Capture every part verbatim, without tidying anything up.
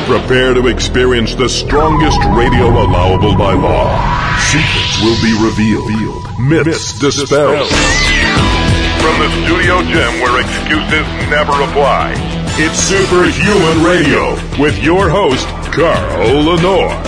Prepare to experience the strongest radio allowable by law. Secrets will be revealed. Myths dispelled. From the studio gym where excuses never apply, it's Superhuman Radio with your host, Carl Lenore.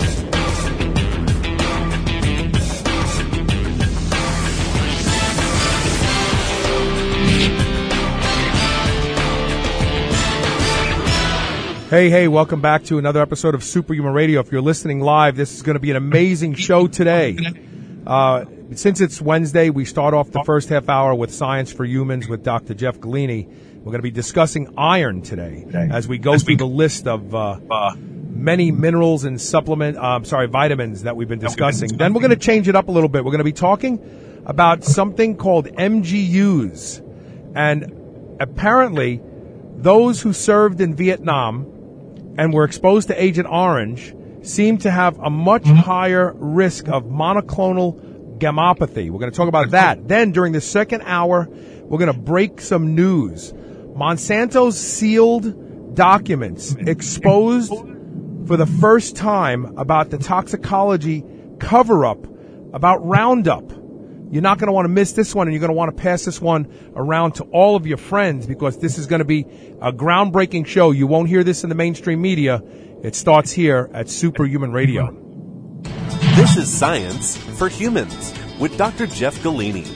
Hey, hey, welcome back to another episode of Superhuman Radio. If you're listening live, this is going to be an amazing show today. Uh, since it's Wednesday, we start off the first half hour with Science for Humans with Doctor Jeff Galini. We're going to be discussing iron today as we go as through we, the list of uh, uh, many minerals and supplement, uh, I'm sorry, vitamins that we've been discussing. Then we're going to change it up a little bit. We're going to be talking about something called M G Us. And apparently, those who served in Vietnam and were exposed to Agent Orange seem to have a much higher risk of monoclonal gammopathy. We're going to talk about that. Then, during the second hour, we're going to break some news. Monsanto's sealed documents exposed for the first time about the toxicology cover-up about Roundup. You're not going to want to miss this one, and you're going to want to pass this one around to all of your friends because this is going to be a groundbreaking show. You won't hear this in the mainstream media. It starts here at Superhuman Radio. This is Science for Humans with Doctor Jeff Galini.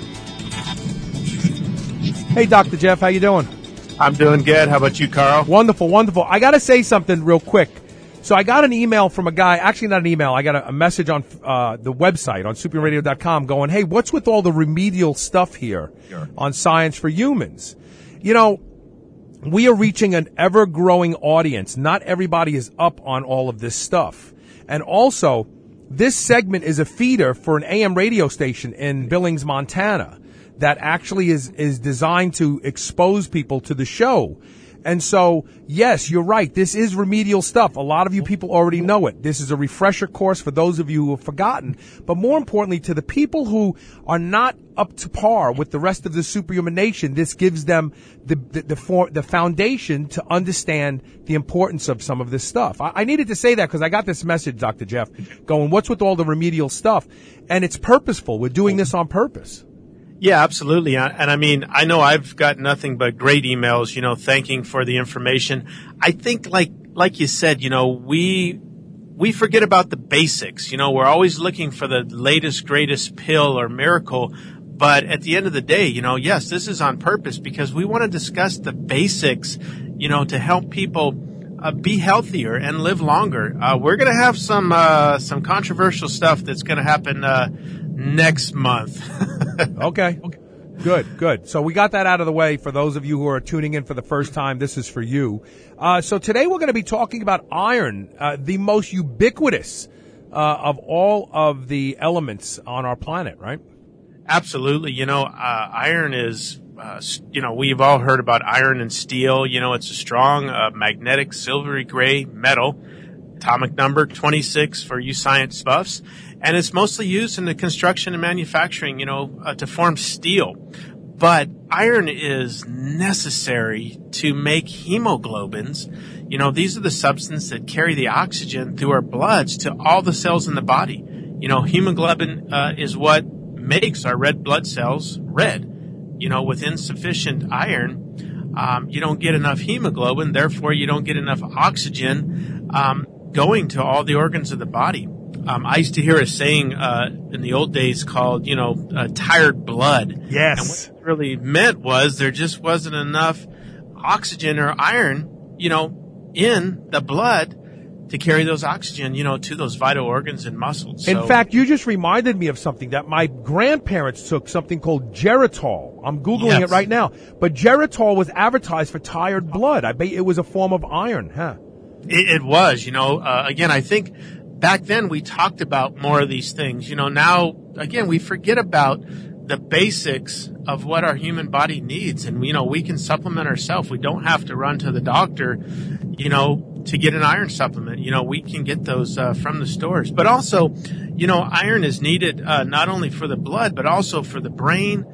Hey, Doctor Jeff, how you doing? I'm doing good. How about you, Carl? Wonderful, wonderful. I got to say something real quick. So I got an email from a guy, actually not an email, I got a, a message on uh, the website, on superhuman radio dot com, going, hey, what's with all the remedial stuff here sure. on Science for Humans? You know, we are reaching an ever-growing audience. Not everybody is up on all of this stuff. And also, this segment is a feeder for an A M radio station in Billings, Montana, that actually is, is designed to expose people to the show. And so, yes, you're right. This is remedial stuff. A lot of you people already know it. This is a refresher course for those of you who have forgotten. But more importantly, to the people who are not up to par with the rest of the superhuman nation, this gives them the the the, for, the foundation to understand the importance of some of this stuff. I, I needed to say that because I got this message, Doctor Jeff, going, what's with all the remedial stuff? And it's purposeful. We're doing this on purpose. Yeah, absolutely. And I mean, I know I've got nothing but great emails, you know, thanking for the information. I think like, like you said, you know, we, we forget about the basics. You know, we're always looking for the latest, greatest pill or miracle. But at the end of the day, you know, yes, this is on purpose because we want to discuss the basics, you know, to help people uh, be healthier and live longer. Uh, we're going to have some, uh, some controversial stuff that's going to happen, uh, next month. Okay. Good, good. So we got that out of the way. For those of you who are tuning in for the first time, this is for you. Uh, so today we're going to be talking about iron, uh, the most ubiquitous uh, of all of the elements on our planet, right? Absolutely. You know, uh, iron is, uh, you know, we've all heard about iron and steel. You know, it's a strong, uh, magnetic, silvery gray metal. Atomic number twenty-six for you science buffs. And it's mostly used in the construction and manufacturing, you know, uh, to form steel. But iron is necessary to make hemoglobins. You know, these are the substances that carry the oxygen through our bloods to all the cells in the body. You know, hemoglobin uh, is what makes our red blood cells red. You know, with insufficient iron, um, you don't get enough hemoglobin. Therefore, you don't get enough oxygen um, going to all the organs of the body. Um, I used to hear a saying uh, in the old days called, you know, uh, tired blood. Yes. And what it really meant was there just wasn't enough oxygen or iron, you know, in the blood to carry those oxygen, you know, to those vital organs and muscles. In so, fact, you just reminded me of something that my grandparents took, something called Geritol. I'm Googling yes. it right now. But Geritol was advertised for tired blood. I bet it was a form of iron, huh? It, it was, you know, uh, again, I think back then we talked about more of these things. You know, now, again, we forget about the basics of what our human body needs. And, you know, we can supplement ourselves. We don't have to run to the doctor, you know, to get an iron supplement. You know, we can get those uh, from the stores. But also, you know, iron is needed uh, not only for the blood, but also for the brain,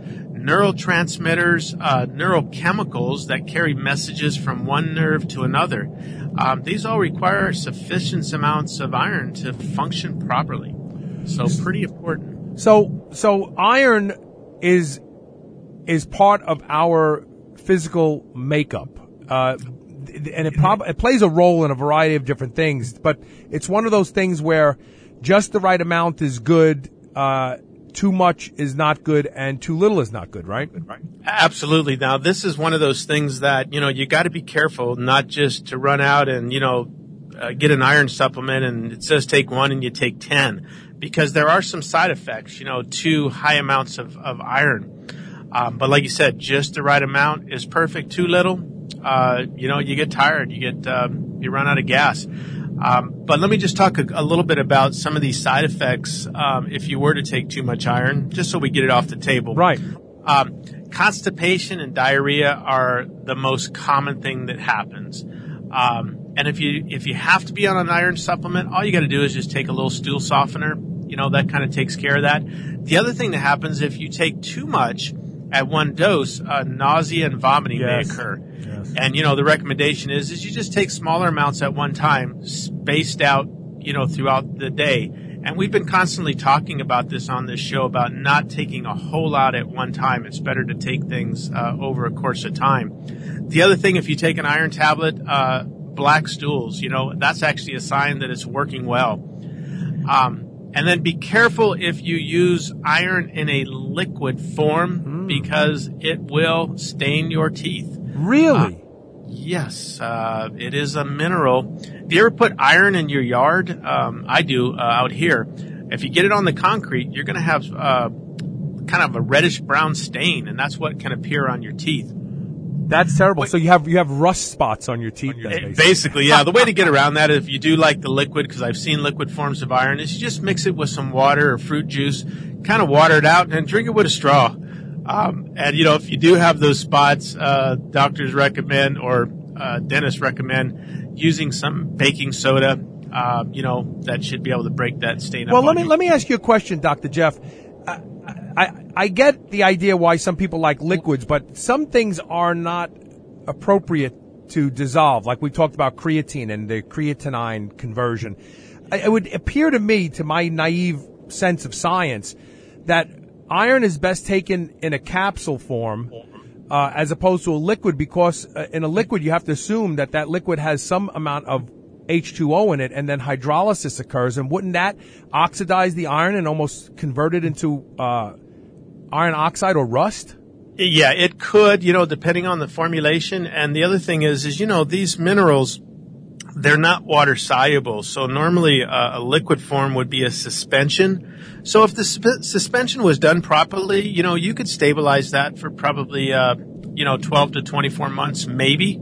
neurotransmitters, uh, neurochemicals that carry messages from one nerve to another. Um, these all require sufficient amounts of iron to function properly. So pretty important. So, so iron is is part of our physical makeup, uh, and it, prob- it plays a role in a variety of different things. But it's one of those things where just the right amount is good. Uh, too much is not good, and too little is not good, right? Right. Absolutely. Now, this is one of those things that, you know, you got to be careful not just to run out and, you know, uh, get an iron supplement and it says take one and you take ten, because there are some side effects, you know, to high amounts of, of iron. Um, but like you said, just the right amount is perfect. Too little, uh, you know, you get tired, you get, um, you run out of gas. Um, but let me just talk a, a little bit about some of these side effects um, if you were to take too much iron, just so we get it off the table. Right. Um, constipation and diarrhea are the most common thing that happens. Um, and if you if you have to be on an iron supplement, all you got to do is just take a little stool softener. You know, that kind of takes care of that. The other thing that happens if you take too much at one dose, uh, nausea and vomiting yes. may occur. Yes. And, you know, the recommendation is, is you just take smaller amounts at one time, spaced out, you know, throughout the day. And we've been constantly talking about this on this show about not taking a whole lot at one time. It's better to take things uh, over a course of time. The other thing, if you take an iron tablet, uh, black stools, you know, that's actually a sign that it's working well. Um, And then be careful if you use iron in a liquid form mm. because it will stain your teeth. Really? Uh, yes. Uh, it is a mineral. Do you ever put iron in your yard? Um, I do uh, out here. If you get it on the concrete, you're going to have uh, kind of a reddish brown stain, and that's what can appear on your teeth. That's terrible. So you have you have rust spots on your teeth. Then, basically. basically, yeah. The way to get around that, if you do like the liquid, because I've seen liquid forms of iron, is you just mix it with some water or fruit juice, kind of water it out, and drink it with a straw. Um, and you know, if you do have those spots, uh, doctors recommend or uh, dentists recommend using some baking soda. Uh, you know, that should be able to break that stain up. Well, let me you. let me ask you a question, Doctor Jeff. I, I, I get the idea why some people like liquids, but some things are not appropriate to dissolve. Like we talked about creatine and the creatinine conversion. It would appear to me, to my naive sense of science, that iron is best taken in a capsule form uh, as opposed to a liquid, because uh, in a liquid you have to assume that that liquid has some amount of H two O in it, and then hydrolysis occurs. And wouldn't that oxidize the iron and almost convert it into uh, iron oxide or rust? Yeah, it could, you know, depending on the formulation. And the other thing is, is, you know, these minerals, they're not water soluble. So normally uh, a liquid form would be a suspension. So if the sp- suspension was done properly, you know, you could stabilize that for probably, uh, you know, twelve to twenty-four months, maybe.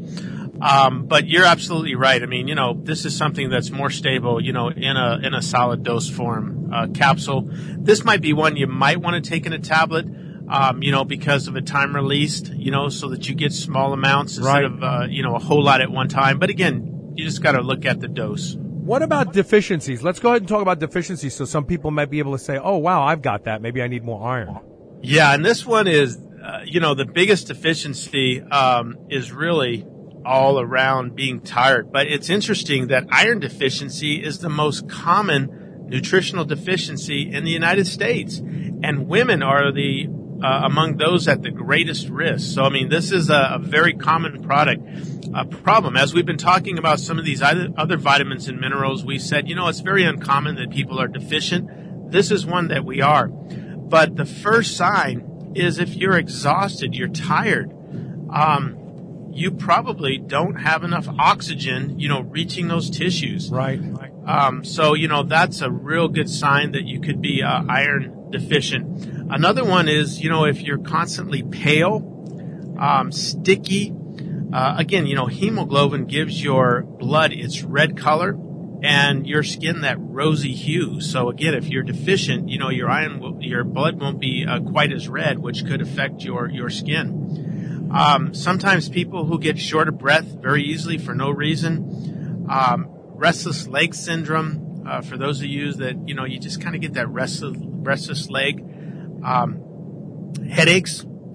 Um, but you're absolutely right. I mean, you know, this is something that's more stable, you know, in a, in a solid dose form, uh, capsule. This might be one you might want to take in a tablet, um, you know, because of a time released, you know, so that you get small amounts instead right. of, uh, you know, a whole lot at one time. But again, you just got to look at the dose. What about deficiencies? Let's go ahead and talk about deficiencies, so some people might be able to say, oh, wow, I've got that. Maybe I need more iron. Yeah. And this one is, uh, you know, the biggest deficiency, um, is really all around being tired. But it's interesting that iron deficiency is the most common nutritional deficiency in the United States. And women are the uh, among those at the greatest risk. So, I mean, this is a, a very common product uh, problem. As we've been talking about some of these other, other vitamins and minerals, we said, you know, it's very uncommon that people are deficient. This is one that we are. But the first sign is if you're exhausted, you're tired, um, you probably don't have enough oxygen, you know, reaching those tissues. Right. Um, so, you know, that's a real good sign that you could be uh, iron deficient. Another one is, you know, if you're constantly pale, um, sticky, uh, again, you know, hemoglobin gives your blood its red color and your skin that rosy hue. So again, if you're deficient, you know, your iron, will, your blood won't be uh, quite as red, which could affect your, your skin. Um, sometimes people who get short of breath very easily for no reason, um, restless leg syndrome, uh, for those of you that, you know, you just kind of get that restless, restless leg, um, headaches,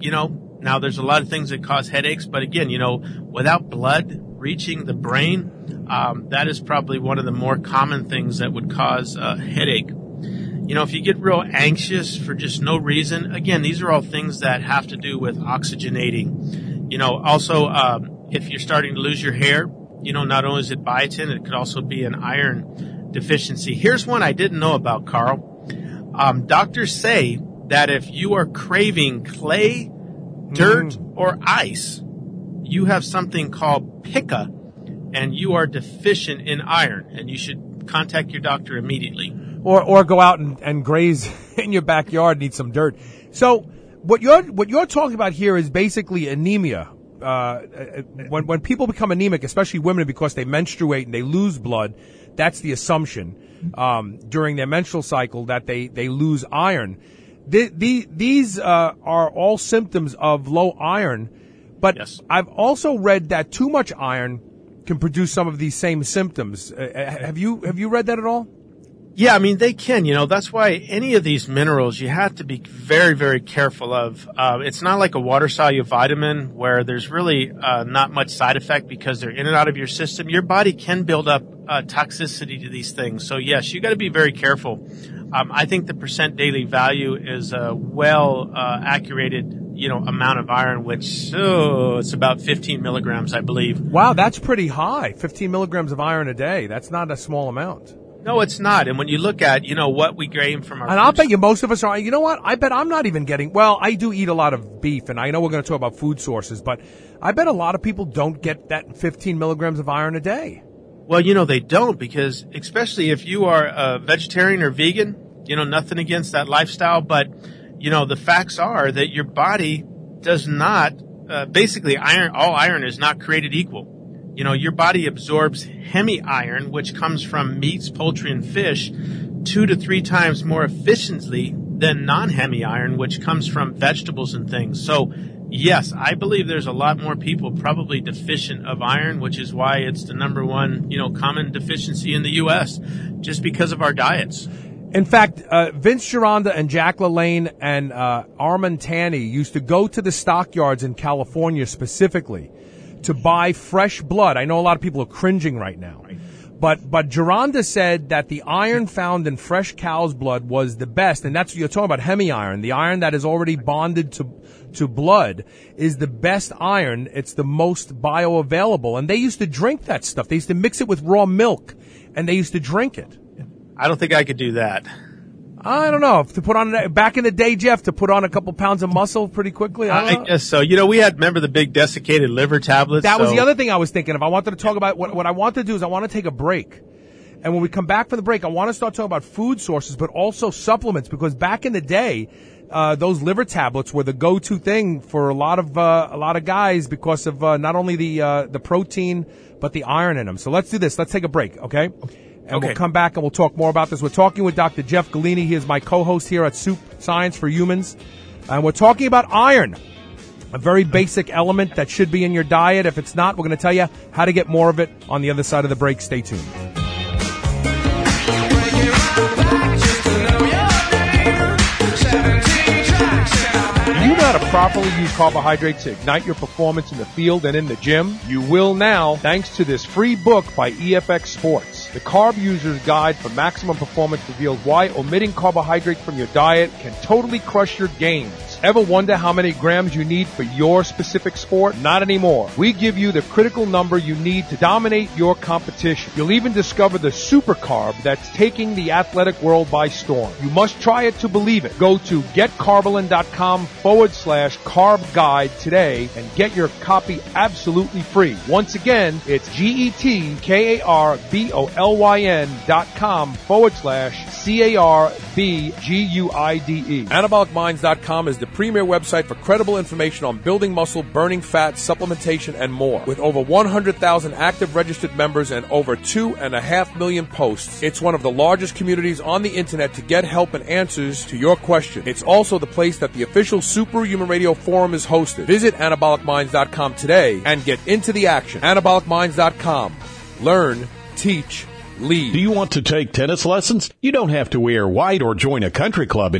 you know, now there's a lot of things that cause headaches, but again, you know, without blood reaching the brain, um, that is probably one of the more common things that would cause a headache. You know, if you get real anxious for just no reason, again, these are all things that have to do with oxygenating. You know, also, um, if you're starting to lose your hair, you know, not only is it biotin, it could also be an iron deficiency. Here's one I didn't know about, Carl. Um, doctors say that if you are craving clay, dirt, mm. or ice, you have something called pica, and you are deficient in iron, and you should contact your doctor immediately. Or or go out and, and graze in your backyard and eat some dirt. So what you're what you're talking about here is basically anemia. Uh, when when people become anemic, especially women, because they menstruate and they lose blood, that's the assumption um, during their menstrual cycle that they, they lose iron. The, the, these uh, are all symptoms of low iron, but yes. I've also read that too much iron can produce some of these same symptoms. Uh, have you have you read that at all? Yeah, I mean, they can, you know, that's why any of these minerals you have to be very, very careful of. Uh, it's not like a water-soluble vitamin where there's really uh, not much side effect because they're in and out of your system. Your body can build up uh, toxicity to these things. So, yes, you got to be very careful. Um, I think the percent daily value is a well uh, accurated, you know, amount of iron, which, oh, it's about fifteen milligrams, I believe. Wow, that's pretty high. fifteen milligrams of iron a day. That's not a small amount. No, it's not. And when you look at, you know, what we gain from our And I'll bet you most of us are, you know what? I bet I'm not even getting, well, I do eat a lot of beef, and I know we're going to talk about food sources, but I bet a lot of people don't get that fifteen milligrams of iron a day. Well, you know, they don't, because especially if you are a vegetarian or vegan, you know, nothing against that lifestyle, but, you know, the facts are that your body does not, uh, basically iron, all iron is not created equal. You know, your body absorbs hemi-iron, which comes from meats, poultry, and fish, two to three times more efficiently than non-hemi-iron, which comes from vegetables and things. So, yes, I believe there's a lot more people probably deficient of iron, which is why it's the number one, you know, common deficiency in the U S, just because of our diets. In fact, uh, Vince Gironda and Jack LaLanne and uh, Armand Tanny used to go to the stockyards in California specifically to buy fresh blood. I know a lot of people are cringing right now. But but Gironda said that the iron found in fresh cow's blood was the best, and that's what you're talking about, hemi-iron. The iron that is already bonded to to blood is the best iron. It's the most bioavailable. And they used to drink that stuff. They used to mix it with raw milk, and they used to drink it. I don't think I could do that. I don't know. To put on, back in the day, Jeff, to put on a couple pounds of muscle pretty quickly. I, I guess so. You know, we had, remember the big desiccated liver tablets? That so. was the other thing I was thinking of. I wanted to talk about, what, what I want to do is I want to take a break. And when we come back from the break, I want to start talking about food sources, but also supplements, because back in the day, uh, those liver tablets were the go-to thing for a lot of, uh, a lot of guys because of, uh, not only the, uh, the protein, but the iron in them. So let's do this. Let's take a break, okay? And okay. We'll come back and we'll talk more about this. We're talking with Doctor Jeff Galini. He is my co-host here at Soup Science for Humans. And we're talking about iron, a very basic element that should be in your diet. If it's not, we're going to tell you how to get more of it on the other side of the break. Stay tuned. Do you know how to properly use carbohydrates to ignite your performance in the field and in the gym? You will now, thanks to this free book by E F X Sports. The Carb User's Guide for Maximum Performance reveals why omitting carbohydrates from your diet can totally crush your gains. Ever wonder how many grams you need for your specific sport? Not anymore. We give you the critical number you need to dominate your competition. You'll even discover the super carb that's taking the athletic world by storm. You must try it to believe it. Go to getcarbolin.com forward slash carb guide today and get your copy absolutely free. Once again, it's G-E-T-K-A-R-B-O-L-Y-N dot com forward slash C-A-R-B-G-U-I-D-E. Anabolic Minds dot com is the premier website for credible information on building muscle, burning fat, supplementation, and more. With over one hundred thousand active registered members and over two and a half million posts, it's one of the largest communities on the internet to get help and answers to your question. It's also the place that the official Superhuman Radio Forum is hosted. Visit Anabolic Minds dot com today and get into the action. Anabolic Minds dot com. Learn, teach, lead. Do you want to take tennis lessons? You don't have to wear white or join a country club anymore.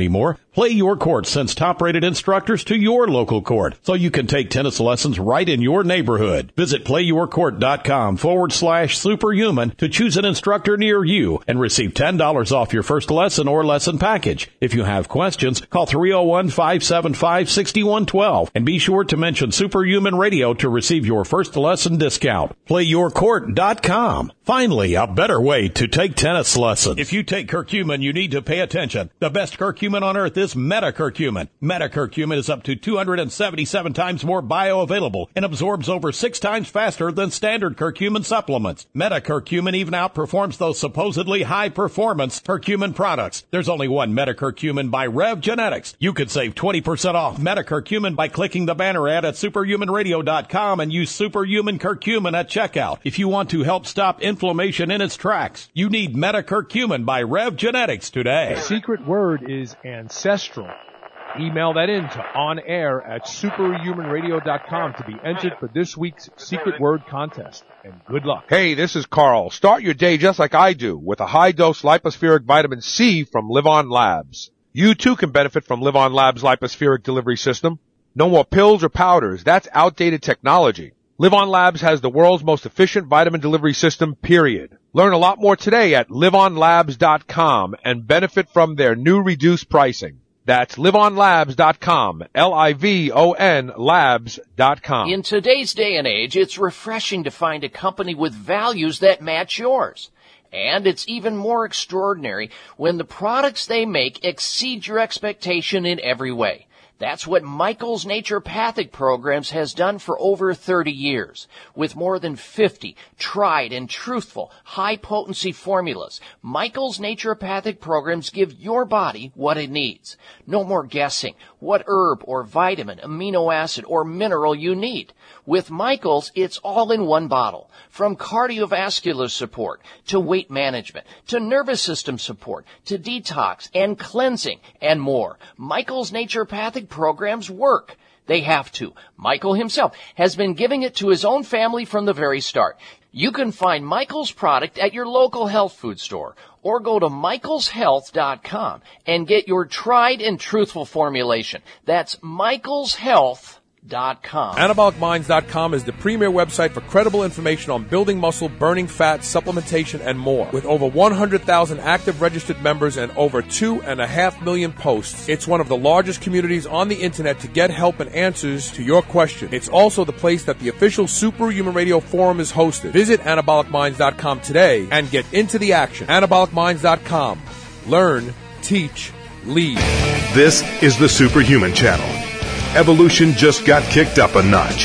Play Your Court sends top-rated instructors to your local court so you can take tennis lessons right in your neighborhood. Visit playyourcourt.com forward slash superhuman to choose an instructor near you and receive ten dollars off your first lesson or lesson package. If you have questions, call three oh one, five seven five, six one one two and be sure to mention Superhuman Radio to receive your first lesson discount. play your court dot com. Finally, a better way to take tennis lessons. If you take curcumin, you need to pay attention. The best curcumin on earth is metacurcumin. Metacurcumin is up to two hundred seventy-seven times more bioavailable and absorbs over six times faster than standard curcumin supplements. Metacurcumin even outperforms those supposedly high-performance curcumin products. There's only one metacurcumin by Rev Genetics. You could save twenty percent off metacurcumin by clicking the banner ad at superhuman radio dot com and use Superhuman Curcumin at checkout. If you want to help stop inflammation in its tracks, you need metacurcumin by Rev Genetics today. The secret word is ancestral. Email that in to onair at superhuman radio dot com to be entered for this week's secret word contest. And good luck. Hey, this is Carl. Start your day just like I do with a high-dose lipospheric vitamin C from Live On Labs. You too can benefit from Live On Labs' lipospheric delivery system. No more pills or powders. That's outdated technology. Live On Labs has the world's most efficient vitamin delivery system, period. Learn a lot more today at live on labs dot com and benefit from their new reduced pricing. That's live on labs dot com, L I V O N labs dot com. In today's day and age, it's refreshing to find a company with values that match yours. And it's even more extraordinary when the products they make exceed your expectation in every way. That's what Michael's Naturopathic Programs has done for over thirty years. With more than fifty tried and truthful, high-potency formulas, Michael's Naturopathic Programs give your body what it needs. No more guessing what herb or vitamin, amino acid, or mineral you need. With Michael's, it's all in one bottle. From cardiovascular support, to weight management, to nervous system support, to detox and cleansing, and more. Michael's Naturopathic Programs work. They have to. Michael himself has been giving it to his own family from the very start. You can find Michael's product at your local health food store or go to michaels health dot com and get your tried and truthful formulation. That's michaels health dot com. anabolic minds dot com is the premier website for credible information on building muscle, burning fat, supplementation, and more. With over one hundred thousand active registered members and over two and a half million posts, it's one of the largest communities on the internet to get help and answers to your questions. It's also the place that the official Superhuman Radio Forum is hosted. Visit anabolic minds dot com today and get into the action. anabolic minds dot com. Learn, teach, lead. This is the Superhuman Channel. Evolution just got kicked up a notch.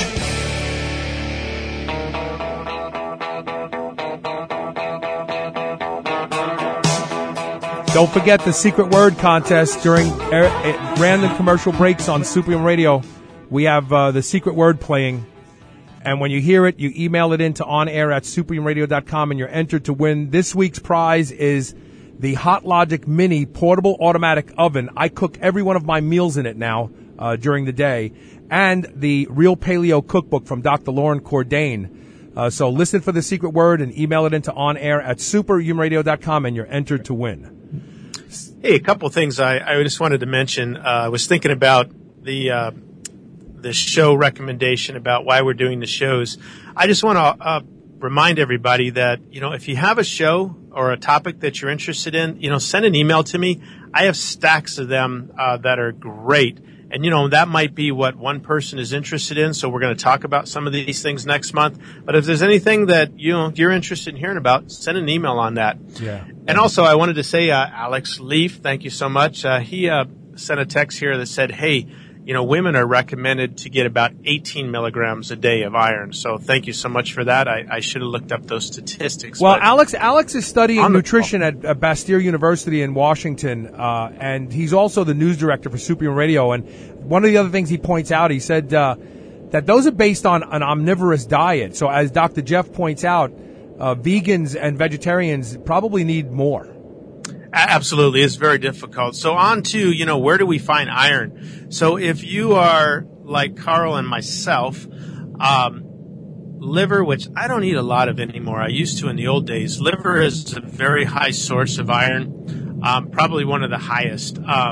Don't forget the secret word contest during er- er- random commercial breaks on Superhuman Radio. We have uh, the secret word playing. And when you hear it, you email it in to onair at superhuman radio dot com and you're entered to win. This week's prize is the Hot Logic Mini Portable Automatic Oven. I cook every one of my meals in it now. Uh, during the day, and the Real Paleo Cookbook from Doctor Lauren Cordain. Uh, so listen for the secret word and email it into onair at superhuman radio dot com and you're entered to win. Hey, a couple of things I, I just wanted to mention. Uh, I was thinking about the uh, the show recommendation about why we're doing the shows. I just want to uh, remind everybody that, you know, if you have a show or a topic that you're interested in, you know, send an email to me. I have stacks of them uh, that are great. And, you know, that might be what one person is interested in, so we're going to talk about some of these things next month. But if there's anything that, you know, you're interested in hearing about, send an email on that. Yeah. And also, I wanted to say, uh, Alex Leaf, thank you so much. Uh, he uh, sent a text here that said, hey, you know, women are recommended to get about eighteen milligrams a day of iron. So thank you so much for that. I, I should have looked up those statistics. Well, Alex Alex is studying the, nutrition at, at Bastyr University in Washington, uh, and he's also the news director for Superhuman Radio. And one of the other things he points out, he said uh, that those are based on an omnivorous diet. So as Doctor Jeff points out, uh, vegans and vegetarians probably need more. Absolutely. It's very difficult. So on to, you know, where do we find iron? So if you are like Carl and myself, um, liver, which I don't eat a lot of anymore. I used to in the old days. Liver is a very high source of iron, um, probably one of the highest. Um,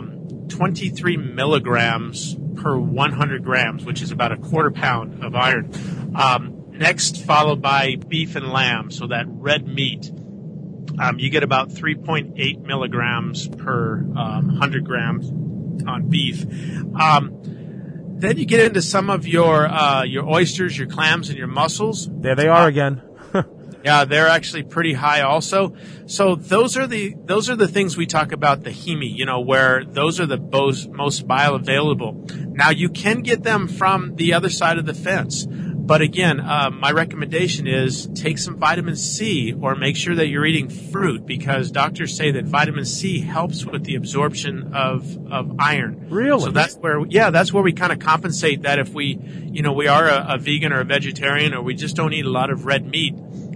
twenty-three milligrams per one hundred grams, which is about a quarter pound of iron. Um, next, followed by beef and lamb, so that red meat. Um, you get about three point eight milligrams per um, one hundred grams on beef. Um, then you get into some of your uh, your oysters, your clams, and your mussels. There they are uh, again. Yeah, they're actually pretty high also. So those are the those are the things we talk about, the heme, you know, where those are the most, most bioavailable. Now, you can get them from the other side of the fence. But again, uh, my recommendation is take some vitamin C or make sure that you're eating fruit, because doctors say that vitamin C helps with the absorption of, of iron. Really? So that's where, yeah, that's where we kind of compensate that if we, you know, we are a, a vegan or a vegetarian, or we just don't eat a lot of red meat,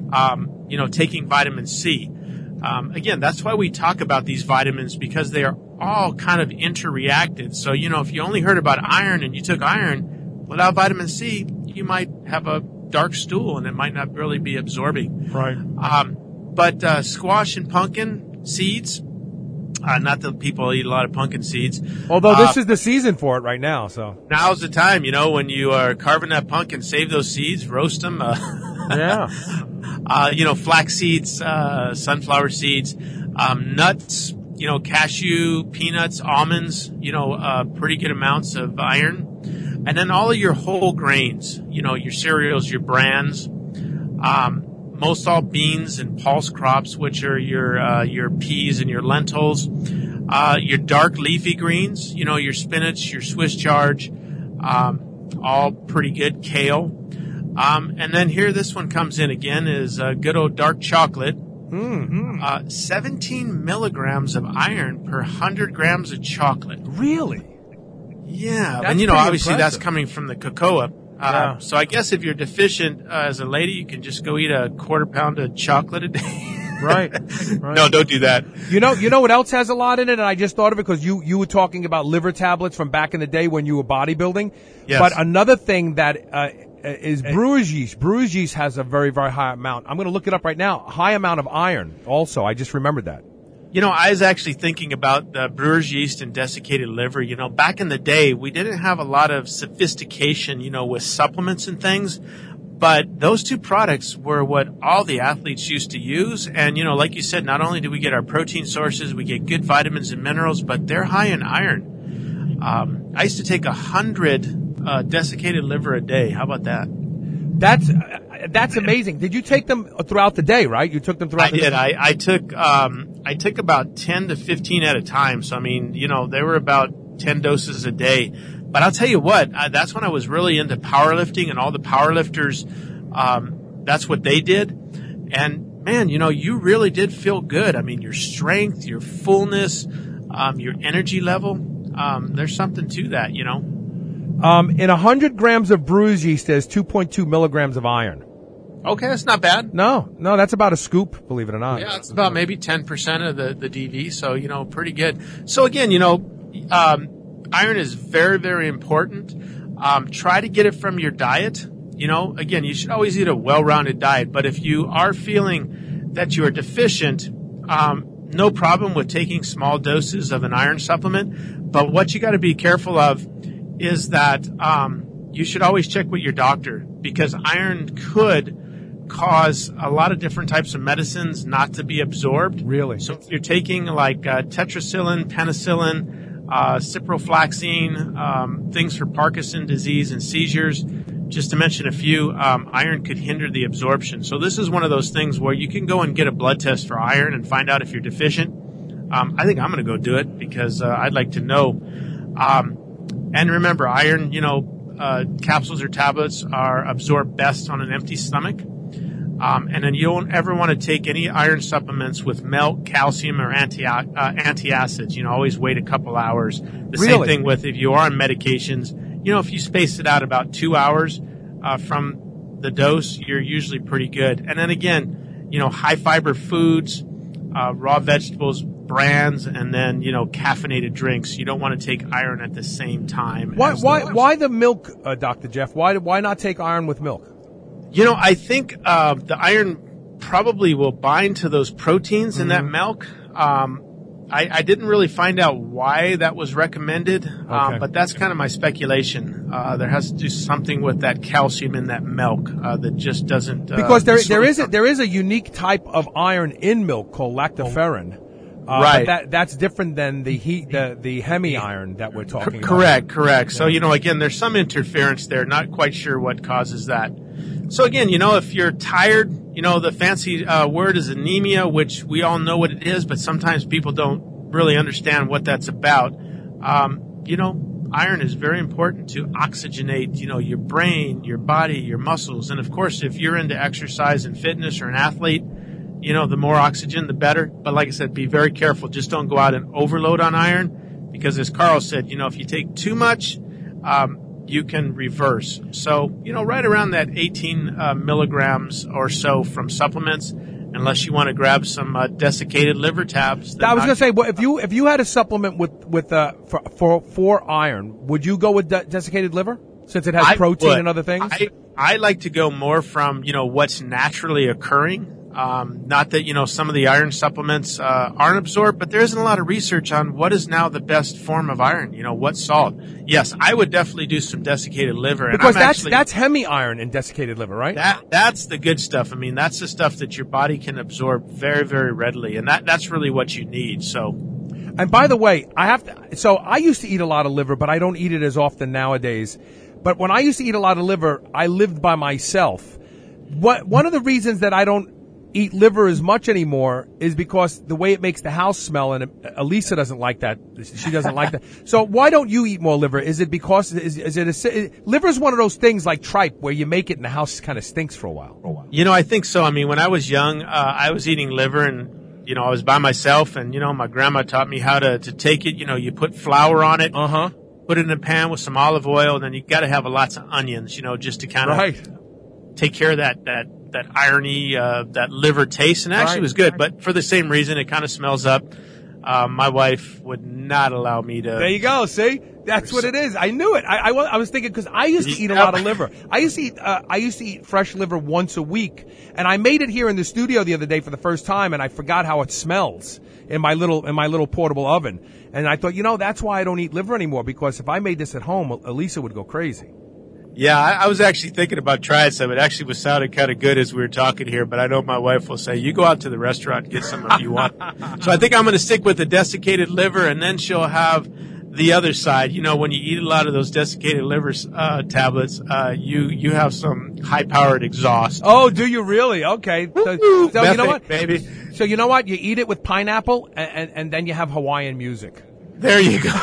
um, you know, taking vitamin C. Um, again, that's why we talk about these vitamins, because they are all kind of interreacted. So, you know, if you only heard about iron and you took iron without vitamin C, you might have a dark stool and it might not really be absorbing. Right. Um, but uh, squash and pumpkin seeds, uh, not that people eat a lot of pumpkin seeds. Although this uh, is the season for it right now, so. Now's the time, you know, when you are carving that pumpkin, save those seeds, roast them. Uh, Yeah. uh, you know, flax seeds, uh, sunflower seeds, um, nuts, you know, cashew, peanuts, almonds, you know, uh, pretty good amounts of iron. And then all of your whole grains, you know, your cereals, your brands, um, most all beans and pulse crops, which are your, uh, your peas and your lentils, uh, your dark leafy greens, you know, your spinach, your Swiss chard, um, all pretty good, kale. Um, and then here this one comes in again is uh, good old dark chocolate. Mm-hmm. Uh, seventeen milligrams of iron per one hundred grams of chocolate. Really? Yeah. That's and, you know, pretty obviously impressive. that's coming from the cocoa. Uh, Yeah. So I guess if you're deficient uh, as a lady, you can just go eat a quarter pound of chocolate a day. Right. right. No, don't do that. You know, you know what else has a lot in it, and I just thought of it because you, you were talking about liver tablets from back in the day when you were bodybuilding. Yes. But another thing that uh, is brewer's yeast. Brewer's yeast has a very, very high amount. I'm going to look it up right now. High amount of iron also. I just remembered that. You know, I was actually thinking about the brewer's yeast and desiccated liver. You know, back in the day, we didn't have a lot of sophistication, you know, with supplements and things. But those two products were what all the athletes used to use. And, you know, like you said, not only do we get our protein sources, we get good vitamins and minerals, but they're high in iron. Um, I used to take a hundred uh, desiccated liver a day. How about that? That's uh, that's amazing. Did you take them throughout the day, right? You took them throughout I the did. day? I, I took um, I took about ten to fifteen at a time. So, I mean, you know, they were about ten doses a day. But I'll tell you what, uh, that's when I was really into powerlifting, and all the powerlifters, um, that's what they did. And man, you know, you really did feel good. I mean, your strength, your fullness, um, your energy level, um, there's something to that, you know. Um, in one hundred grams of brewer's yeast, there's two point two milligrams of iron. Okay, that's not bad. No, no, that's about a scoop, believe it or not. Yeah, it's about maybe ten percent of the, the D V, so, you know, pretty good. So again, you know, um, iron is very, very important. Um, try to get it from your diet. You know, again, you should always eat a well-rounded diet. But if you are feeling that you are deficient, um, no problem with taking small doses of an iron supplement. But what you got to be careful of is that um, you should always check with your doctor, because iron could cause a lot of different types of medicines not to be absorbed. Really? So if you're taking like uh, tetracycline, penicillin, Uh, ciprofloxacin, um, things for Parkinson disease and seizures, just to mention a few, um, iron could hinder the absorption. So this is one of those things where you can go and get a blood test for iron and find out if you're deficient. Um, I think I'm going to go do it because uh, I'd like to know. Um, and remember, iron, you know, uh, capsules or tablets are absorbed best on an empty stomach. Um, and then you don't ever want to take any iron supplements with milk, calcium, or anti uh, antacids. You know, always wait a couple hours. The Really? same thing with if you are on medications. You know, if you space it out about two hours uh, from the dose, you're usually pretty good. And then again, you know, high fiber foods, uh, raw vegetables, brands, and then, you know, caffeinated drinks. You don't want to take iron at the same time. Why, as why, those. why the milk, uh, Doctor Jeff? Why, why not take iron with milk? You know, I think uh, the iron probably will bind to those proteins Mm-hmm. in that milk. Um, I, I didn't really find out why that was recommended, Okay. um, but that's kind of my speculation. Uh, there has to do something with that calcium in that milk uh, that just doesn't. Uh, Because there there is a, sort there is a unique type of iron in milk called lactoferrin. Uh, Right. But that that's different than the heat the the hemi iron that we're talking about. Correct, correct. So, you know, again, there's some interference there. Not quite sure what causes that. So again, you know, if you're tired, you know, the fancy uh, word is anemia, which we all know what it is, but sometimes people don't really understand what that's about. Um, you know, iron is very important to oxygenate, you know, your brain, your body, your muscles. And of course, if you're into exercise and fitness or an athlete, you know, the more oxygen, the better. But like I said, be very careful. Just don't go out and overload on iron because as Carl said, you know, if you take too much, um, you can reverse. So, you know, right around that eighteen uh, milligrams or so from supplements, unless you want to grab some uh, desiccated liver tabs. I was going to say, well, if you if you had a supplement with with uh, for, for for iron, would you go with de- desiccated liver since it has I protein would. and other things? I, I like to go more from, you know, what's naturally occurring. Um, not that, you know, some of the iron supplements uh, aren't absorbed, but there isn't a lot of research on what is now the best form of iron. You know, what salt. Yes, I would definitely do some desiccated liver. Because and I'm that's actually, that's hemi iron in desiccated liver, right? That that's the good stuff. I mean, that's the stuff that your body can absorb very, very readily, and that that's really what you need. So, And by the way, I have to. So I used to eat a lot of liver, but I don't eat it as often nowadays. But when I used to eat a lot of liver, I lived by myself. What one of the reasons that I don't eat liver as much anymore is because the way it makes the house smell, and Elisa doesn't like that. She doesn't like that. So why don't you eat more liver? Is it because is, is it a, liver is one of those things like tripe where you make it and the house kind of stinks for a while? you know, I think so. I mean, when I was young, uh, I was eating liver, and you know, I was by myself, and you know, my grandma taught me how to to take it. You know, you put flour on it, Uh huh. put it in a pan with some olive oil, and then you got to have lots of onions. You know, just to kind of Right. take care of that that. that irony, uh, that liver taste, and actually Right. was good, but for the same reason, it kind of smells up. Uh, my wife would not allow me to. There you go. See, that's what it is. I knew it. I, I, was, I was thinking because I used to eat a lot of liver. I used to eat. Uh, I used to eat fresh liver once a week, and I made it here in the studio the other day for the first time, and I forgot how it smells in my little in my little portable oven. And I thought, you know, that's why I don't eat liver anymore, because if I made this at home, Elisa would go crazy. Yeah, I, I was actually thinking about trying some. It actually was sounding kind of good as we were talking here, but I know my wife will say, you go out to the restaurant and get some if you want. So I think I'm going to stick with the desiccated liver, and then she'll have the other side. You know, when you eat a lot of those desiccated liver uh, tablets, uh, you you have some high-powered exhaust. Oh, do you really? Okay. So, so you know what? Baby. So you know what? You eat it with pineapple, and, and, and then you have Hawaiian music. There you go.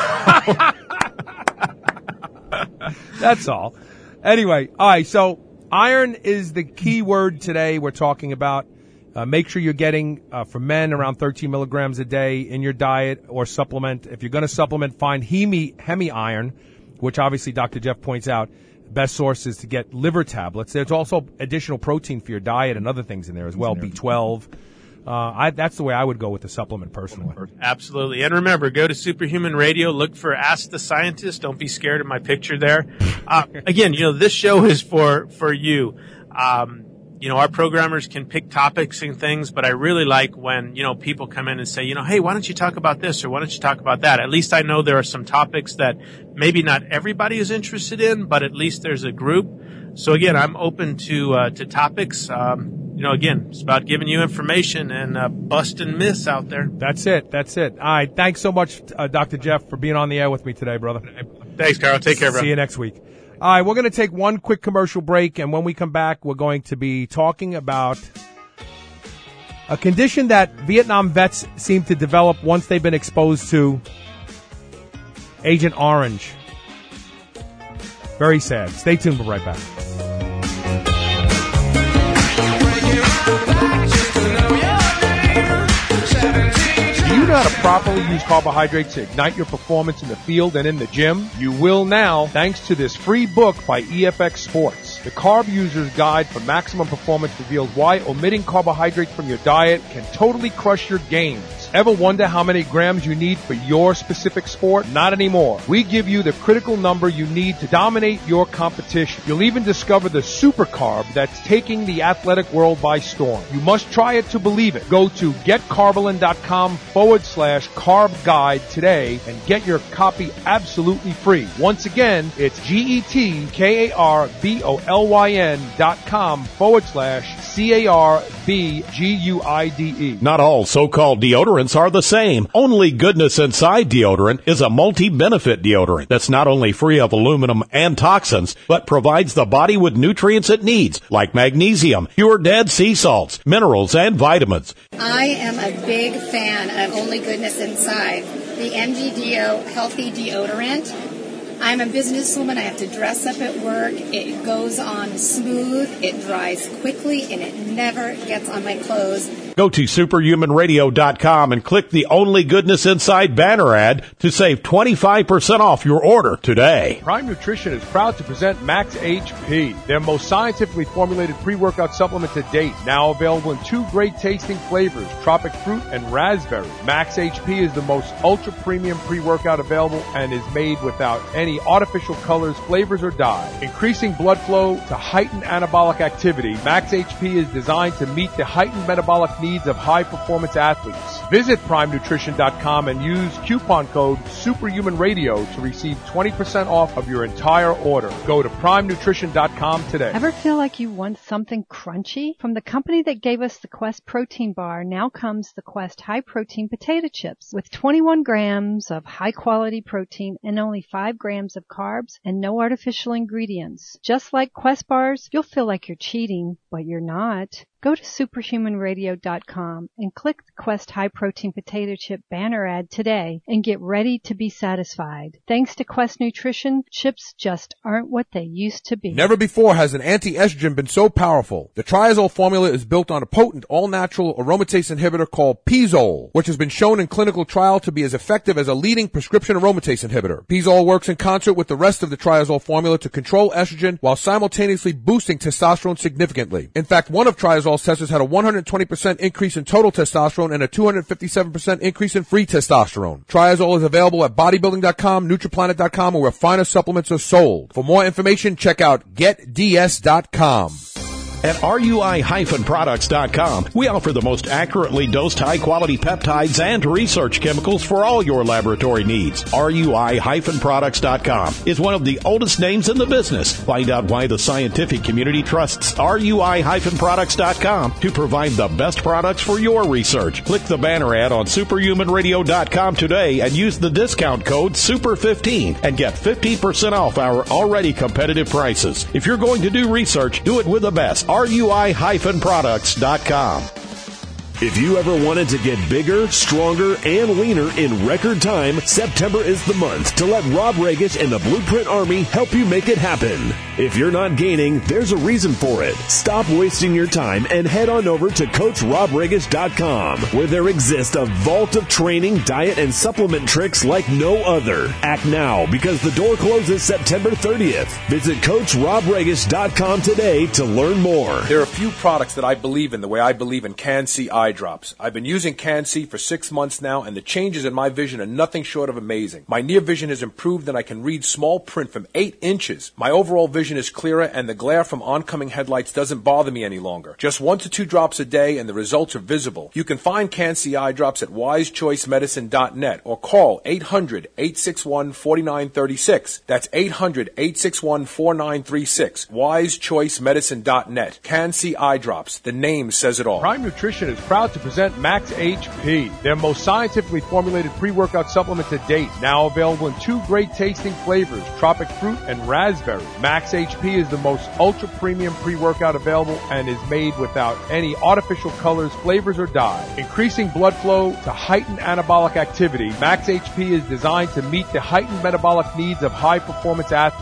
That's all. Anyway, all right, so iron is the key word today we're talking about. Uh, make sure you're getting, uh, for men, around thirteen milligrams a day in your diet or supplement. If you're going to supplement, find hemi, hemi iron, which obviously Doctor Jeff points out. Best source is to get liver tablets. There's also additional protein for your diet and other things in there as well, B twelve. Uh, I, that's the way I would go with the supplement personally. Absolutely. And remember, go to Superhuman Radio, look for Ask the Scientist. Don't be scared of my picture there. Uh, again, you know, this show is for, for you. Um, you know, our programmers can pick topics and things, but I really like when, you know, people come in and say, you know, hey, why don't you talk about this or why don't you talk about that? At least I know there are some topics that maybe not everybody is interested in, but at least there's a group. So again, I'm open to, uh, to topics. Um, You know, again, it's about giving you information and uh, busting myths out there. That's it. That's it. All right. Thanks so much, uh, Doctor Jeff, for being on the air with me today, brother. Thanks, Carl. Take care, bro. See you next week. All right. We're going to take one quick commercial break, and when we come back, we're going to be talking about a condition that Vietnam vets seem to develop once they've been exposed to Agent Orange. Very sad. Stay tuned. We'll be right back. Do you know how to properly use carbohydrates to ignite your performance in the field and in the gym? You will now, thanks to this free book by E F X Sports. The Carb User's Guide for Maximum Performance reveals why omitting carbohydrates from your diet can totally crush your gains. athletes. Ever wonder how many grams you need for your specific sport? Not anymore. We give you the critical number you need to dominate your competition. You'll even discover the super carb that's taking the athletic world by storm. You must try it to believe it. Go to getcarbolin.com forward slash carb guide today and get your copy absolutely free. Once again, it's G-E-T-K-A-R-B-O-L-Y-N dot com forward slash C-A-R-B-G-U-I-D-E. Not all so-called deodorants are the same. Only Goodness Inside deodorant is a multi-benefit deodorant that's not only free of aluminum and toxins, but provides the body with nutrients it needs, like magnesium, pure dead sea salts, minerals, and vitamins. I am a big fan of Only Goodness Inside, the M G D O Healthy Deodorant. I'm a businesswoman. I have to dress up at work. It goes on smooth, it dries quickly, and it never gets on my clothes. Go to superhuman radio dot com and click the Only Goodness Inside banner ad to save twenty-five percent off your order today. Prime Nutrition is proud to present Max H P, their most scientifically formulated pre-workout supplement to date. Now available in two great tasting flavors, tropic fruit and raspberry. Max H P is the most ultra-premium pre-workout available and is made without any artificial colors, flavors, or dye. Increasing blood flow to heighten anabolic activity, Max H P is designed to meet the heightened metabolic needs of high-performance athletes. Visit prime nutrition dot com and use coupon code SUPERHUMANRADIO to receive twenty percent off of your entire order. Go to prime nutrition dot com today. Ever feel like you want something crunchy? From the company that gave us the Quest protein bar, now comes the Quest high protein potato chips with twenty-one grams of high quality protein and only five grams of carbs and no artificial ingredients. Just like Quest bars, you'll feel like you're cheating, but you're not. Go to superhuman radio dot com and click the Quest High Protein Potato Chip banner ad today and get ready to be satisfied. Thanks to Quest Nutrition, chips just aren't what they used to be. Never before has an anti-estrogen been so powerful. The Triazole formula is built on a potent all-natural aromatase inhibitor called Pizole, which has been shown in clinical trial to be as effective as a leading prescription aromatase inhibitor. Pizole works in concert with the rest of the Triazole formula to control estrogen while simultaneously boosting testosterone significantly. In fact, one of Triazole testers had a one hundred twenty percent increase in total testosterone and a two hundred fifty-seven percent increase in free testosterone. Triazole is available at bodybuilding dot com, nutriplanet dot com, or where finer supplements are sold. For more information, check out get d s dot com. At R U I products dot com, we offer the most accurately dosed high-quality peptides and research chemicals for all your laboratory needs. R U I products dot com is one of the oldest names in the business. Find out why the scientific community trusts R U I products dot com to provide the best products for your research. Click the banner ad on superhuman radio dot com today and use the discount code super fifteen and get fifteen percent off our already competitive prices. If you're going to do research, do it with the best. R U I products dot com. If you ever wanted to get bigger, stronger, and leaner in record time, September is the month to let Rob Regish and the Blueprint Army help you make it happen. If you're not gaining, there's a reason for it. Stop wasting your time and head on over to coach rob regish dot com, where there exists a vault of training, diet, and supplement tricks like no other. Act now, because the door closes September thirtieth. Visit coach rob regish dot com today to learn more. There are a few products that I believe in the way I believe in Can-C eye drops. I've been using Can-C for six months now, and the changes in my vision are nothing short of amazing. My near vision has improved, and I can read small print from eight inches. My overall vision is clearer, and the glare from oncoming headlights doesn't bother me any longer. Just one to two drops a day, and the results are visible. You can find Can-C eye drops at wise choice medicine dot net or call eight hundred, eight six one, four nine three six. That's eight hundred, eight six one, four nine three six. wise choice medicine dot net. Can-C eye drops. The name says it all. Prime Nutrition is proud to present Max H P, their most scientifically formulated pre-workout supplement to date. Now available in two great tasting flavors, tropic fruit and raspberry. Max H P is the most ultra-premium pre-workout available and is made without any artificial colors, flavors, or dye. Increasing blood flow to heighten anabolic activity, Max H P is designed to meet the heightened metabolic needs of high-performance athletes.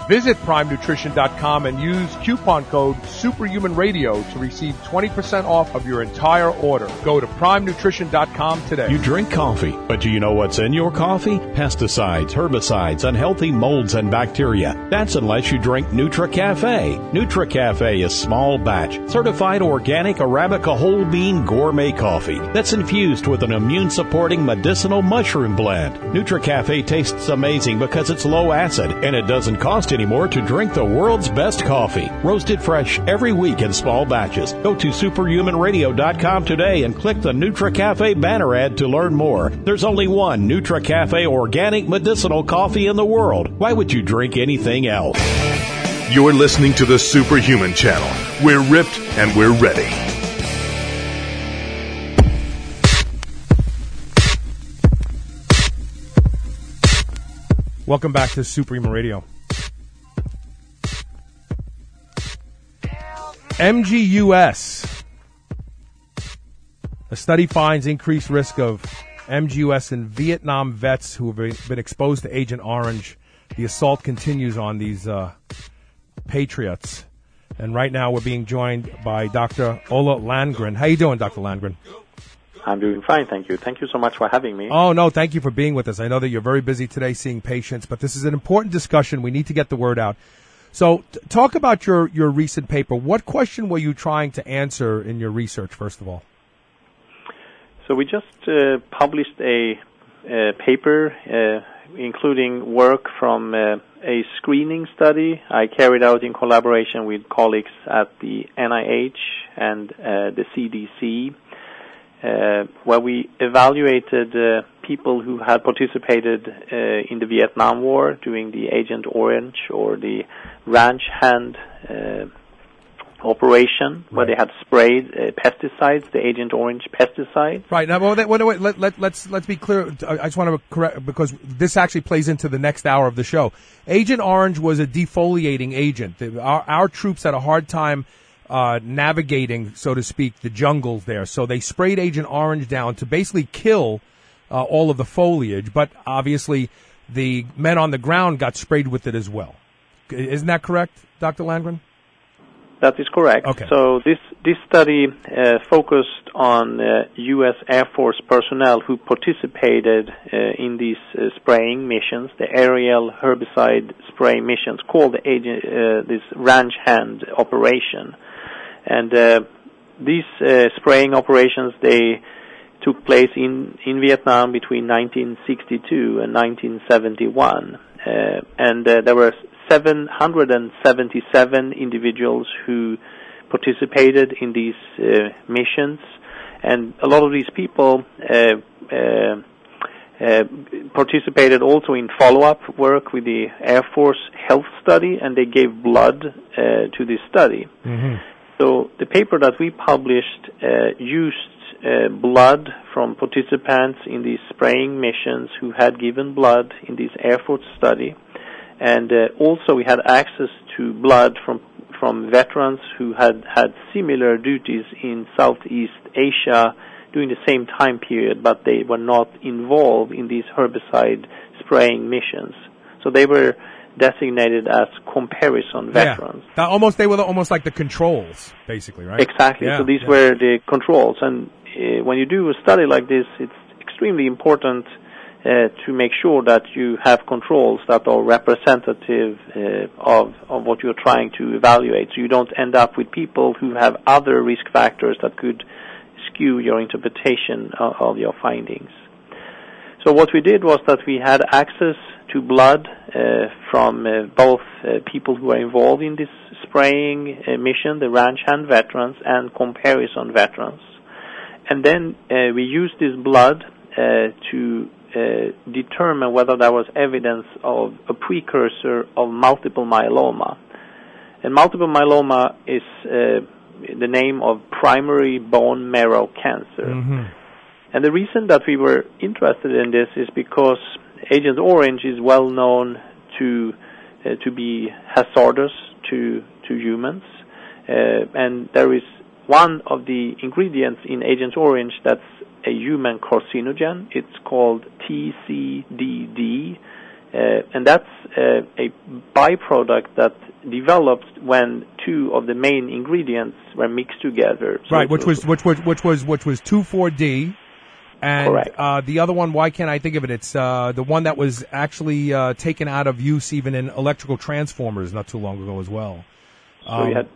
Visit prime nutrition dot com and use coupon code Superhuman Radio to receive twenty percent off of your entire order. Go to prime nutrition dot com today. You drink coffee, but do you know what's in your coffee? Pesticides, herbicides, unhealthy molds and bacteria. That's unless you drink NutriCafe. NutriCafe is small batch, certified organic Arabica whole bean gourmet coffee that's infused with an immune supporting medicinal mushroom blend. NutriCafe tastes amazing because it's low acid and it doesn't cost anymore to drink the world's best coffee. Roasted fresh every week in small batches. Go to superhuman radio dot com today and click the NutriCafe banner ad to learn more. There's only one NutriCafe organic medicinal coffee in the world. Why would you drink anything else? You're listening to the Superhuman Channel. We're ripped and we're ready. Welcome back to Superhuman Radio. M G U S. A study finds increased risk of M G U S in Vietnam vets who have been exposed to Agent Orange. The assault continues on these uh, patriots. And right now we're being joined by Doctor Ola Landgren. How you doing, Doctor Landgren? I'm doing fine, thank you. Thank you so much for having me. Oh, no, thank you for being with us. I know that you're very busy today seeing patients, but this is an important discussion. We need to get the word out. So t- talk about your, your recent paper. What question were you trying to answer in your research, first of all? So we just uh, published a, a paper uh, including work from uh, a screening study I carried out in collaboration with colleagues at the N I H and uh, the C D C, uh, where we evaluated uh, people who had participated uh, in the Vietnam War doing the Agent Orange or the ranch hand uh, operation, where they had sprayed uh, pesticides, the Agent Orange pesticide. Right. Now, wait, wait, wait, let, let, let's let's be clear. I just want to correct, because this actually plays into the next hour of the show. Agent Orange was a defoliating agent. Our, our troops had a hard time uh, navigating, so to speak, the jungles there. So they sprayed Agent Orange down to basically kill uh, all of the foliage. But obviously, the men on the ground got sprayed with it as well. Isn't that correct, Doctor Landgren? That is correct. Okay. So this this study uh, focused on uh, U S Air Force personnel who participated uh, in these uh, spraying missions, the aerial herbicide spraying missions called the agent, uh, this ranch hand operation. And uh, these uh, spraying operations, they took place in, in Vietnam between nineteen sixty-two and nineteen seventy-one. Uh, and uh, there were seven hundred seventy-seven individuals who participated in these uh, missions, and a lot of these people uh, uh, uh, participated also in follow-up work with the Air Force Health Study, and they gave blood uh, to this study. Mm-hmm. So the paper that we published uh, used uh, blood from participants in these spraying missions who had given blood in this Air Force study. And uh, also we had access to blood from from veterans who had had similar duties in Southeast Asia during the same time period, but they were not involved in these herbicide spraying missions. So they were designated as comparison veterans. Yeah. Almost, they were almost like the controls, basically, right? Exactly. Yeah, so these yeah. were the controls. And uh, when you do a study like this, it's extremely important Uh, to make sure that you have controls that are representative uh, of, of what you're trying to evaluate, so you don't end up with people who have other risk factors that could skew your interpretation of, of your findings. So what we did was that we had access to blood uh, from uh, both uh, people who are involved in this spraying uh, mission, the ranch hand veterans, and comparison veterans. And then uh, we used this blood uh, to Uh, determine whether there was evidence of a precursor of multiple myeloma. And multiple myeloma is uh, the name of primary bone marrow cancer. Mm-hmm. And the reason that we were interested in this is because Agent Orange is well known to uh, to be hazardous to to humans, uh, and there is one of the ingredients in Agent Orange that's a human carcinogen. It's called T C D D, Uh, and that's uh, a byproduct that developed when two of the main ingredients were mixed together. So right, which was which was which was which was two four D, and uh, the other one. Why can't I think of it? It's uh, the one that was actually uh, taken out of use even in electrical transformers not too long ago as well. So um, we had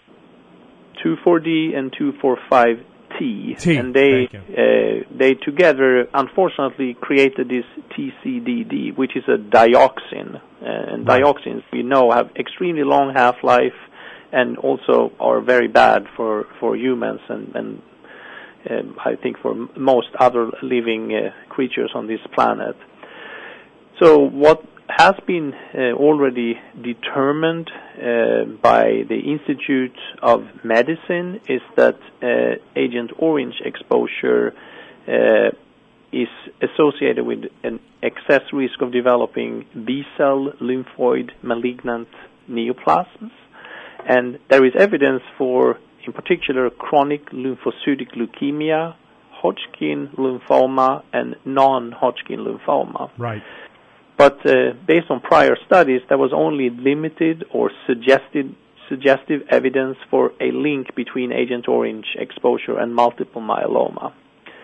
two four D and two four five T, T, and they uh, they together unfortunately created this T C D D, which is a dioxin, uh, and right. dioxins we know have extremely long half-life and also are very bad for for humans and and um, I think for m- most other living uh, creatures on this planet. So what has been uh, already determined uh, by the Institute of Medicine is that uh, Agent Orange exposure uh, is associated with an excess risk of developing B-cell lymphoid malignant neoplasms. And there is evidence for, in particular, chronic lymphocytic leukemia, Hodgkin lymphoma, and non-Hodgkin lymphoma. Right. But uh, based on prior studies, there was only limited or suggested, suggestive evidence for a link between Agent Orange exposure and multiple myeloma.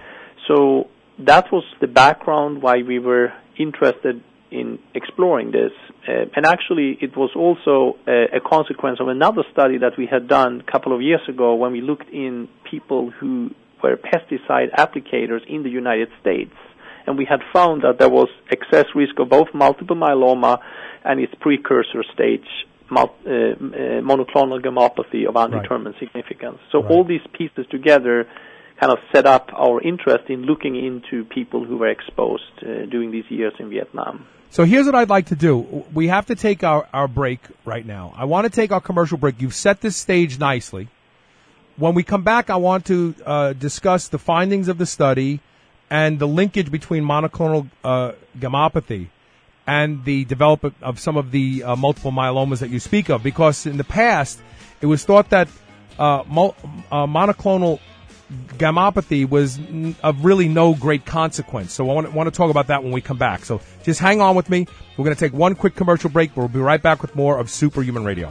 So that was the background why we were interested in exploring this. Uh, and actually, it was also uh, a consequence of another study that we had done a couple of years ago when we looked in people who were pesticide applicators in the United States. And we had found that there was excess risk of both multiple myeloma and its precursor stage, mul- uh, uh, monoclonal gammopathy of undetermined right. significance. So right. all these pieces together kind of set up our interest in looking into people who were exposed uh, during these years in Vietnam. So here's what I'd like to do. We have to take our, our break right now. I want to take our commercial break. You've set this stage nicely. When we come back, I want to uh, discuss the findings of the study and the linkage between monoclonal uh, gammopathy and the development of some of the uh, multiple myelomas that you speak of. Because in the past, it was thought that uh, mo- uh, monoclonal gammopathy was n- of really no great consequence. So I want, want to talk about that when we come back. So just hang on with me. We're going to take one quick commercial break. We'll be right back with more of Superhuman Radio.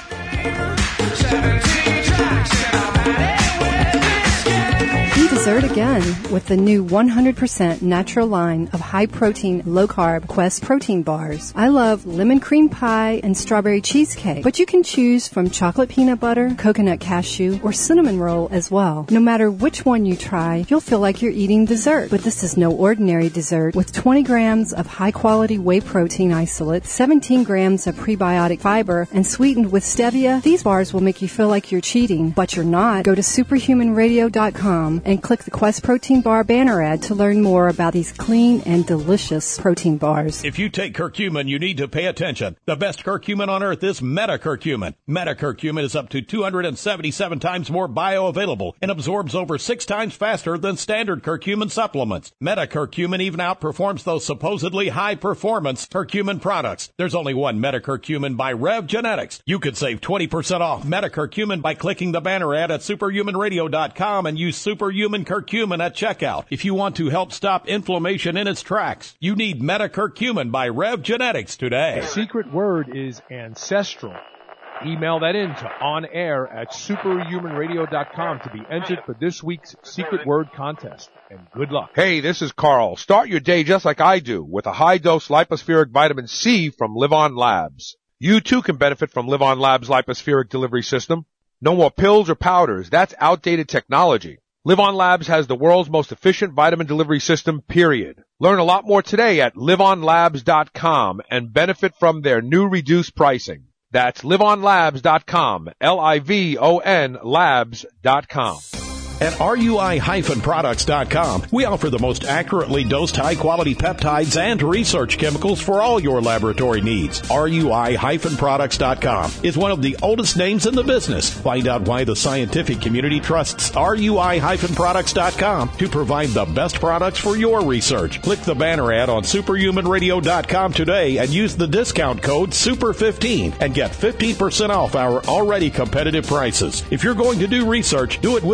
Be dessert again with the new one hundred percent natural line of high-protein, low-carb Quest protein bars. I love lemon cream pie and strawberry cheesecake, but you can choose from chocolate peanut butter, coconut cashew, or cinnamon roll as well. No matter which one you try, you'll feel like you're eating dessert. But this is no ordinary dessert. With twenty grams of high-quality whey protein isolate, seventeen grams of prebiotic fiber, and sweetened with stevia, these bars will make you feel like you're cheating, but you're not. Go to superhuman radio dot com and click the Quest Protein Bar banner ad to learn more about these clean and delicious protein bars. If you take curcumin, you need to pay attention. The best curcumin on earth is metacurcumin. Metacurcumin is up to two hundred seventy-seven times more bioavailable and absorbs over six times faster than standard curcumin supplements. Metacurcumin even outperforms those supposedly high-performance curcumin products. There's only one metacurcumin by Rev Genetics. You could save twenty percent off metacurcumin by clicking the banner ad at superhuman radio dot com and use superhuman curcumin at checkout. If you want to help stop inflammation in its tracks, you need metacurcumin by Rev Genetics today. The secret word is ancestral. Email that in to onair at superhuman radio dot com to be entered for this week's secret word contest. And good luck. Hey, this is Carl. Start your day just like I do with a high-dose lipospheric vitamin C from Live On Labs. You too can benefit from Live On Labs' lipospheric delivery system. No more pills or powders. That's outdated technology. Live On Labs has the world's most efficient vitamin delivery system, period. Learn a lot more today at live on labs dot com and benefit from their new reduced pricing. That's live on labs dot com, L I V O N labs dot com. At R U I products dot com, we offer the most accurately dosed high-quality peptides and research chemicals for all your laboratory needs. R U I products dot com is one of the oldest names in the business. Find out why the scientific community trusts R U I products dot com to provide the best products for your research. Click the banner ad on superhuman radio dot com today and use the discount code super fifteen and get fifteen percent off our already competitive prices. If you're going to do research, do it with the best.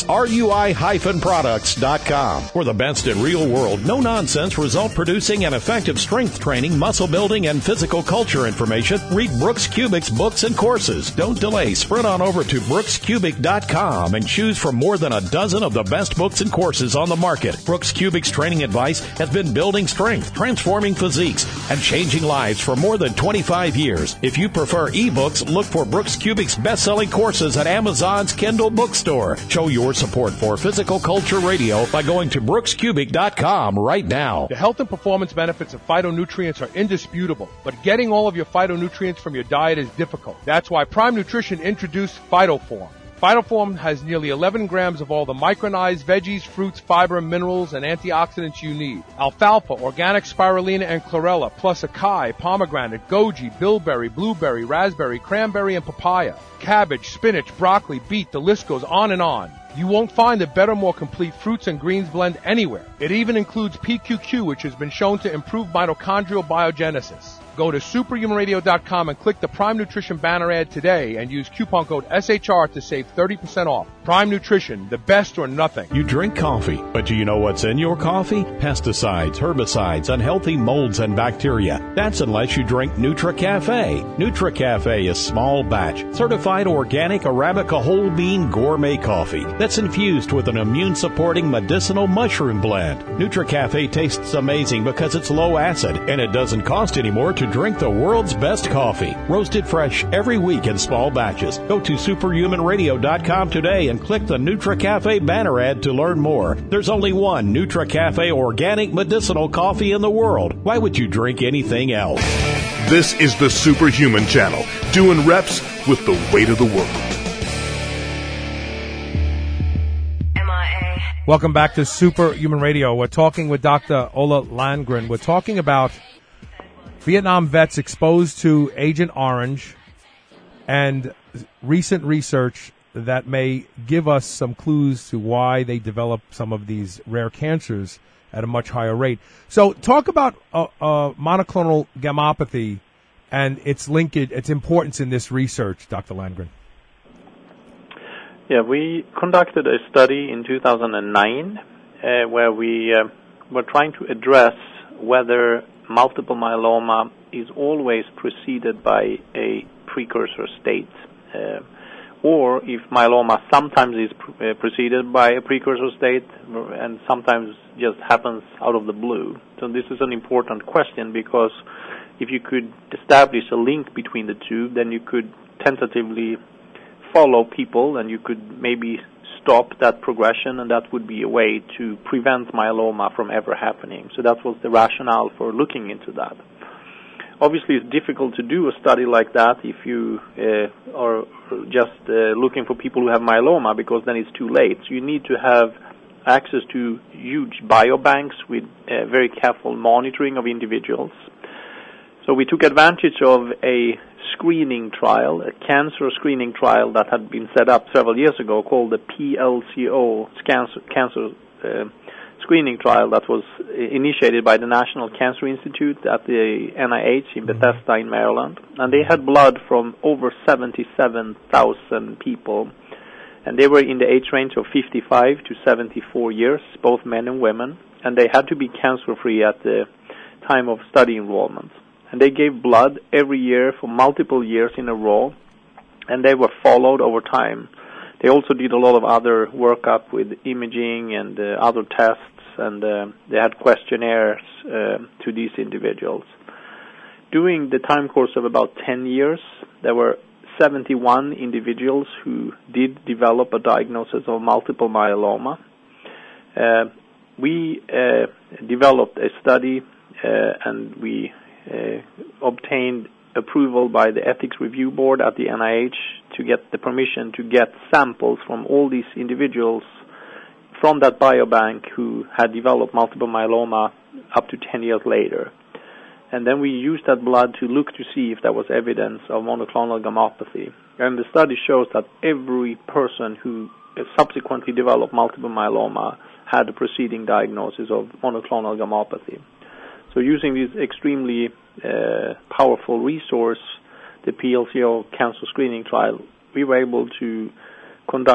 R U I products dot com. For the best in real-world, no-nonsense, result-producing, and effective strength training, muscle building, and physical culture information, read Brooks Kubic's books and courses. Don't delay. Sprint on over to brooks cubic dot com and choose from more than a dozen of the best books and courses on the market. Brooks Kubic's training advice has been building strength, transforming physiques, and changing lives for more than twenty-five years. If you prefer ebooks, look for Brooks Kubic's best-selling courses at Amazon's Kindle bookstore. Show your support for Physical Culture Radio by going to brooks cubic dot com right now. The health and performance benefits of phytonutrients are indisputable, but getting all of your phytonutrients from your diet is difficult. That's why Prime Nutrition introduced PhytoForm. PhytoForm has nearly eleven grams of all the micronized veggies, fruits, fiber, minerals, and antioxidants you need. Alfalfa, organic spirulina, and chlorella, plus acai, pomegranate, goji, bilberry, blueberry, raspberry, cranberry, and papaya. Cabbage, spinach, broccoli, beet, the list goes on and on. You won't find a better, more complete fruits and greens blend anywhere. It even includes P Q Q, which has been shown to improve mitochondrial biogenesis. Go to superhuman radio dot com and click the Prime Nutrition banner ad today and use coupon code S H R to save thirty percent off. Prime Nutrition, the best or nothing. You drink coffee, but do you know what's in your coffee? Pesticides, herbicides, unhealthy molds and bacteria. That's unless you drink NutriCafe. NutriCafe is small batch, certified organic Arabica whole bean gourmet coffee that's infused with an immune-supporting medicinal mushroom blend. NutriCafe tastes amazing because it's low acid and it doesn't cost any more to drink the world's best coffee. Roasted fresh every week in small batches. Go to superhuman radio dot com today and click the NutriCafe banner ad to learn more. There's only one NutriCafe organic medicinal coffee in the world. Why would you drink anything else? This is the Superhuman Channel, doing reps with the weight of the world. Welcome back to Superhuman Radio. We're talking with Doctor Ola Landgren. We're talking about Vietnam vets exposed to Agent Orange and recent research that may give us some clues to why they develop some of these rare cancers at a much higher rate. So talk about uh, uh, monoclonal gammopathy and its linkage, its importance in this research, Doctor Landgren. Yeah, we conducted a study in two thousand nine uh, where we uh, were trying to address whether multiple myeloma is always preceded by a precursor state, uh, or if myeloma sometimes is pre- uh, preceded by a precursor state and sometimes just happens out of the blue. So this is an important question because if you could establish a link between the two, then you could tentatively follow people and you could maybe stop that progression, and that would be a way to prevent myeloma from ever happening. So that was the rationale for looking into that. Obviously, it's difficult to do a study like that if you uh, are just uh, looking for people who have myeloma, because then it's too late. So you need to have access to huge biobanks with uh, very careful monitoring of individuals. So we took advantage of a screening trial, a cancer screening trial that had been set up several years ago called the P L C O cancer, cancer uh, screening trial that was initiated by the National Cancer Institute at the N I H in Bethesda in Maryland. And they had blood from over seventy-seven thousand people. And they were in the age range of fifty-five to seventy-four years, both men and women. And they had to be cancer-free at the time of study enrollment. And they gave blood every year for multiple years in a row, and they were followed over time. They also did a lot of other workup with imaging and uh, other tests, and uh, they had questionnaires uh, to these individuals. During the time course of about ten years, there were seventy-one individuals who did develop a diagnosis of multiple myeloma. Uh, we uh, developed a study, uh, and we Uh, obtained approval by the Ethics Review Board at the N I H to get the permission to get samples from all these individuals from that biobank who had developed multiple myeloma up to ten years later. And then we used that blood to look to see if there was evidence of monoclonal gammopathy. And the study shows that every person who subsequently developed multiple myeloma had a preceding diagnosis of monoclonal gammopathy. So using this extremely uh, powerful resource, the P L C O cancer screening trial, we were able to conduct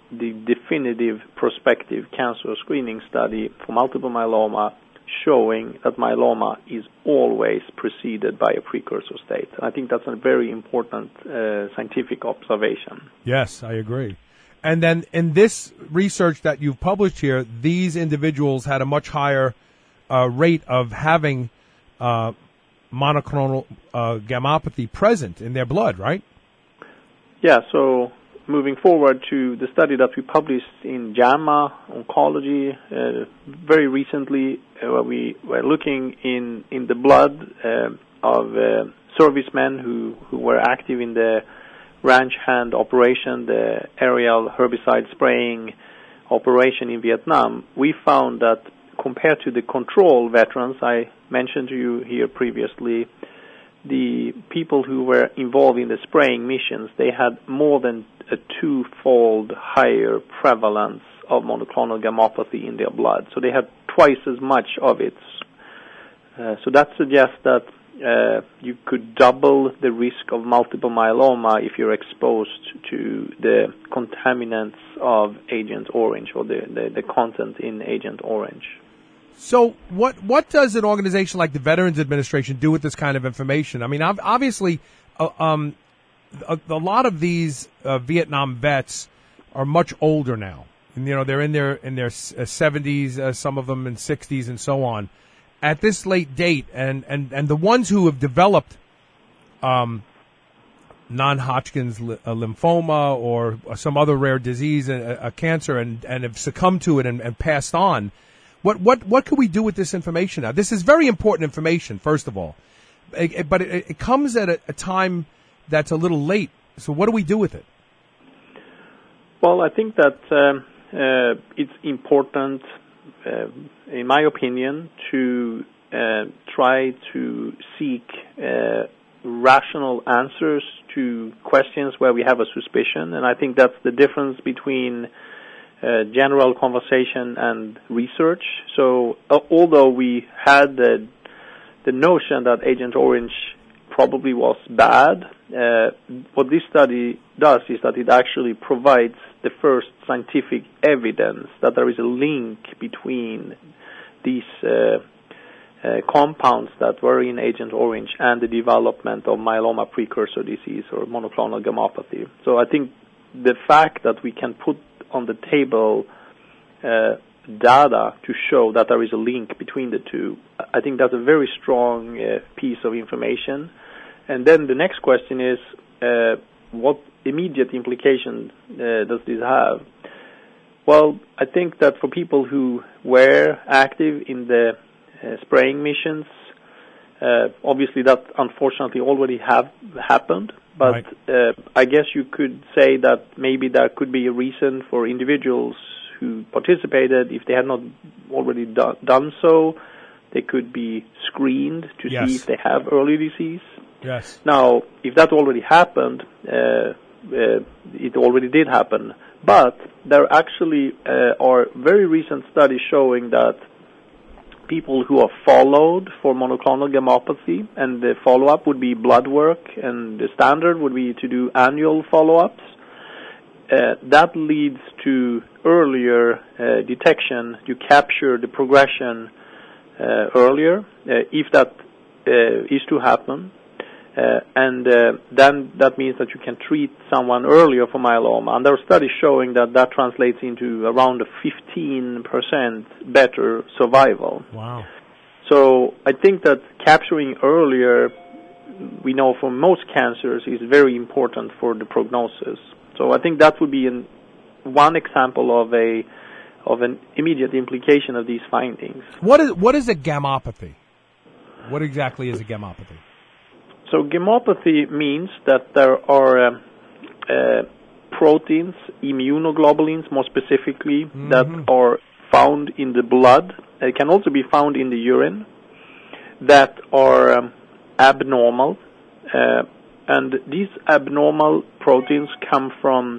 the definitive prospective cancer screening study for multiple myeloma showing that myeloma is always preceded by a precursor state. I think that's a very important uh, scientific observation. Yes, I agree. And then in this research that you've published here, these individuals had a much higher uh, rate of having uh, monoclonal uh, gammopathy present in their blood, right? Yeah, so moving forward to the study that we published in JAMA Oncology uh, very recently, uh, where we were looking in, in the blood uh, of uh, servicemen who, who were active in the ranch hand operation, the aerial herbicide spraying operation in Vietnam. We found that compared to the control veterans I mentioned to you here previously, the people who were involved in the spraying missions, they had more than a two-fold higher prevalence of monoclonal gammopathy in their blood. So they had twice as much of it. Uh, so that suggests that uh, you could double the risk of multiple myeloma if you're exposed to the contaminants of Agent Orange or the, the, the content in Agent Orange. So what what does an organization like the Veterans Administration do with this kind of information? I mean, obviously, uh, um, a, a lot of these uh, Vietnam vets are much older now. And, you know, they're in their in their seventies, uh, some of them in sixties, and so on. At this late date, and and, and the ones who have developed um, non-Hodgkin's li- uh, lymphoma or some other rare disease, a, a cancer, and, and have succumbed to it and, and passed on. What what what can we do with this information now? This is very important information, first of all, it, it, but it, it comes at a, a time that's a little late. So what do we do with it? Well, I think that um, uh, it's important, uh, in my opinion, to uh, try to seek uh, rational answers to questions where we have a suspicion, and I think that's the difference between Uh, general conversation and research. So uh, although we had the, the notion that Agent Orange probably was bad, uh, what this study does is that it actually provides the first scientific evidence that there is a link between these uh, uh, compounds that were in Agent Orange and the development of myeloma precursor disease or monoclonal gammopathy. So I think the fact that we can put on the table uh, data to show that there is a link between the two, I think that's a very strong uh, piece of information. And then the next question is, uh, what immediate implication uh, does this have? Well, I think that for people who were active in the uh, spraying missions, uh, obviously that unfortunately already have happened. But right. uh, I guess you could say that maybe there could be a reason for individuals who participated, if they had not already do- done so, they could be screened to yes. see if they have early disease. Yes. Now, if that already happened, uh, uh, it already did happen. But there actually uh, are very recent studies showing that people who are followed for monoclonal gammopathy, and the follow-up would be blood work, and the standard would be to do annual follow-ups. Uh, that leads to earlier uh, detection. You capture the progression uh, earlier, uh, if that uh, is to happen. Uh, and uh, then that means that you can treat someone earlier for myeloma. And there are studies showing that that translates into around a fifteen percent better survival. Wow. So I think that capturing earlier, we know for most cancers, is very important for the prognosis. So I think that would be an, one example of a of an immediate implication of these findings. What is what is a gammopathy? What exactly is a gammopathy? So gammopathy means that there are uh, uh, proteins, immunoglobulins more specifically, mm-hmm. that are found in the blood. It can also be found in the urine, that are um, abnormal. Uh, and these abnormal proteins come from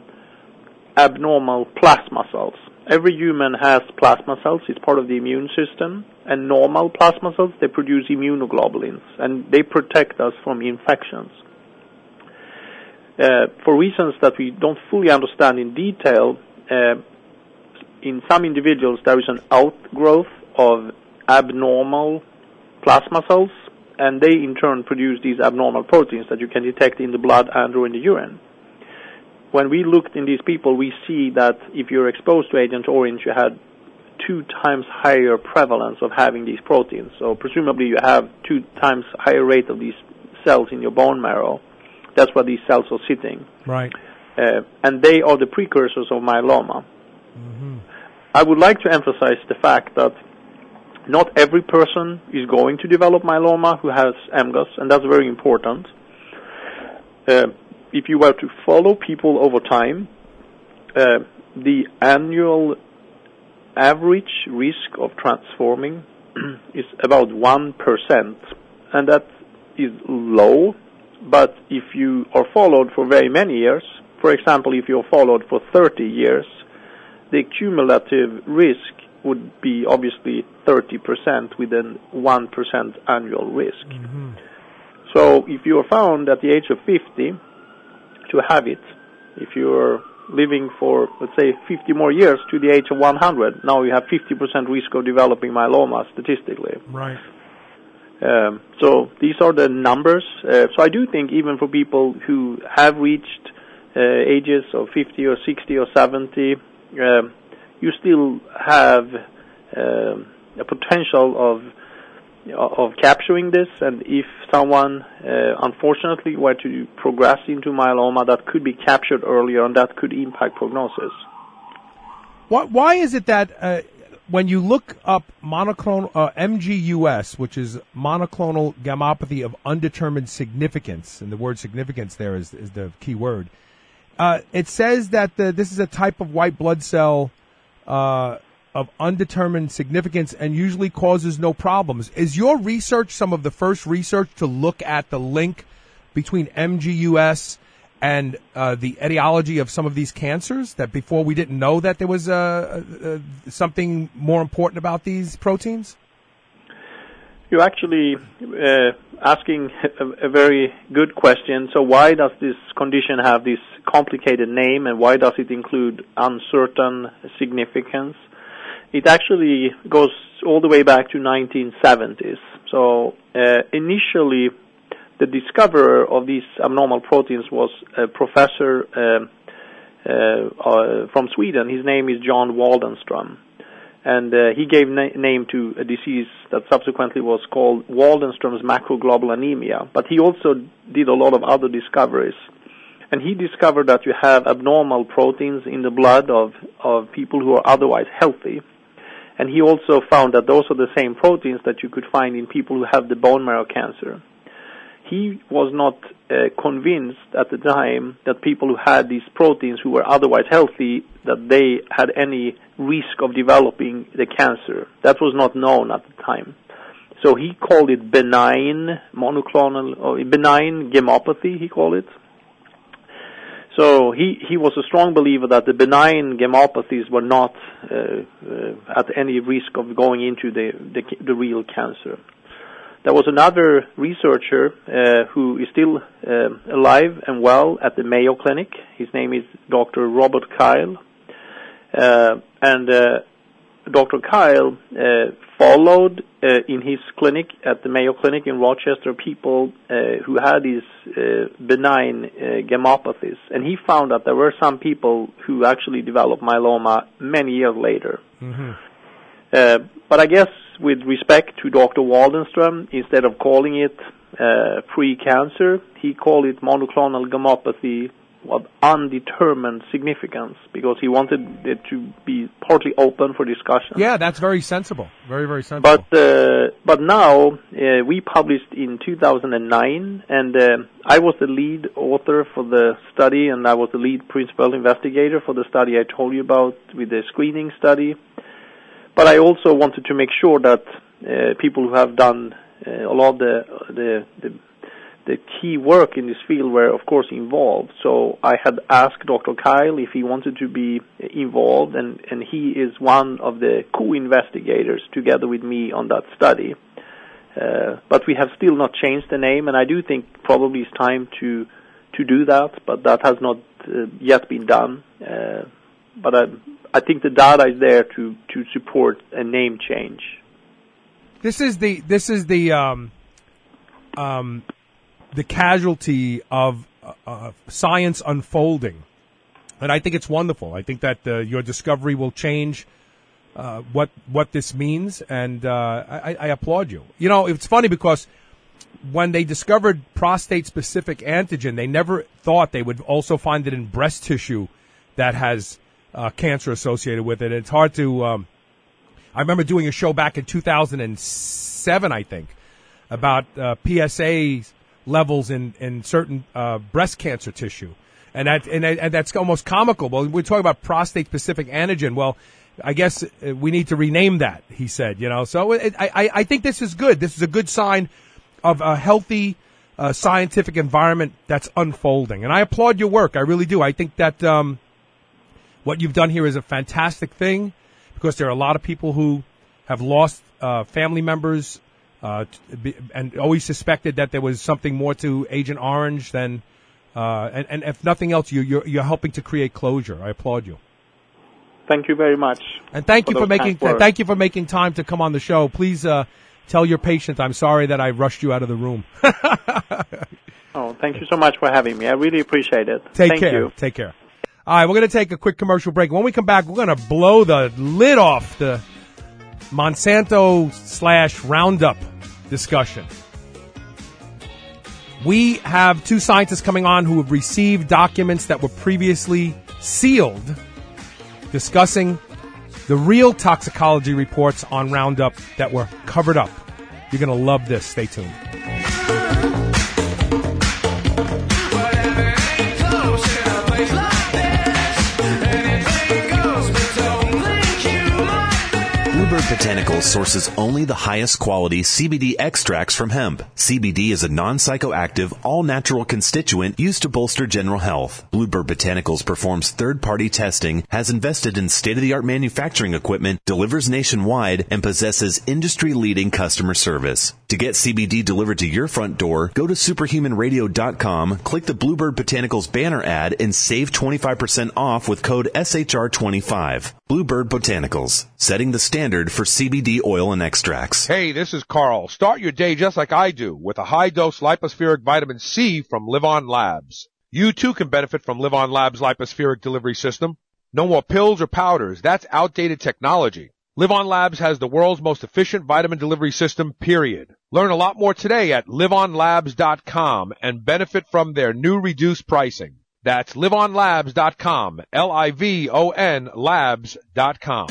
abnormal plasma cells. Every human has plasma cells. It's part of the immune system. And normal plasma cells, they produce immunoglobulins, and they protect us from infections. Uh, for reasons that we don't fully understand in detail, uh, in some individuals there is an outgrowth of abnormal plasma cells, and they in turn produce these abnormal proteins that you can detect in the blood and or in the urine. When we looked in these people, we see that if you're exposed to Agent Orange, you had two times higher prevalence of having these proteins. So presumably you have two times higher rate of these cells in your bone marrow. That's where these cells are sitting. Right. Uh, and they are the precursors of myeloma. Mm-hmm. I would like to emphasize the fact that not every person is going to develop myeloma who has M G U S, and that's very important. Uh, if you were to follow people over time, uh, the annual average risk of transforming is about one percent, and that is low. But if you are followed for very many years, for example, if you're followed for thirty years, the cumulative risk would be obviously thirty percent with a one percent annual risk. Mm-hmm. So if you are found at the age of fifty to have it, if you're living for, let's say, fifty more years to the age of one hundred, now you have fifty percent risk of developing myeloma statistically. Right. Um, so these are the numbers. Uh, so I do think even for people who have reached uh, ages of fifty or sixty or seventy, um, you still have um, a potential of of capturing this, and if someone uh, unfortunately were to progress into myeloma, that could be captured earlier, and that could impact prognosis. Why, why is it that uh, when you look up monoclonal uh, M G U S, which is monoclonal gammopathy of undetermined significance, and the word significance there is, is the key word, uh, it says that the, this is a type of white blood cell uh, of undetermined significance and usually causes no problems. Is your research some of the first research to look at the link between M G U S and uh, the etiology of some of these cancers, that before we didn't know that there was uh, uh, something more important about these proteins? You're actually uh, asking a, a very good question. So why does this condition have this complicated name, and why does it include uncertain significance? It actually goes all the way back to nineteen seventies. So uh, initially, the discoverer of these abnormal proteins was a professor um, uh, uh, from Sweden. His name is John Waldenström. And uh, he gave na- name to a disease that subsequently was called Waldenström's macroglobulinemia. But he also did a lot of other discoveries. And he discovered that you have abnormal proteins in the blood of, of people who are otherwise healthy. And he also found that those are the same proteins that you could find in people who have the bone marrow cancer. He was not uh, convinced at the time that people who had these proteins who were otherwise healthy, that they had any risk of developing the cancer. That was not known at the time. So he called it benign monoclonal, or benign gammopathy, he called it. So he, he was a strong believer that the benign gammopathies were not uh, uh, at any risk of going into the, the, the real cancer. There was another researcher uh, who is still uh, alive and well at the Mayo Clinic. His name is Doctor Robert Kyle. Uh, and uh, Doctor Kyle uh, followed uh, in his clinic at the Mayo Clinic in Rochester people uh, who had these uh, benign uh, gammopathies. And he found that there were some people who actually developed myeloma many years later. Mm-hmm. Uh, but I guess with respect to Doctor Waldenström, instead of calling it uh, pre-cancer, he called it monoclonal gammopathy of undetermined significance, because he wanted it to be partly open for discussion. Yeah, that's very sensible. Very, very sensible. But uh, but now, uh, we published in two thousand nine, and uh, I was the lead author for the study, and I was the lead principal investigator for the study I told you about with the screening study. But I also wanted to make sure that uh, people who have done uh, a lot of the, the the the key work in this field were, of course, involved. So I had asked Doctor Kyle if he wanted to be involved, and, and he is one of the co-investigators together with me on that study. Uh, but we have still not changed the name, and I do think probably it's time to to do that, but that has not uh, yet been done. Uh, but I, I think the data is there to, to support a name change. This is the this is the um, um, the casualty of uh, science unfolding, and I think it's wonderful. I think that uh, your discovery will change uh, what what this means, and uh, I, I applaud you. You know, it's funny because when they discovered prostate-specific antigen, they never thought they would also find it in breast tissue that has uh, cancer associated with it. It's hard to. Um, I remember doing a show back in two thousand seven, I think, about uh, P S A levels in in certain uh, breast cancer tissue, and that and, and that's almost comical. Well, we're talking about prostate-specific antigen. Well, I guess we need to rename that. He said, you know. So it, I I think this is good. This is a good sign of a healthy uh, scientific environment that's unfolding, and I applaud your work. I really do. I think that um, what you've done here is a fantastic thing, because there are a lot of people who have lost uh, family members uh, and always suspected that there was something more to Agent Orange than, uh, and, and if nothing else, you, you're, you're helping to create closure. I applaud you. Thank you very much. And thank you for making thank you for making time to come on the show. Please uh, tell your patient I'm sorry that I rushed you out of the room. Oh, thank you so much for having me. I really appreciate it. Take thank care. you. Take care. All right, we're going to take a quick commercial break. When we come back, we're going to blow the lid off the Monsanto slash Roundup discussion. We have two scientists coming on who have received documents that were previously sealed, discussing the real toxicology reports on Roundup that were covered up. You're going to love this. Stay tuned. Bluebird Botanicals sources only the highest quality C B D extracts from hemp. C B D is a non-psychoactive, all-natural constituent used to bolster general health. Bluebird Botanicals performs third-party testing, has invested in state-of-the-art manufacturing equipment, delivers nationwide, and possesses industry-leading customer service. To get C B D delivered to your front door, go to superhuman radio dot com, click the Bluebird Botanicals banner ad, and save twenty-five percent off with code S H R twenty-five. Bluebird Botanicals, setting the standard for C B D oil and extracts. Hey, this is Carl. Start your day just like I do with a high-dose lipospheric vitamin C from Live On Labs. You too can benefit from Live On Labs' lipospheric delivery system. No more pills or powders. That's outdated technology. Live On Labs has the world's most efficient vitamin delivery system, period. Learn a lot more today at live on labs dot com and benefit from their new reduced pricing. That's live on labs dot com, L I V O N labs dot com.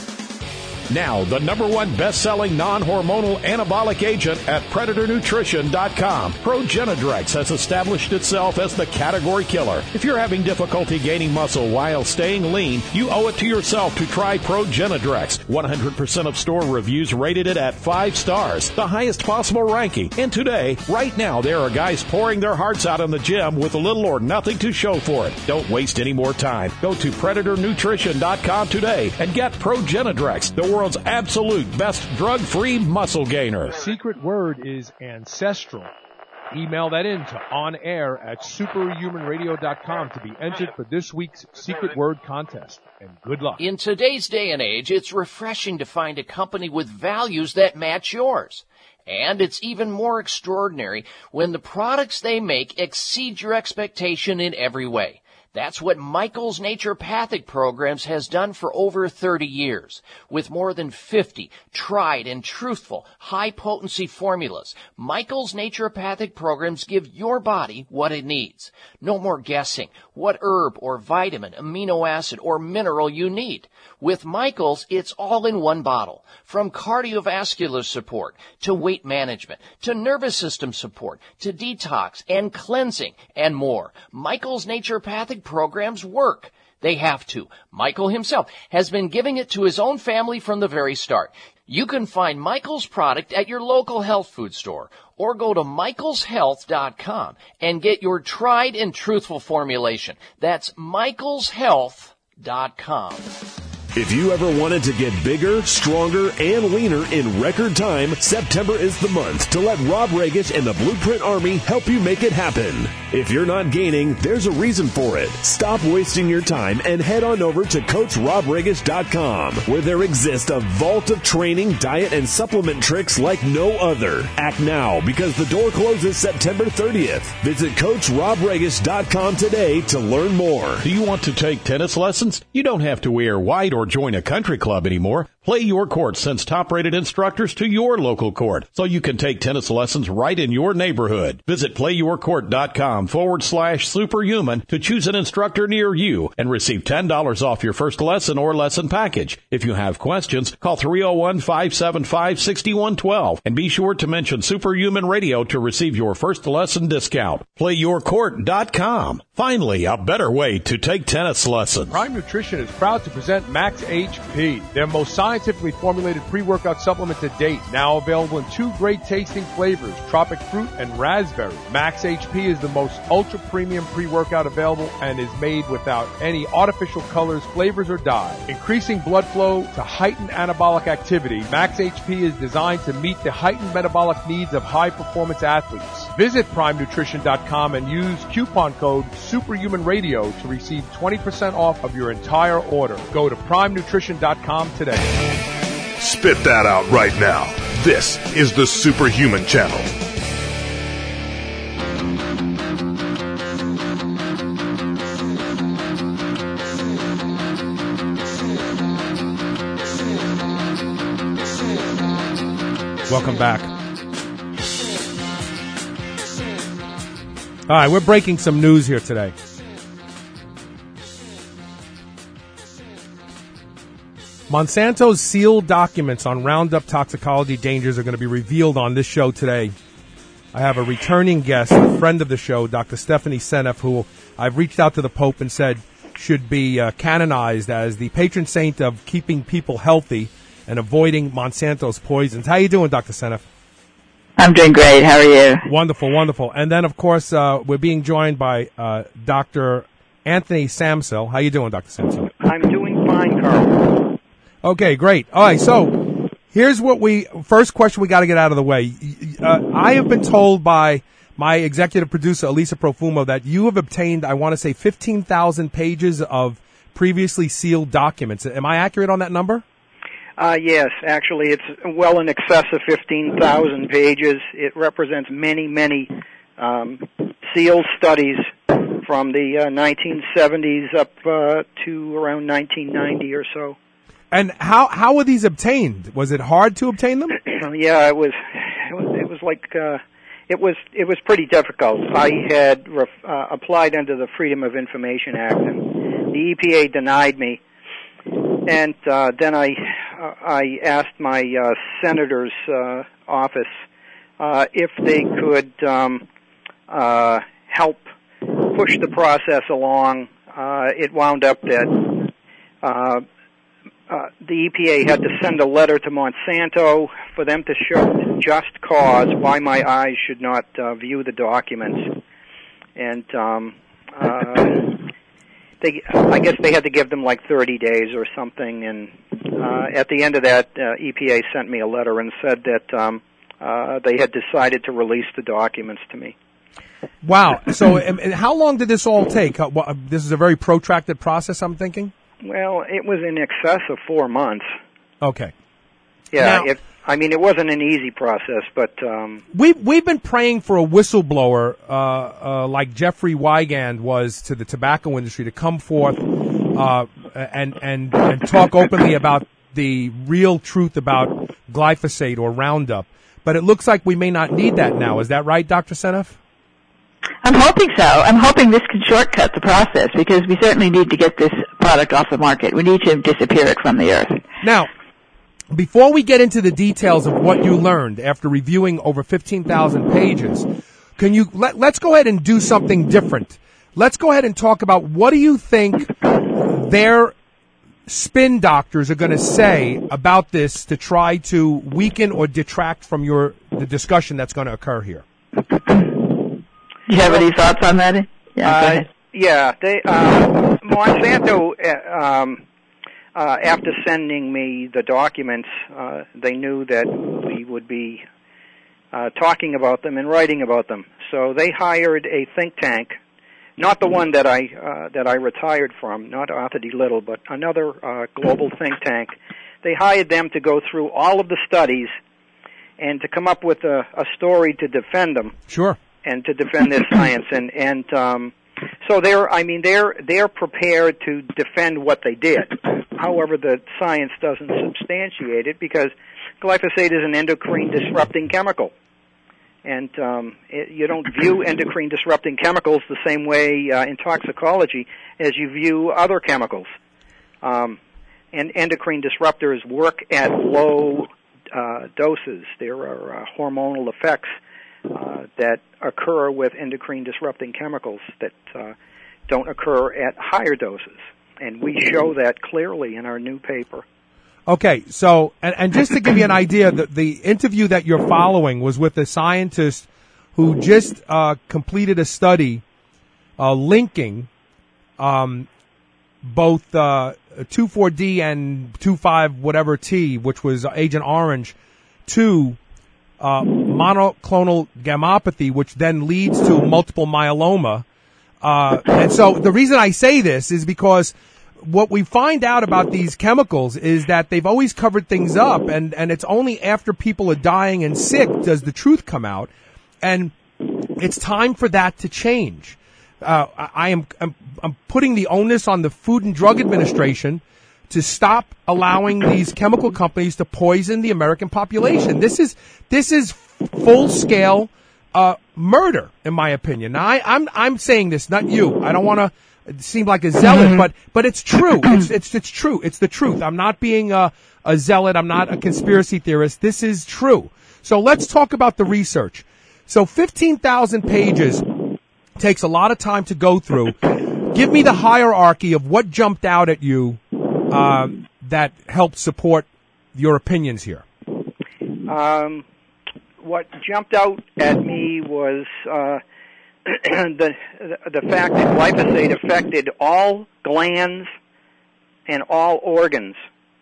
Now, the number one best-selling non-hormonal anabolic agent at predator nutrition dot com. Progenadrex has established itself as the category killer. If you're having difficulty gaining muscle while staying lean, you owe it to yourself to try Progenadrex. one hundred percent of store reviews rated it at five stars, the highest possible ranking. And today, right now, there are guys pouring their hearts out in the gym with little or nothing to show for it. Don't waste any more time. Go to predator nutrition dot com today and get Progenadrex, the world's absolute best drug-free muscle gainer. The secret word is ancestral. Email that in to onair at superhuman radio dot com to be entered for this week's secret word contest. And good luck. In today's day and age, it's refreshing to find a company with values that match yours. And it's even more extraordinary when the products they make exceed your expectation in every way. That's what Michael's Naturopathic Programs has done for over thirty years. With more than fifty tried and truthful high-potency formulas, Michael's Naturopathic Programs give your body what it needs. No more guessing what herb or vitamin, amino acid, or mineral you need. With Michael's, it's all in one bottle. From cardiovascular support to weight management to nervous system support to detox and cleansing and more. Michael's Naturopathic Programs work. They have to. Michael himself has been giving it to his own family from the very start. You can find Michael's product at your local health food store or go to michaels health dot com and get your tried and truthful formulation. That's michaels health dot com. If you ever wanted to get bigger, stronger, and leaner in record time, September is the month to let Rob Regish and the Blueprint Army help you make it happen. If you're not gaining, there's a reason for it. Stop wasting your time and head on over to Coach Rob Regish dot com, where there exists a vault of training, diet, and supplement tricks like no other. Act now, because the door closes September thirtieth. Visit Coach Rob Regish dot com today to learn more. Do you want to take tennis lessons? You don't have to wear white or join a country club anymore. Play Your Court sends top-rated instructors to your local court, so you can take tennis lessons right in your neighborhood. Visit play your court dot com forward slash superhuman to choose an instructor near you and receive ten dollars off your first lesson or lesson package. If you have questions, call three oh one, five seven five, six one one two and be sure to mention Superhuman Radio to receive your first lesson discount. play your court dot com. Finally, a better way to take tennis lessons. Prime Nutrition is proud to present Max H P, their most scientifically formulated pre-workout supplement to date. Now available in two great tasting flavors, tropic fruit and raspberry. Max H P is the most ultra-premium pre-workout available and is made without any artificial colors, flavors, or dyes. Increasing blood flow to heighten anabolic activity, Max H P is designed to meet the heightened metabolic needs of high-performance athletes. Visit prime nutrition dot com and use coupon code Superhuman Radio to receive twenty percent off of your entire order. Go to prime nutrition dot com today. Spit that out right now. This is the Superhuman Channel. Welcome back. All right, we're breaking some news here today. Monsanto's sealed documents on Roundup toxicology dangers are going to be revealed on this show today. I have a returning guest, a friend of the show, Doctor Stephanie Seneff, who I've reached out to the Pope and said should be uh, canonized as the patron saint of keeping people healthy and avoiding Monsanto's poisons. How you doing, Doctor Seneff? I'm doing great. How are you? Wonderful, wonderful. And then, of course, uh, we're being joined by uh, Doctor Anthony Samsel. How you doing, Doctor Samsel? I'm doing fine, Carl. Okay, great. All right, so here's what we first question we got to get out of the way. Uh, I have been told by my executive producer, Elisa Profumo, that you have obtained, I want to say, fifteen thousand pages of previously sealed documents. Am I accurate on that number? Uh, yes, actually, it's well in excess of fifteen thousand pages. It represents many, many um, sealed studies from the uh, nineteen seventies up uh, to around nineteen ninety or so. And how how were these obtained? Was it hard to obtain them? Yeah, it was. It was, it was like uh, it was. It was pretty difficult. I had ref, uh, applied under the Freedom of Information Act, and the E P A denied me. And uh, then I uh, I asked my uh, senator's uh, office uh, if they could um, uh, help push the process along. Uh, it wound up that uh, uh, the E P A had to send a letter to Monsanto for them to show just cause why my eyes should not uh, view the documents. And um, uh, They, I guess they had to give them like thirty days or something, and uh, at the end of that, uh, E P A sent me a letter and said that um, uh, they had decided to release the documents to me. Wow. So and, and how long did this all take? Uh, well, this is a very protracted process, I'm thinking? Well, it was in excess of four months. Okay. Yeah, now, it, I mean, it wasn't an easy process, but... Um, we've, we've been praying for a whistleblower uh, uh, like Jeffrey Wigand was to the tobacco industry to come forth uh, and, and, and talk openly about the real truth about glyphosate or Roundup. But it looks like we may not need that now. Is that right, Doctor Seneff? I'm hoping so. I'm hoping this can shortcut the process because we certainly need to get this product off the market. We need to disappear it from the earth. Now, before we get into the details of what you learned after reviewing over fifteen thousand pages, can you let, let's go ahead and do something different. Let's go ahead and talk about what do you think their spin doctors are going to say about this to try to weaken or detract from your the discussion that's going to occur here. Do you have any thoughts on that? Yeah, uh, go ahead. Yeah, they, uh, Monsanto, uh, um, uh, after sending me the documents, uh, they knew that we would be uh, talking about them and writing about them. So they hired a think tank, not the one that I uh, that I retired from, not Arthur D. Little, but another uh, global think tank. They hired them to go through all of the studies and to come up with a, a story to defend them. Sure. And to defend their science. And, and um, so they're, I mean, they're, they're prepared to defend what they did. However, the science doesn't substantiate it because glyphosate is an endocrine disrupting chemical. And um, it, you don't view endocrine disrupting chemicals the same way uh, in toxicology as you view other chemicals. Um, and endocrine disruptors work at low uh, doses. There are uh, hormonal effects uh, that occur with endocrine disrupting chemicals that uh, don't occur at higher doses. And we show that clearly in our new paper. Okay, so, and, and just to give you an idea, the, the interview that you're following was with a scientist who just uh, completed a study uh, linking um, both uh, two four D and two five whatever T, which was Agent Orange, to uh, monoclonal gammopathy, which then leads to multiple myeloma. Uh, and so the reason I say this is because what we find out about these chemicals is that they've always covered things up, and, and it's only after people are dying and sick does the truth come out. And it's time for that to change. Uh, I am I'm, I'm putting the onus on the Food and Drug Administration to stop allowing these chemical companies to poison the American population. This is this is full scale uh, murder, in my opinion. Now, I, I'm I'm saying this, not you. I don't want to seem like a zealot, but but it's true. It's it's it's true. It's the truth. I'm not being a, a zealot. I'm not a conspiracy theorist. This is true. So let's talk about the research. So fifteen thousand pages takes a lot of time to go through. Give me the hierarchy of what jumped out at you uh, that helped support your opinions here. Um, what jumped out at me was uh, the the fact that glyphosate affected all glands and all organs.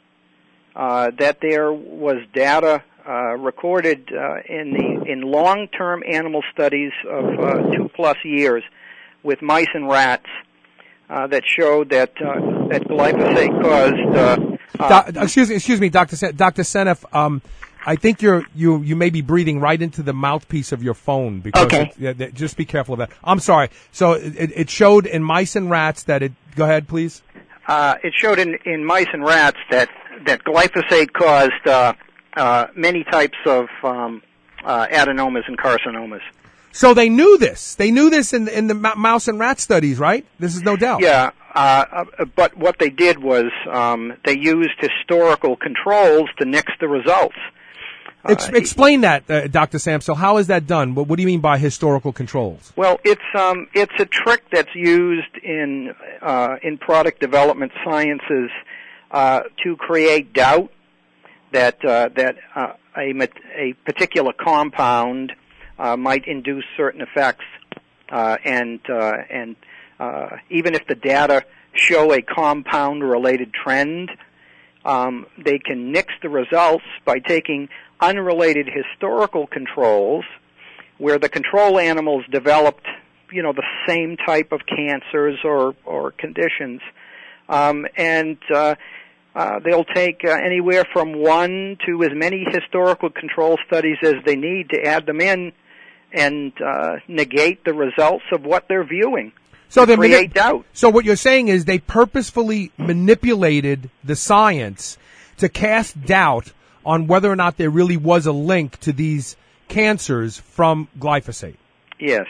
Uh, that there was data uh, recorded uh, in the in long-term animal studies of uh, two plus years with mice and rats uh, that showed that uh, that glyphosate caused. Uh, uh, Do, excuse me, excuse me, Doctor Sen- Doctor Seneff. Um, I think you're you you may be breathing right into the mouthpiece of your phone because okay. it, yeah, just be careful of that. I'm sorry. So it, it showed in mice and rats that it. Go ahead, please. Uh, it showed in, in mice and rats that that glyphosate caused uh, uh, many types of um, uh, adenomas and carcinomas. So they knew this. They knew this in the, in the mouse and rat studies, right? This is no doubt. Yeah, uh, but what they did was um, they used historical controls to nix the results. Ex- explain that, uh, Doctor Samsel. How is that done? What, what do you mean by historical controls? Well, it's um, it's a trick that's used in uh, in product development sciences uh, to create doubt that uh, that uh, a a particular compound uh, might induce certain effects, uh, and uh, and uh, even if the data show a compound-related trend, um, they can nix the results by taking unrelated historical controls where the control animals developed, you know, the same type of cancers or, or conditions. Um, and uh, uh, they'll take uh, anywhere from one to as many historical control studies as they need to add them in and uh, negate the results of what they're viewing. So they create manip- doubt. So what you're saying is they purposefully manipulated the science to cast doubt on whether or not there really was a link to these cancers from glyphosate. Yes.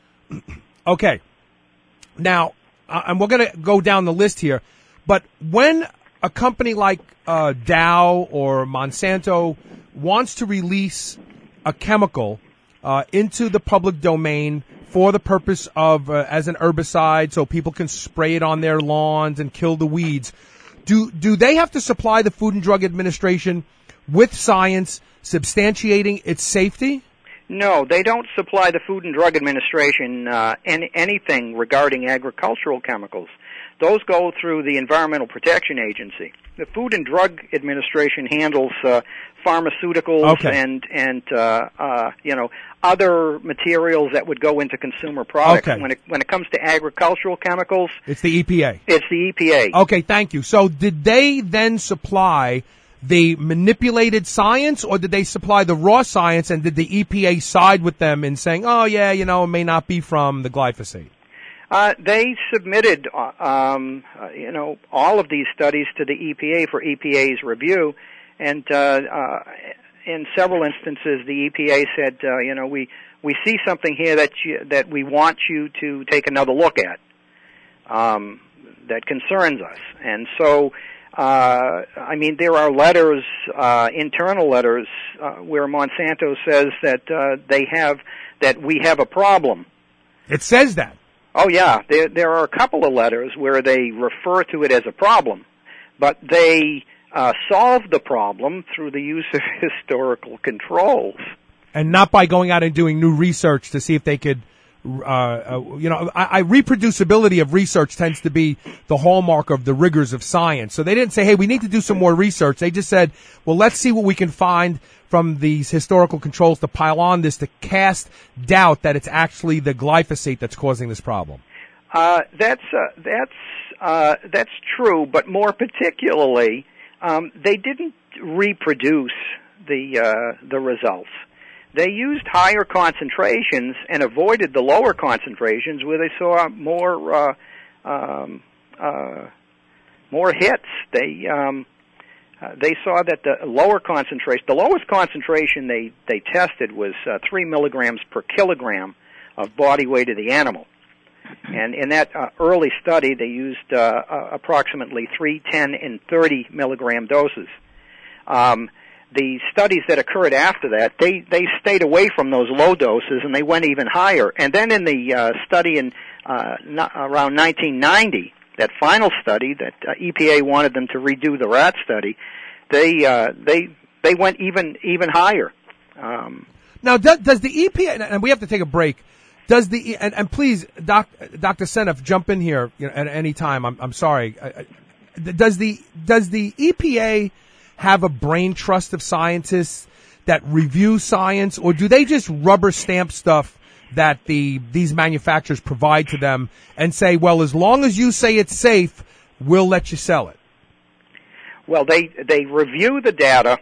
Okay. Now, uh, and we're going to go down the list here, but when a company like uh, Dow or Monsanto wants to release a chemical uh, into the public domain for the purpose of uh, as an herbicide so people can spray it on their lawns and kill the weeds, do do they have to supply the Food and Drug Administration with science substantiating its safety? No, they don't supply the Food and Drug Administration uh, any, anything regarding agricultural chemicals. those go through the Environmental Protection Agency. The Food and Drug Administration handles uh, pharmaceuticals Okay. and and uh, uh, you know other materials that would go into consumer products. Okay. When it when it comes to agricultural chemicals, It's the E P A. it's the E P A. Okay, thank you. So did they then supply the manipulated science, or did they supply the raw science, and did the E P A side with them in saying, oh, yeah, you know, it may not be from the glyphosate? Uh, they submitted, uh, um, uh, you know, all of these studies to the E P A for E P A's review, and uh, uh, in several instances, the E P A said, uh, you know, we we see something here that you, that we want you to take another look at, um, that concerns us, and so. Uh, I mean, there are letters, uh, internal letters, uh, where Monsanto says that, uh, they have, that we have a problem. It says that. Oh yeah, there, there are a couple of letters where they refer to it as a problem, but they, uh, solve the problem through the use of historical controls. And not by going out and doing new research to see if they could, uh, uh you know, I, I, reproducibility of research tends to be the hallmark of the rigors of science. So they didn't say, hey, we need to do some more research. They just said, well, let's see what we can find from these historical controls to pile on this, to cast doubt that it's actually the glyphosate that's causing this problem. Uh, that's, uh, that's, uh, that's true, but more particularly, um, they didn't reproduce the, uh, the results. They used higher concentrations and avoided the lower concentrations where they saw more uh, um, uh, more hits. They um, uh, they saw that the lower concentration, the lowest concentration they they tested was uh, three milligrams per kilogram of body weight of the animal, and in that uh, early study they used uh, uh, approximately three, ten, and thirty milligram doses. Um, The studies that occurred after that, they, they stayed away from those low doses and they went even higher. And then in the uh, study in uh, no, around nineteen ninety, that final study that uh, E P A wanted them to redo the rat study, they uh, they they went even even higher. Um, now, does, does the E P A, and we have to take a break, does the, and, and please, Doc, Doctor Seneff, jump in here, you know, at any time. I'm, I'm sorry. Does the, does the E P A have a brain trust of scientists that review science, or do they just rubber stamp stuff that the these manufacturers provide to them and say, well, as long as you say it's safe, we'll let you sell it? Well, they they review the data,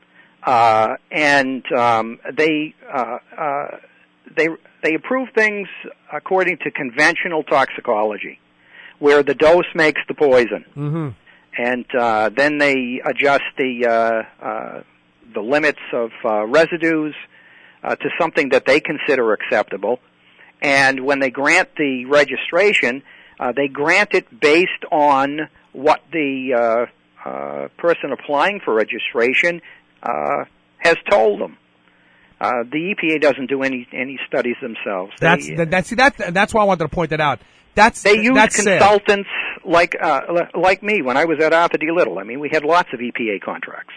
uh, and um, they uh, uh, they they approve things according to conventional toxicology, where the dose makes the poison. Mm-hmm. And uh, then they adjust the uh, uh, the limits of uh, residues uh, to something that they consider acceptable. And when they grant the registration, uh, they grant it based on what the uh, uh, person applying for registration uh, has told them. Uh, the E P A doesn't do any any studies themselves. That's they, that, that's that, that's why I wanted to point that out. That's they use that's consultants sad. like uh, like me when I was at Arthur D. Little. I mean, we had lots of E P A contracts.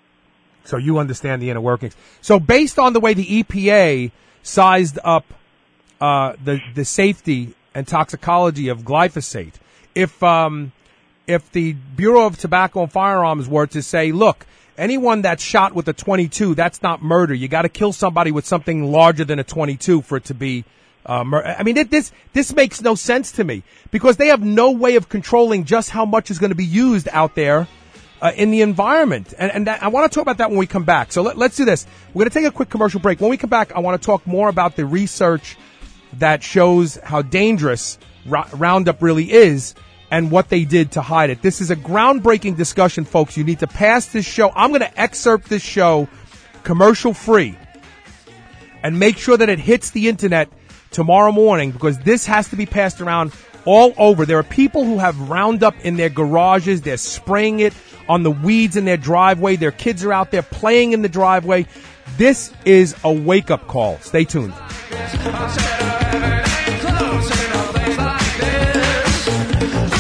So you understand the inner workings. So based on the way the E P A sized up uh, the the safety and toxicology of glyphosate, if um, if the Bureau of Tobacco and Firearms were to say, look, anyone that's shot with a twenty-two, that's not murder. You got to kill somebody with something larger than a twenty-two for it to be. Uh, mur- I mean, it, this this makes no sense to me because they have no way of controlling just how much is going to be used out there uh, in the environment. And, and that, I want to talk about that when we come back. So let, let's do this. We're going to take a quick commercial break. When we come back, I want to talk more about the research that shows how dangerous Ra- Roundup really is and what they did to hide it. This is a groundbreaking discussion, folks. You need to pass this show. I'm going to excerpt this show commercial free and make sure that it hits the internet tomorrow morning, because this has to be passed around all over. There are people who have Roundup in their garages. They're spraying it on the weeds in their driveway. Their kids are out there playing in the driveway. This is a wake-up call. Stay tuned. Close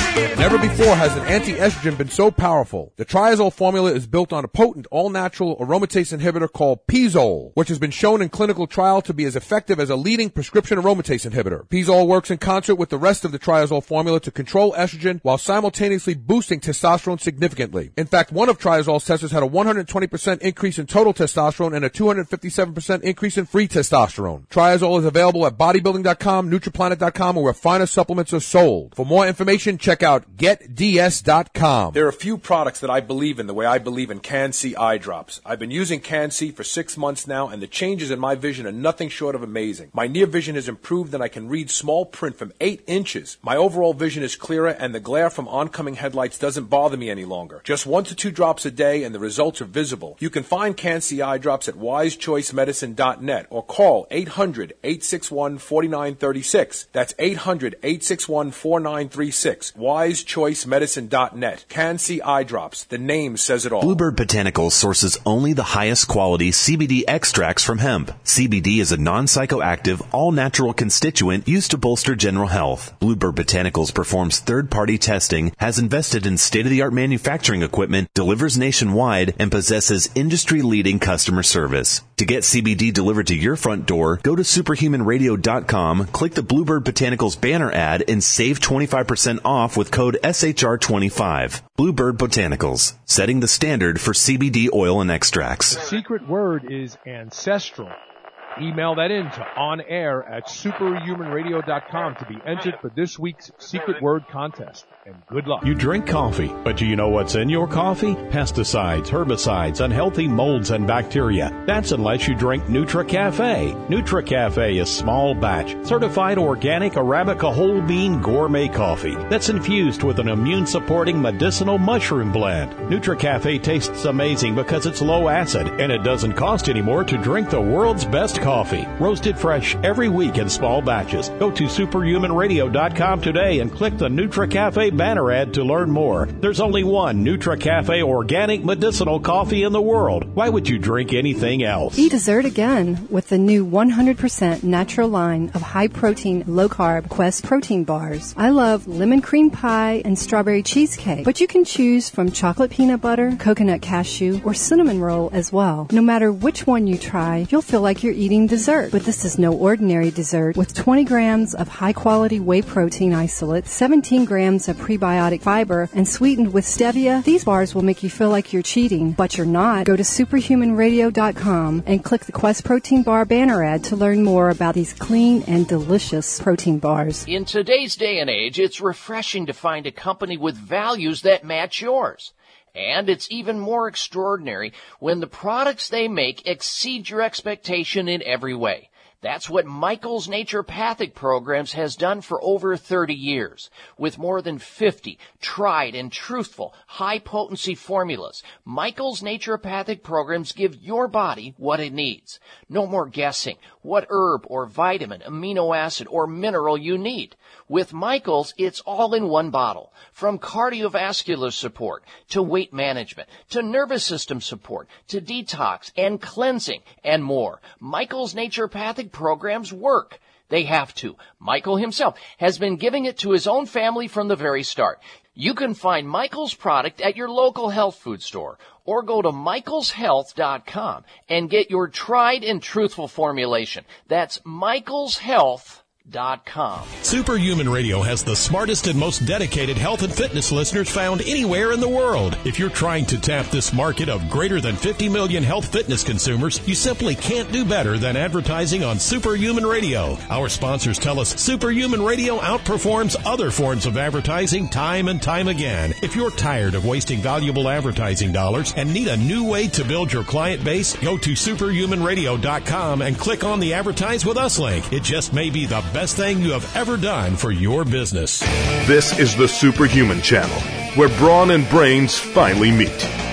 Never before has an anti-estrogen been so powerful. The triazole formula is built on a potent all-natural aromatase inhibitor called Pizole, which has been shown in clinical trial to be as effective as a leading prescription aromatase inhibitor. Pizole works in concert with the rest of the triazole formula to control estrogen while simultaneously boosting testosterone significantly. In fact, one of triazole's testers had a one hundred twenty percent increase in total testosterone and a two hundred fifty-seven percent increase in free testosterone. Triazole is available at bodybuilding dot com, Nutriplanet dot com, or where finer supplements are sold. For more information, check out get d s dot com. There are a few products that I believe in the way I believe in Can-C eye drops. I've been using Can-C for six months now, and the changes in my vision are nothing short of amazing. My near vision has improved, and I can read small print from eight inches. My overall vision is clearer, and the glare from oncoming headlights doesn't bother me any longer. Just one to two drops a day, and the results are visible. You can find Can-C eye drops at wise choice medicine dot net or call eight hundred, eight six one, four nine three six. That's eight hundred, eight six one, four nine three six. wise choice medicine dot net. Can-C eye drops. The name says it all. Bluebird Botanicals sources only the highest quality C B D extracts from hemp. C B D is a non-psychoactive, all-natural constituent used to bolster general health. Bluebird Botanicals performs third-party testing, has invested in state-of-the-art manufacturing equipment, delivers nationwide, and possesses industry-leading customer service. To get C B D delivered to your front door, go to superhuman radio dot com, click the Bluebird Botanicals banner ad, and save twenty-five percent off with code S H R twenty-five. Bluebird Botanicals, setting the standard for C B D oil and extracts. The secret word is ancestral. Email that in to onair at superhuman radio dot com to be entered for this week's secret word contest. And good luck. You drink coffee, but do you know what's in your coffee? Pesticides, herbicides, unhealthy molds and bacteria. That's unless you drink NutriCafe. NutriCafe is small batch, certified organic Arabica whole bean gourmet coffee that's infused with an immune supporting medicinal mushroom blend. NutriCafe tastes amazing because it's low acid and it doesn't cost anymore to drink the world's best coffee. Roasted fresh every week in small batches. Go to superhuman radio dot com today and click the NutriCafe banner ad to learn more. There's only one NutriCafe organic medicinal coffee in the world. Why would you drink anything else? Eat dessert again with the new one hundred percent natural line of high-protein, low-carb Quest protein bars. I love lemon cream pie and strawberry cheesecake, but you can choose from chocolate peanut butter, coconut cashew, or cinnamon roll as well. No matter which one you try, you'll feel like you're eating dessert. But this is no ordinary dessert. With twenty grams of high-quality whey protein isolate, seventeen grams of prebiotic fiber, and sweetened with stevia, these bars will make you feel like you're cheating, but you're not. Go to superhuman radio dot com and click the Quest Protein Bar banner ad to learn more about these clean and delicious protein bars. In today's day and age, it's refreshing to find a company with values that match yours. And it's even more extraordinary when the products they make exceed your expectation in every way. That's what Michael's Naturopathic Programs has done for over thirty years. With more than fifty tried and truthful high-potency formulas, Michael's Naturopathic Programs give your body what it needs. No more guessing what herb or vitamin, amino acid, or mineral you need. With Michael's, it's all in one bottle. From cardiovascular support to weight management to nervous system support to detox and cleansing and more. Michael's Naturopathic Programs work. They have to. Michael himself has been giving it to his own family from the very start. You can find Michael's product at your local health food store or go to michaels health dot com and get your tried and truthful formulation. That's michaels health dot com. Superhuman Radio has the smartest and most dedicated health and fitness listeners found anywhere in the world. If you're trying to tap this market of greater than fifty million health fitness consumers, you simply can't do better than advertising on Superhuman Radio. Our sponsors tell us Superhuman Radio outperforms other forms of advertising time and time again. If you're tired of wasting valuable advertising dollars and need a new way to build your client base, go to superhuman radio dot com and click on the Advertise With Us link. It just may be the best thing you have ever done for your business. This is the Superhuman Channel, where brawn and brains finally meet.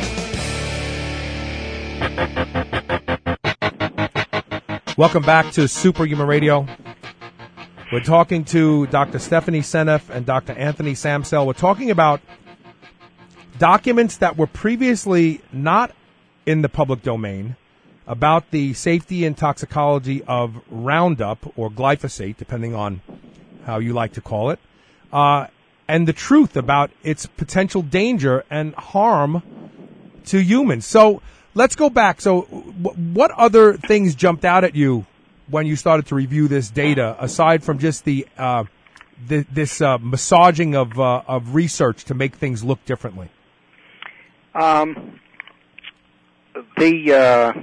Welcome back to Superhuman Radio. We're talking to Doctor Stephanie Seneff and Doctor Anthony Samsel. We're talking about documents that were previously not in the public domain about the safety and toxicology of Roundup or glyphosate, depending on how you like to call it. Uh, and the truth about its potential danger and harm to humans. So let's go back. So w- what other things jumped out at you when you started to review this data, aside from just the, uh, the this uh, massaging of uh, of research to make things look differently? Um, the uh,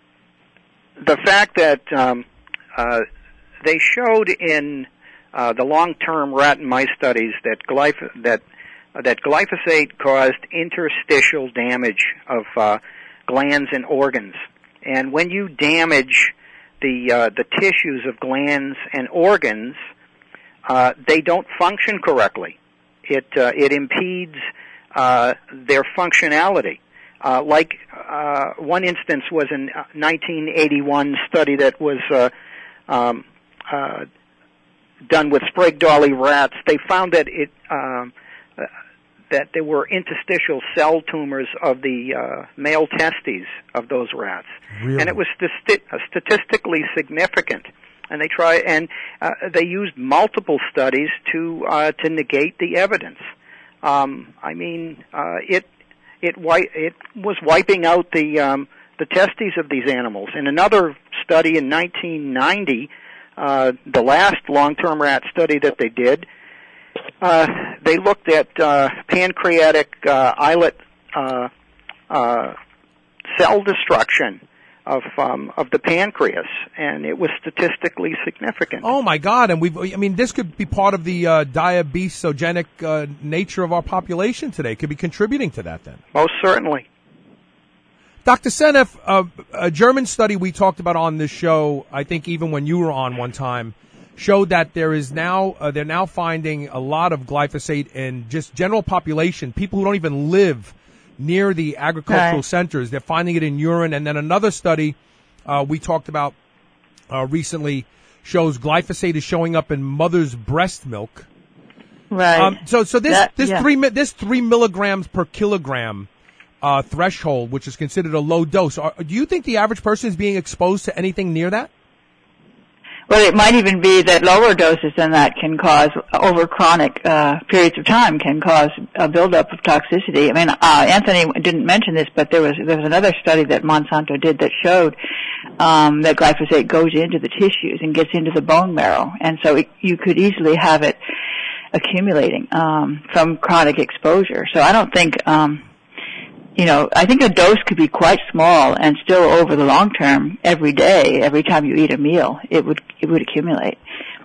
the fact that um, uh, they showed in uh, the long-term rat and mice studies that glyph- that uh, that glyphosate caused interstitial damage of uh, glands and organs, and when you damage the uh, the tissues of glands and organs, uh, they don't function correctly. It uh, it impedes uh, their functionality. Uh, like uh, one instance was a nineteen eighty-one study that was uh, um, uh, done with Sprague Dawley rats. They found that it um, uh, that there were interstitial cell tumors of the uh, male testes of those rats, really? And it was sti- statistically significant. And they try and uh, they used multiple studies to uh, to negate the evidence. Um, I mean, uh, it. It, wi- it was wiping out the um, the testes of these animals. In another study in nineteen ninety, uh, the last long-term rat study that they did, uh, they looked at uh, pancreatic uh, islet uh, uh, cell destruction of um, of the pancreas, and it was statistically significant. Oh my God! And we've, I mean, this could be part of the uh, diabesogenic uh, nature of our population today. Could be contributing to that, then. Most certainly. Doctor Seneff, uh, a German study we talked about on this show, I think even when you were on one time, showed that there is now uh, they're now finding a lot of glyphosate in just general population, people who don't even live near the agricultural right. centers. They're finding it in urine. And then another study uh, we talked about uh, recently shows glyphosate is showing up in mother's breast milk. Right. Um, so, so this that, this yeah. three this three milligrams per kilogram uh, threshold, which is considered a low dose. Are, do you think the average person is being exposed to anything near that? Well, it might even be that lower doses than that can cause, over chronic uh, periods of time, can cause a buildup of toxicity. I mean, uh, Anthony didn't mention this, but there was there was another study that Monsanto did that showed um, that glyphosate goes into the tissues and gets into the bone marrow, and so it, you could easily have it accumulating um, from chronic exposure. So I don't think. Um, You know, I think a dose could be quite small, and still over the long term, every day, every time you eat a meal, it would it would accumulate,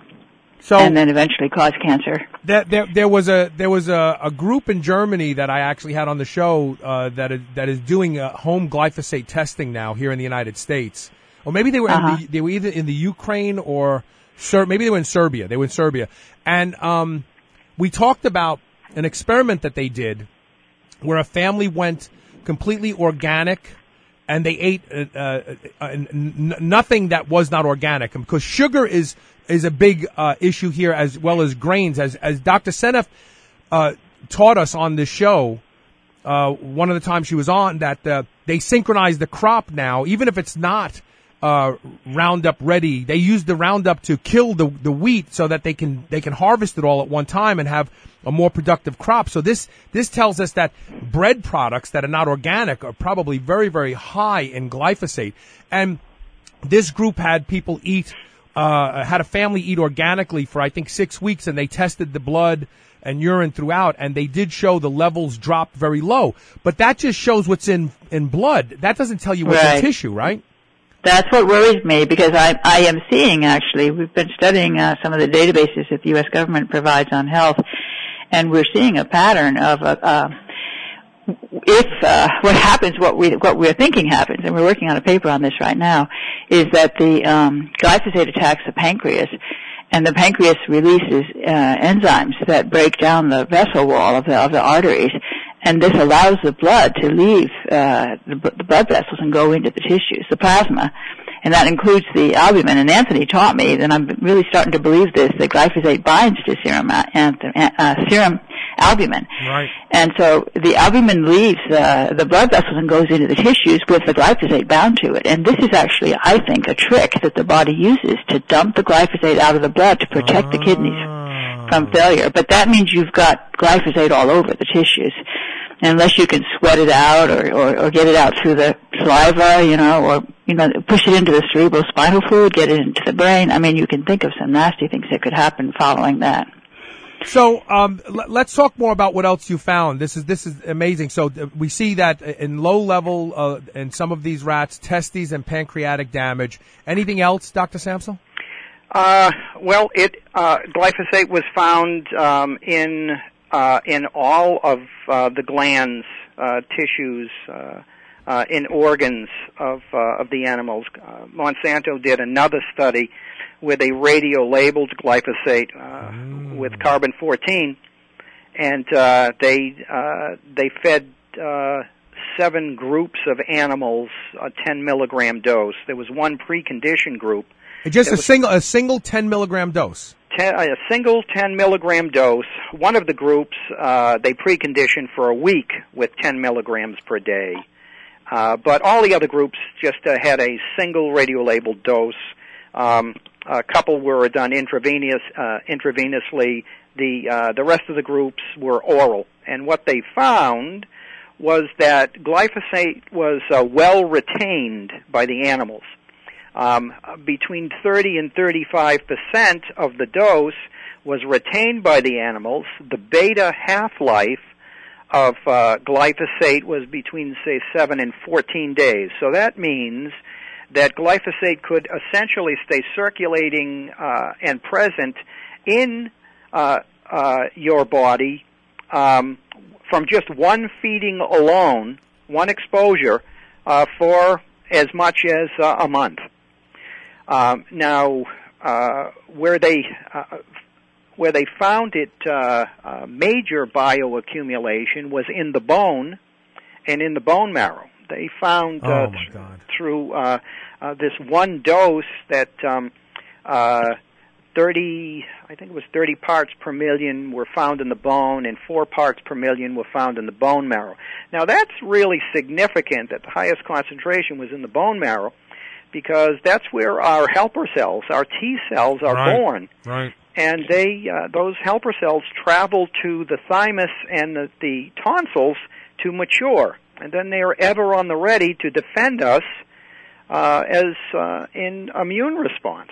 so and then eventually cause cancer. There, there, there was a there was a, a group in Germany that I actually had on the show uh, that is that is doing uh, home glyphosate testing now here in the United States, or maybe they were Uh-huh. in the, they were either in the Ukraine or Ser- maybe they were in Serbia. They were in Serbia, and um, we talked about an experiment that they did where a family went completely organic, and they ate uh, uh, uh, n- nothing that was not organic. And because sugar is is a big uh, issue here, as well as grains. As as Doctor Seneff uh, taught us on this show, uh, one of the times she was on, that uh, they synchronize the crop now, even if it's not uh, Roundup ready. They use the Roundup to kill the the wheat so that they can they can harvest it all at one time and have a more productive crop. So this this tells us that bread products that are not organic are probably very, very high in glyphosate. And this group had people eat, uh, had a family eat organically for, I think, six weeks, and they tested the blood and urine throughout, and they did show the levels dropped very low. But that just shows what's in, in blood. That doesn't tell you what's Right. in tissue, right? That's what worries me, because I, I am seeing, actually, we've been studying uh, some of the databases that the U S government provides on health, and we're seeing a pattern of uh, uh, if uh, what happens, what we what we're thinking happens, and we're working on a paper on this right now, is that the um, glyphosate attacks the pancreas, and the pancreas releases uh, enzymes that break down the vessel wall of the, of the arteries, and this allows the blood to leave uh, the, the blood vessels and go into the tissues, the plasma. And that includes the albumin. And Anthony taught me, and I'm really starting to believe this, that glyphosate binds to serum, uh, serum albumin. Right. And so the albumin leaves uh, the blood vessels and goes into the tissues with the glyphosate bound to it. And this is actually, I think, a trick that the body uses to dump the glyphosate out of the blood to protect the kidneys. from failure. But that means you've got glyphosate all over the tissues. And unless you can sweat it out or, or, or get it out through the saliva, you know, or, you know, push it into the cerebral spinal fluid, get it into the brain. I mean, you can think of some nasty things that could happen following that. So um, l- let's talk more about what else you found. This is this is amazing. So uh, we see that in low level uh, in some of these rats, testes and pancreatic damage. Anything else, Doctor Samsel? Uh, well, it uh, glyphosate was found um, in uh, in all of uh, the glands, uh, tissues, uh, uh, in organs of uh, of the animals. Uh, Monsanto did another study where they radio-labeled glyphosate uh, mm. with carbon fourteen, and uh, they uh, they fed uh, seven groups of animals a ten milligram dose. There was one preconditioned group. Just a single a single ten milligram dose. Ten, a single ten milligram dose. One of the groups uh, they preconditioned for a week with ten milligrams per day, uh, but all the other groups just uh, had a single radio-labeled dose. Um, a couple were done intravenous, uh, intravenously. The uh, the rest of the groups were oral. And what they found was that glyphosate was uh, well retained by the animals. Um, between thirty and thirty-five percent of the dose was retained by the animals. The beta half-life of uh, glyphosate was between, say, seven and fourteen days. So that means that glyphosate could essentially stay circulating uh, and present in uh, uh, your body um, from just one feeding alone, one exposure, uh, for as much as uh, a month. Um, now, uh, where they uh, where they found it uh, uh, major bioaccumulation was in the bone and in the bone marrow. They found uh, oh my God. through uh, uh, this one dose that um, uh, thirty, I think it was thirty parts per million were found in the bone, and four parts per million were found in the bone marrow. Now that's really significant that the highest concentration was in the bone marrow, because that's where our helper cells, our T cells, are right. born. Right. And they, uh, those helper cells travel to the thymus and the, the tonsils to mature. And then they are ever on the ready to defend us uh, as uh, in immune response.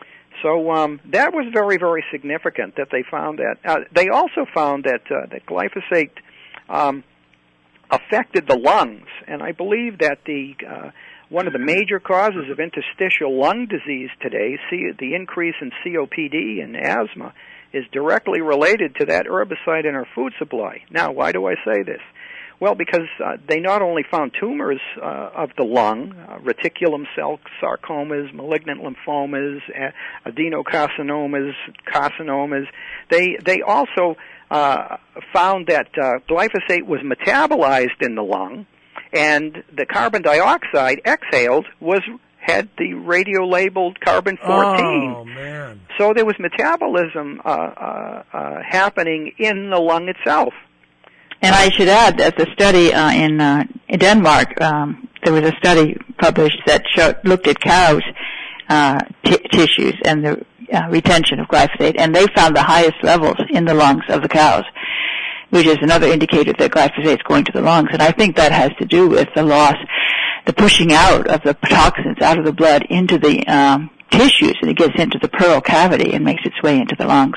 So um, that was very, very significant that they found that. Uh, they also found that uh, that glyphosate um, affected the lungs, and I believe that the uh, one of the major causes of interstitial lung disease today, see, the increase in C O P D and asthma, is directly related to that herbicide in our food supply. Now, why do I say this? Well, because uh, they not only found tumors uh, of the lung, uh, reticulum cell sarcomas, malignant lymphomas, uh, adenocarcinomas, carcinomas, they they also uh, found that uh, glyphosate was metabolized in the lung, and the carbon dioxide exhaled was had the radio-labeled carbon fourteen. Oh, man. So there was metabolism uh, uh, uh, happening in the lung itself. And I should add that the study uh, in, uh, in Denmark, um, there was a study published that showed, looked at cows' uh, t- tissues and the uh, retention of glyphosate, and they found the highest levels in the lungs of the cows, which is another indicator that glyphosate is going to the lungs. And I think that has to do with the loss, the pushing out of the toxins out of the blood into the um, tissues, and it gets into the pleural cavity and makes its way into the lungs.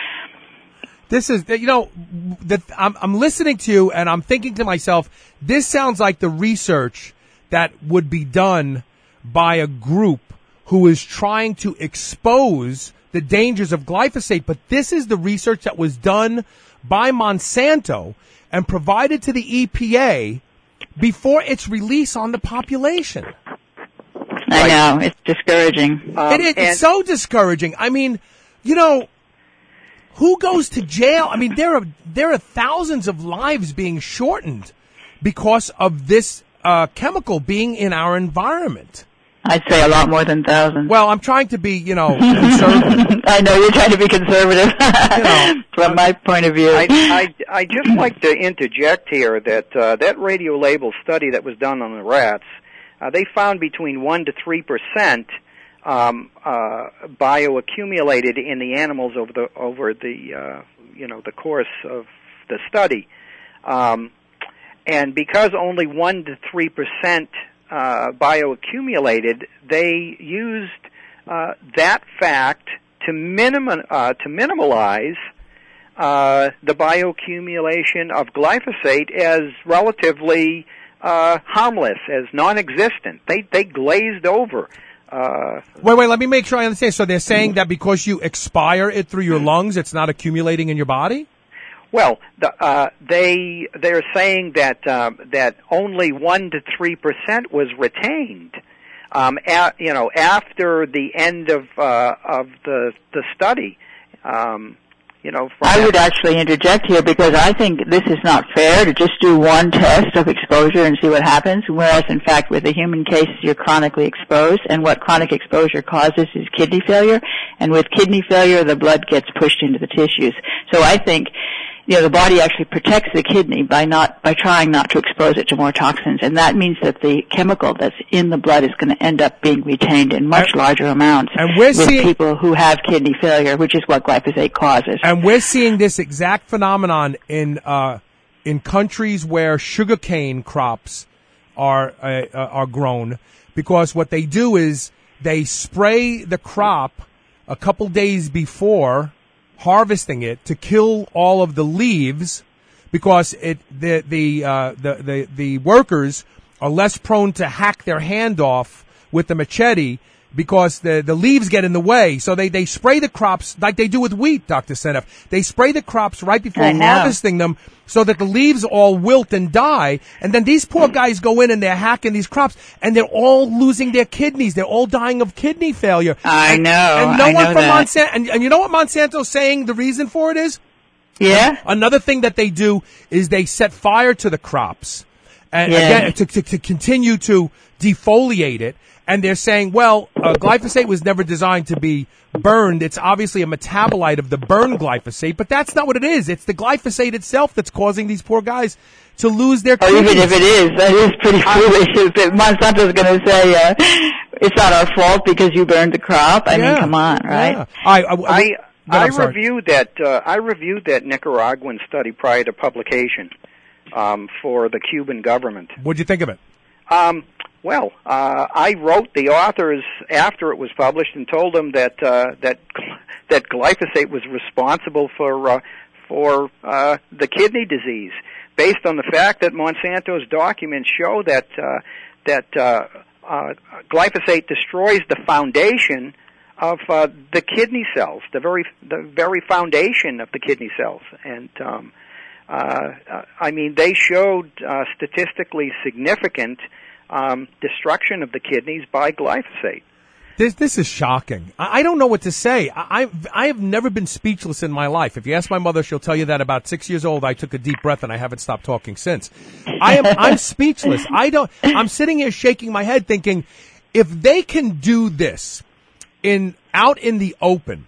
This is, you know, the, I'm, I'm listening to you and I'm thinking to myself, this sounds like the research that would be done by a group who is trying to expose the dangers of glyphosate. But this is the research that was done by Monsanto and provided to the E P A before its release on the population. I know. It's discouraging. Um, it is it's so discouraging. I mean, you know, who goes to jail? I mean, there are there are thousands of lives being shortened because of this uh, chemical being in our environment. I'd say a lot more than thousands. Well, I'm trying to be, you know, conservative. I know you're trying to be conservative you know, from my point of view. I, I, I just like to interject here that uh, that radio label study that was done on the rats, uh, they found between one to three percent um, uh, bioaccumulated in the animals over the over the uh, you know the course of the study, um, and because only one to three percent uh, bioaccumulated, they used uh, that fact to minimum uh, to minimalize uh, the bioaccumulation of glyphosate as relatively uh, harmless, as non-existent. They they glazed over. Uh, wait, wait. Let me make sure I understand. So they're saying that because you expire it through your lungs, it's not accumulating in your body? Well, the, uh, they they're saying that um, that only one to three percent was retained. Um, at, you know, after the end of uh, of the the study. Um, You know, I would actually interject here because I think this is not fair to just do one test of exposure and see what happens, whereas in fact with the human cases you're chronically exposed, and what chronic exposure causes is kidney failure, and with kidney failure the blood gets pushed into the tissues. So I think, you know, the body actually protects the kidney by not by trying not to expose it to more toxins, and that means that the chemical that's in the blood is going to end up being retained in much larger amounts and we're with seeing, people who have kidney failure, which is what glyphosate causes. And we're seeing this exact phenomenon in uh, in countries where sugarcane crops are uh, are grown, because what they do is they spray the crop a couple days before harvesting it to kill all of the leaves, because it the the uh the, the the workers are less prone to hack their hand off with the machete because the the leaves get in the way. So they they spray the crops like they do with wheat, Doctor Seneff. They spray the crops right before harvesting them so that the leaves all wilt and die, and then these poor guys go in and they're hacking these crops and they're all losing their kidneys. They're all dying of kidney failure. I and, know. And no I one know from that. Monsanto, and, and you know what Monsanto's saying the reason for it is? Yeah. Another thing that they do is they set fire to the crops, and Yeah. again to, to to continue to defoliate it. And they're saying, well, uh, glyphosate was never designed to be burned. It's obviously a metabolite of the burned glyphosate, but that's not what it is. It's the glyphosate itself that's causing these poor guys to lose their Or kidneys. even if it is, that is pretty foolish. If Monsanto's going to say uh, it's not our fault because you burned the crop. I Yeah. mean, come on, right? Yeah. I I, I, I, but I I'm sorry. reviewed that. Uh, I reviewed that Nicaraguan study prior to publication um, for the Cuban government. What'd you think of it? Um, well, uh, I wrote the authors after it was published and told them that uh, that that glyphosate was responsible for uh, for uh, the kidney disease, based on the fact that Monsanto's documents show that uh, that uh, uh, glyphosate destroys the foundation of uh, the kidney cells, the very the very foundation of the kidney cells, and um, uh, I mean they showed uh, statistically significant um, destruction of the kidneys by glyphosate. This this is shocking. I, I don't know what to say. I I've, I have never been speechless in my life. If you ask my mother, she'll tell you that about six years old, I took a deep breath and I haven't stopped talking since. I am I'm speechless. I don't. I'm sitting here shaking my head, thinking, if they can do this in out in the open,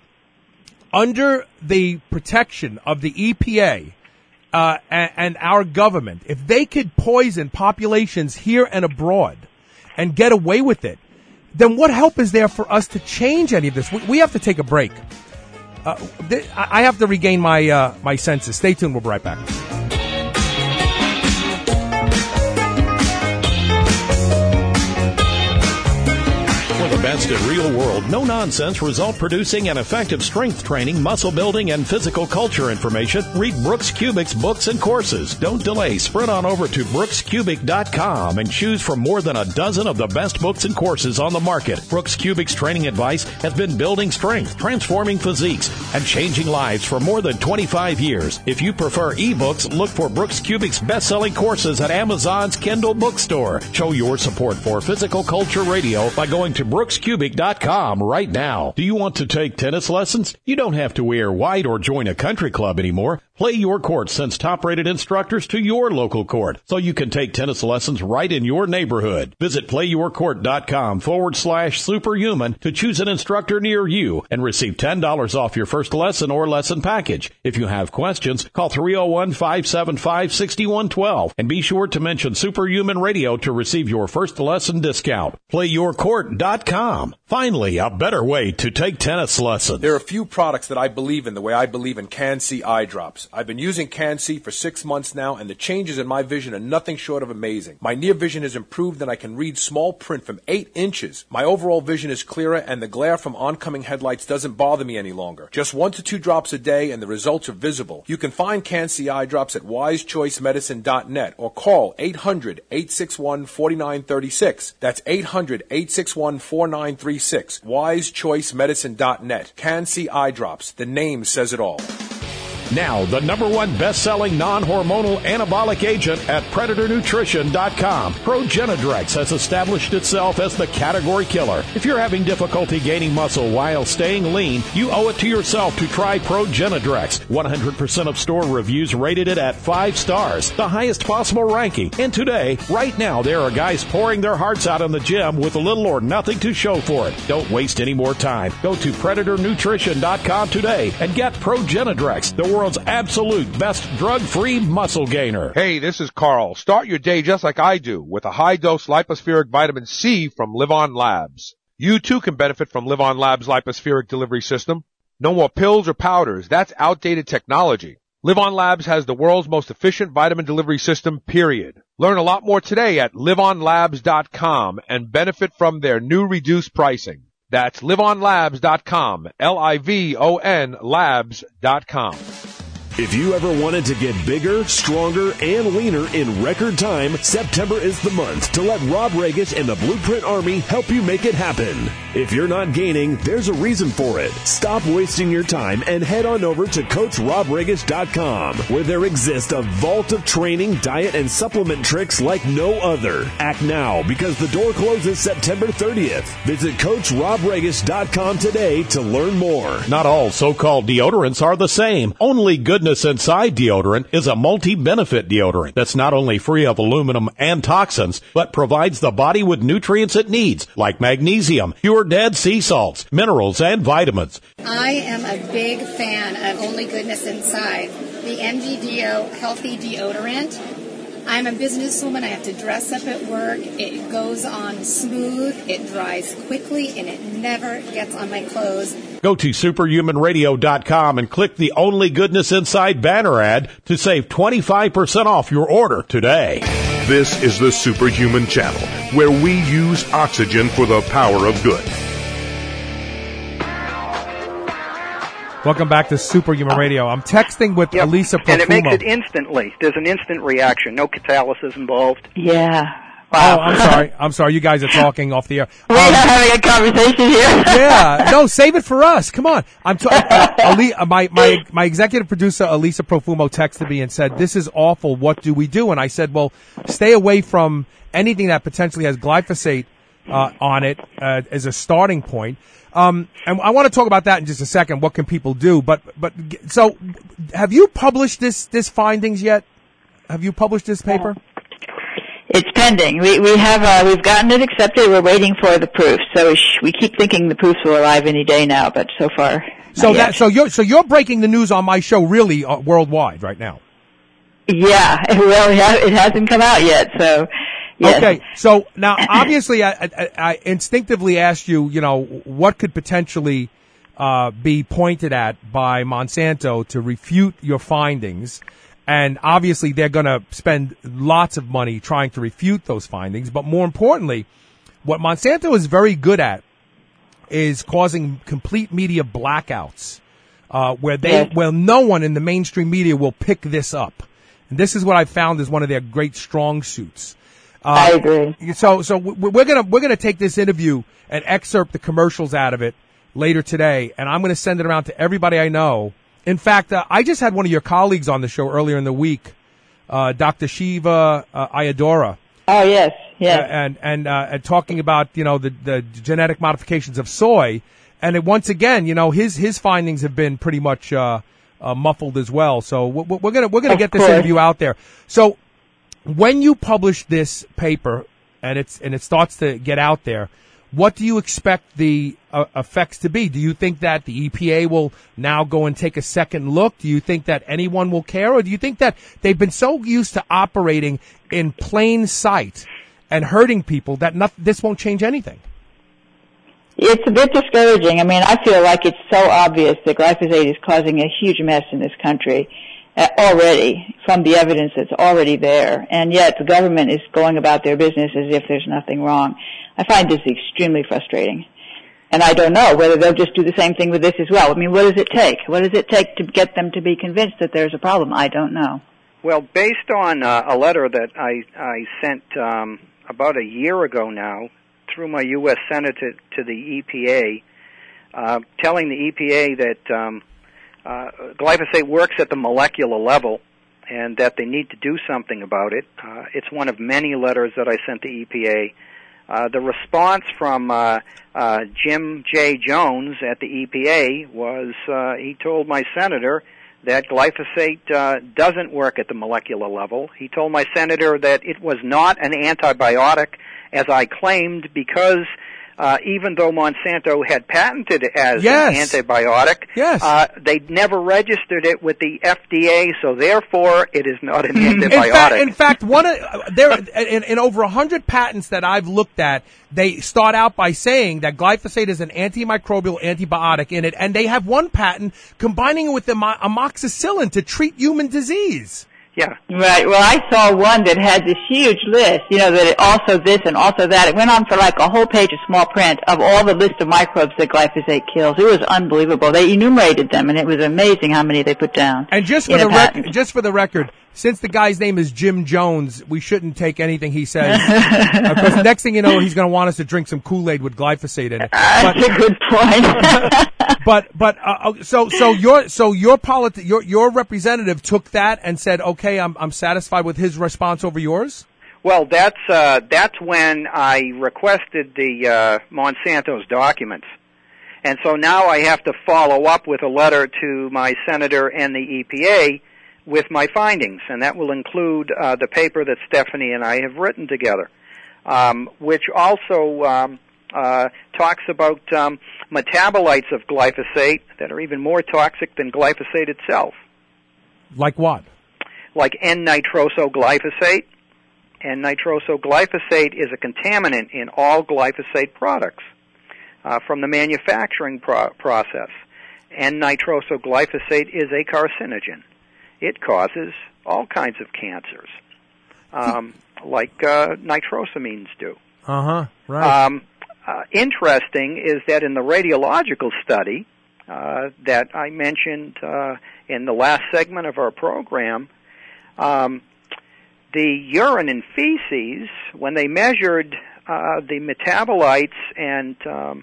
under the protection of the E P A uh, and, and our government, if they could poison populations here and abroad and get away with it, then what help is there for us to change any of this? We, we have to take a break. Uh, th- I have to regain my uh, my senses. Stay tuned. We'll be right back. For the best in real world, no nonsense, result producing and effective strength training, muscle building, and physical culture information, read Brooks Kubik's books and courses. Don't delay. Sprint on over to brooks kubik dot com and choose from more than a dozen of the best books and courses on the market. Brooks Kubik's training advice has been building strength, transforming physiques, and changing lives for more than twenty-five years. If you prefer ebooks, look for Brooks Kubik's best-selling courses at Amazon's Kindle bookstore. Show your support for Physical Culture Radio by going to brooks kubik dot com right now. Do you want to take tennis lessons? You don't have to wear white or join a country club anymore. Play Your Court sends top-rated instructors to your local court, so you can take tennis lessons right in your neighborhood. Visit playyourcourt.com forward slash superhuman to choose an instructor near you and receive ten dollars off your first lesson or lesson package. If you have questions, call three oh one, five seven five, six one one two and be sure to mention Superhuman Radio to receive your first lesson discount. play your court dot com. Finally, a better way to take tennis lessons. There are a few products that I believe in the way I believe in Can-C eye drops. I've been using Can-C for six months now, and the changes in my vision are nothing short of amazing. My near vision has improved, and I can read small print from eight inches. My overall vision is clearer, and the glare from oncoming headlights doesn't bother me any longer. Just one to two drops a day, and the results are visible. You can find Can-C eye drops at wise choice medicine dot net or call eight hundred, eight six one, four nine three six. That's eight hundred, eight six one, four nine three six. wise choice medicine dot net. Can-C eye drops. The name says it all. Now, the number one best-selling non-hormonal anabolic agent at Predator Nutrition dot com. Progenadrex has established itself as the category killer. If you're having difficulty gaining muscle while staying lean, you owe it to yourself to try Progenadrex. one hundred percent of store reviews rated it at five stars, the highest possible ranking. And today, right now, there are guys pouring their hearts out in the gym with little or nothing to show for it. Don't waste any more time. Go to Predator Nutrition dot com today and get Progenadrex, the world's absolute best drug-free muscle gainer. Hey, this is Carl. Start your day just like I do with a high-dose lipospheric vitamin C from Live On Labs. You too can benefit from Live On Labs' lipospheric delivery system. No more pills or powders. That's outdated technology. Live On Labs has the world's most efficient vitamin delivery system, period. Learn a lot more today at live on labs dot com and benefit from their new reduced pricing. That's live on labs dot com, L I V O N labs dot com. If you ever wanted to get bigger, stronger, and leaner in record time, September is the month to let Rob Regish and the Blueprint Army help you make it happen. If you're not gaining, there's a reason for it. Stop wasting your time and head on over to coach rob regish dot com, where there exists a vault of training, diet, and supplement tricks like no other. Act now, because the door closes September thirtieth. Visit coach rob regish dot com today to learn more. Not all so-called deodorants are the same. Only Goodness Inside deodorant is a multi-benefit deodorant that's not only free of aluminum and toxins, but provides the body with nutrients it needs, like magnesium, pure dead sea salts, minerals, and vitamins. I am a big fan of Only Goodness Inside, the M G D O Healthy Deodorant. I'm a businesswoman. I have to dress up at work. It goes on smooth, it dries quickly, and it never gets on my clothes. Go to superhuman radio dot com and click the Only Goodness Inside banner ad to save twenty-five percent off your order today. This is the Superhuman Channel, where we use oxygen for the power of good. Welcome back to Superhuman Radio. I'm texting with yep. Elisa Profumo. And it makes it instantly. There's an instant reaction. No catalysis involved. Yeah. Wow. Oh, I'm sorry. I'm sorry. You guys are talking off the air. We're um, having a conversation here. Yeah. No, save it for us. Come on. I'm t- uh, Ali- uh, my my my executive producer Elisa Profumo texted me and said, "This is awful. What do we do?" And I said, "Well, stay away from anything that potentially has glyphosate uh, on it uh, as a starting point." Um, and I want to talk about that in just a second. What can people do? But, but, so, have you published this, this findings yet? Have you published this paper? It's pending. We, we have, uh, we've gotten it accepted. We're waiting for the proofs. So we, sh- we keep thinking the proofs will arrive any day now, but so far, so that, so you're, so you're breaking the news on my show really uh, worldwide right now. Yeah. Well, it hasn't come out yet, so. Yes. Okay, so now obviously I, I, I instinctively asked you, you know, what could potentially uh, be pointed at by Monsanto to refute your findings, and obviously they're going to spend lots of money trying to refute those findings, but more importantly, what Monsanto is very good at is causing complete media blackouts, uh, where they, yes. where no one in the mainstream media will pick this up. And this is what I found is one of their great strong suits. Uh, I agree. So, so we're gonna we're gonna take this interview and excerpt the commercials out of it later today, and I'm gonna send it around to everybody I know. In fact, uh, I just had one of your colleagues on the show earlier in the week, uh, Doctor Shiva uh, Ayadora. Oh yes, yes. Uh, and and uh, and talking about you know the the genetic modifications of soy, and it, once again, you know his his findings have been pretty much uh, uh, muffled as well. So we're, we're gonna we're gonna of get this course. interview out there. So. When you publish this paper and it's and it starts to get out there, what do you expect the uh, effects to be? Do you think that the E P A will now go and take a second look? Do you think that anyone will care, or do you think that they've been so used to operating in plain sight and hurting people that not, this won't change anything? It's a bit discouraging. I mean, I feel like it's so obvious that glyphosate is causing a huge mess in this country uh, already from the evidence that's already there, and yet the government is going about their business as if there's nothing wrong. I find this extremely frustrating. And I don't know whether they'll just do the same thing with this as well. I mean, what does it take? What does it take to get them to be convinced that there's a problem? I don't know. Well, based on uh, a letter that I, I sent um, about a year ago now through my U S Senator to the E P A, uh, telling the E P A that um, uh, glyphosate works at the molecular level and that they need to do something about it. Uh, it's one of many letters that I sent to E P A. Uh, the response from uh, uh, Jim J. Jones at the E P A was uh, he told my senator that glyphosate uh, doesn't work at the molecular level. He told my senator that it was not an antibiotic, as I claimed, because uh, even though Monsanto had patented it as yes. an antibiotic, yes. uh, they never registered it with the F D A, so therefore it is not an antibiotic. In fact, in fact, one of, there in, in over a hundred patents that I've looked at, they start out by saying that glyphosate is an antimicrobial antibiotic in it, and they have one patent combining it with amo- amoxicillin to treat human disease. Yeah. Right. Well, I saw one that had this huge list, you know, that it also this and also that. It went on for like a whole page of small print of all the list of microbes that glyphosate kills. It was unbelievable. They enumerated them, and it was amazing how many they put down. And just for the rec- just for the record, since the guy's name is Jim Jones, we shouldn't take anything he says. Because next thing you know, he's going to want us to drink some Kool-Aid with glyphosate in it. That's but, a good point. but but uh, so so your so your politi- your your representative took that and said, okay, I'm I'm satisfied with his response over yours. Well, that's uh, that's when I requested the uh, Monsanto's documents, and so now I have to follow up with a letter to my senator and the E P A with my findings, and that will include uh, the paper that Stephanie and I have written together, um, which also um, uh, talks about um, metabolites of glyphosate that are even more toxic than glyphosate itself. Like what? Like N-nitrosoglyphosate. N-nitrosoglyphosate is a contaminant in all glyphosate products uh, from the manufacturing pro- process. N-nitrosoglyphosate is a carcinogen. It causes all kinds of cancers, um, like uh, nitrosamines do. Uh-huh, right. Um, uh, interesting is that in the radiological study uh, that I mentioned uh, in the last segment of our program, um, the urine and feces, when they measured uh, the metabolites and um,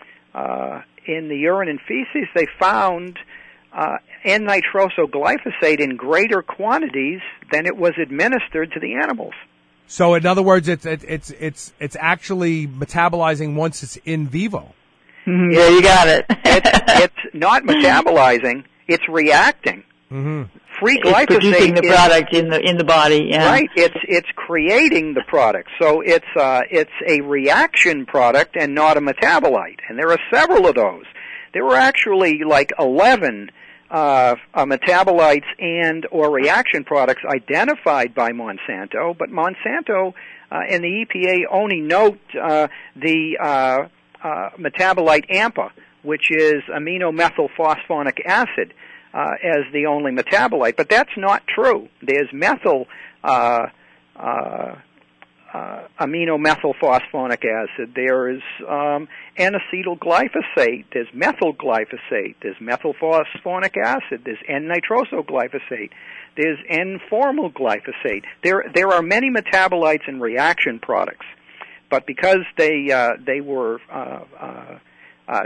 uh, in the urine and feces, they found uh, N-nitrosoglyphosate in greater quantities than it was administered to the animals. So, in other words, it's it's it's it's actually metabolizing once it's in vivo. Mm-hmm. Yeah, you got it. it's, it's not metabolizing; it's reacting. Mm-hmm. Free it's glyphosate producing the is, product in the in the body. Yeah. Right. It's it's creating the product. So it's uh, it's a reaction product and not a metabolite. And there are several of those. There were actually like eleven uh, uh, metabolites and or reaction products identified by Monsanto, but Monsanto uh, and the E P A only note uh, the uh, uh, metabolite AMPA, which is aminomethylphosphonic acid, uh, as the only metabolite. But that's not true. There's methyl uh, uh, Uh, aminomethylphosphonic acid. There is um, N-acetylglyphosate. There's methylglyphosate. There's methylphosphonic acid. There's N-nitrosoglyphosate. There's N-formyl glyphosate. There, there are many metabolites and reaction products, but because they uh, they were uh, uh, uh,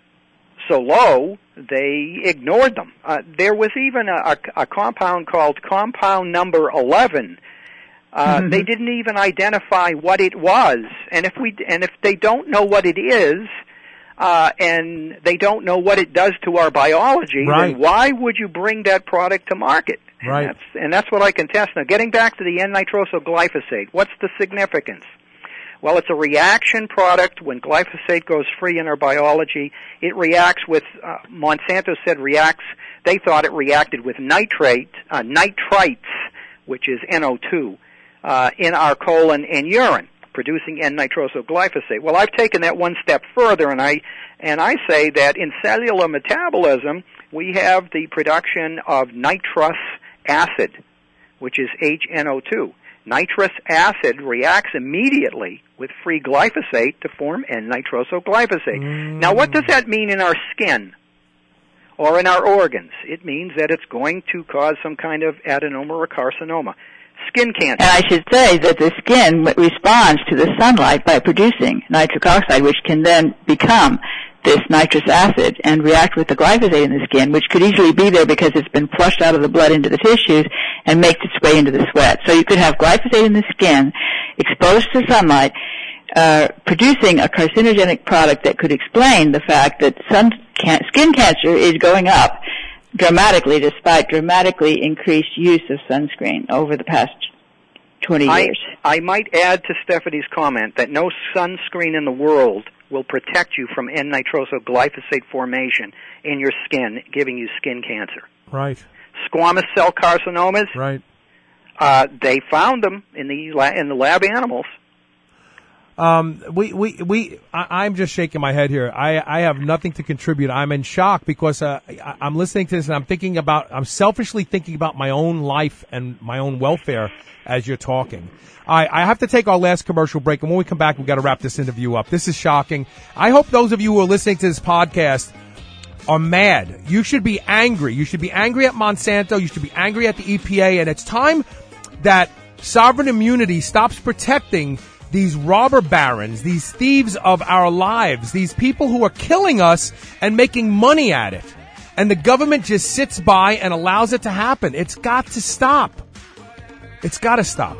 so low, they ignored them. Uh, there was even a, a, a compound called compound number eleven. Uh, mm-hmm. They didn't even identify what it was, and if we and if they don't know what it is, uh, and they don't know what it does to our biology, right. then why would you bring that product to market? And right. That's, and that's what I contest. Now, getting back to the N-nitrosoglyphosate, what's the significance? Well, it's a reaction product. When glyphosate goes free in our biology, it reacts with, uh, Monsanto said reacts, they thought it reacted with nitrate, uh, nitrites, which is N O two. Uh, in our colon and urine, producing N-nitrosoglyphosate. Well, I've taken that one step further, and I and I say that in cellular metabolism, we have the production of nitrous acid, which is H N O two. Nitrous acid reacts immediately with free glyphosate to form N-nitrosoglyphosate. Mm. Now, what does that mean in our skin or in our organs? It means that it's going to cause some kind of adenoma or carcinoma. Skin cancer. And I should say that the skin responds to the sunlight by producing nitric oxide, which can then become this nitrous acid and react with the glyphosate in the skin, which could easily be there because it's been flushed out of the blood into the tissues and makes its way into the sweat. So you could have glyphosate in the skin exposed to sunlight, uh, producing a carcinogenic product that could explain the fact that sun can- skin cancer is going up dramatically despite dramatically increased use of sunscreen over the past twenty years. I, I might add to Stephanie's comment that no sunscreen in the world will protect you from N-nitrosoglyphosate formation in your skin, giving you skin cancer. Right. Squamous cell carcinomas. Right. Uh, they found them in the la- in the lab animals. Um, we, we, we, I, I'm just shaking my head here. I, I have nothing to contribute. I'm in shock because, uh, I, I'm listening to this and I'm thinking about, I'm selfishly thinking about my own life and my own welfare as you're talking. I, I have to take our last commercial break, and when we come back, we've got to wrap this interview up. This is shocking. I hope those of you who are listening to this podcast are mad. You should be angry. You should be angry at Monsanto. You should be angry at the E P A, and it's time that sovereign immunity stops protecting these robber barons, these thieves of our lives, these people who are killing us and making money at it. And the government just sits by and allows it to happen. It's got to stop. It's got to stop.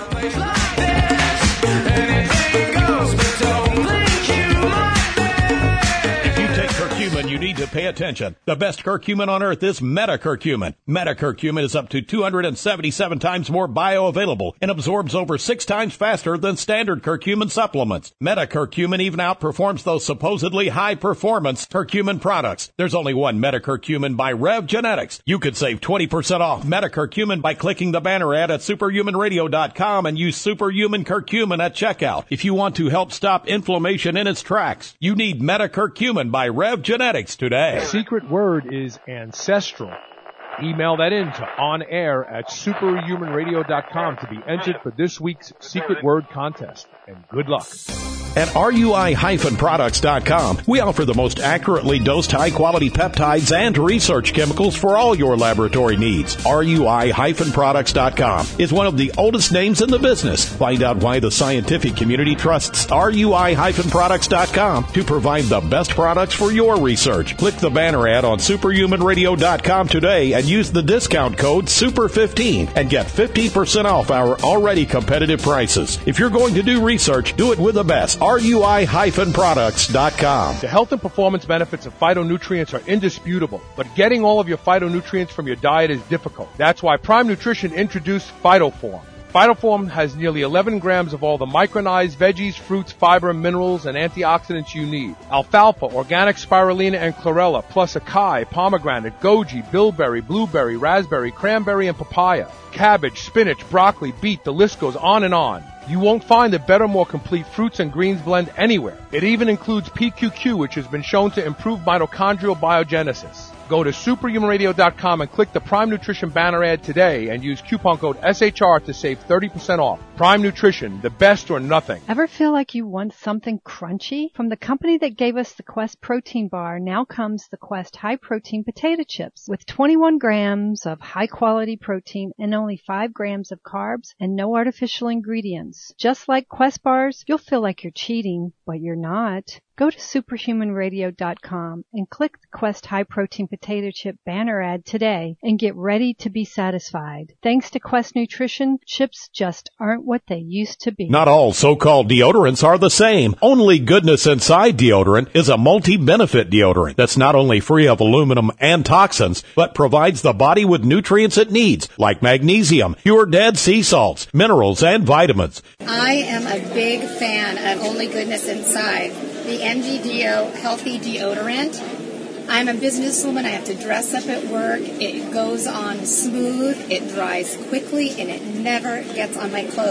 You need to pay attention. The best curcumin on earth is metacurcumin. Metacurcumin is up to two hundred seventy-seven times more bioavailable and absorbs over six times faster than standard curcumin supplements. Metacurcumin even outperforms those supposedly high-performance curcumin products. There's only one metacurcumin by Rev Genetics. You could save twenty percent off metacurcumin by clicking the banner ad at superhuman radio dot com and use superhuman curcumin at checkout. If you want to help stop inflammation in its tracks, you need metacurcumin by Rev Genetics today. The secret word is ancestral. Email that in to onair at superhuman radio dot com to be entered for this week's secret word contest. And good luck. At R U I products dot com, we offer the most accurately dosed high-quality peptides and research chemicals for all your laboratory needs. R U I products dot com is one of the oldest names in the business. Find out why the scientific community trusts R U I products dot com to provide the best products for your research. Click the banner ad on superhuman radio dot com today and use the discount code super fifteen and get fifteen percent off our already competitive prices. If you're going to do research, do it with the best. R U I products dot com. The health and performance benefits of phytonutrients are indisputable, but getting all of your phytonutrients from your diet is difficult. That's why Prime Nutrition introduced PhytoForm. PhytoForm has nearly eleven grams of all the micronized veggies, fruits, fiber, minerals, and antioxidants you need. Alfalfa, organic spirulina, and chlorella, plus acai, pomegranate, goji, bilberry, blueberry, raspberry, cranberry, and papaya. Cabbage, spinach, broccoli, beet, the list goes on and on. You won't find a better, more complete fruits and greens blend anywhere. It even includes P Q Q, which has been shown to improve mitochondrial biogenesis. Go to superhuman radio dot com and click the Prime Nutrition banner ad today and use coupon code S H R to save thirty percent off. Prime Nutrition, the best or nothing. Ever feel like you want something crunchy? From the company that gave us the Quest protein bar, now comes the Quest high protein potato chips with twenty-one grams of high quality protein and only five grams of carbs and no artificial ingredients. Just like Quest bars, you'll feel like you're cheating, but you're not. Go to superhuman radio dot com and click the Quest High Protein Potato Chip banner ad today and get ready to be satisfied. Thanks to Quest Nutrition, chips just aren't what they used to be. Not all so-called deodorants are the same. Only Goodness Inside deodorant is a multi-benefit deodorant that's not only free of aluminum and toxins, but provides the body with nutrients it needs, like magnesium, pure dead sea salts, minerals, and vitamins. I am a big fan of Only Goodness Inside, the M G D O Healthy Deodorant. I'm a businesswoman. I have to dress up at work. It goes on smooth. It dries quickly, and it never gets on my clothes.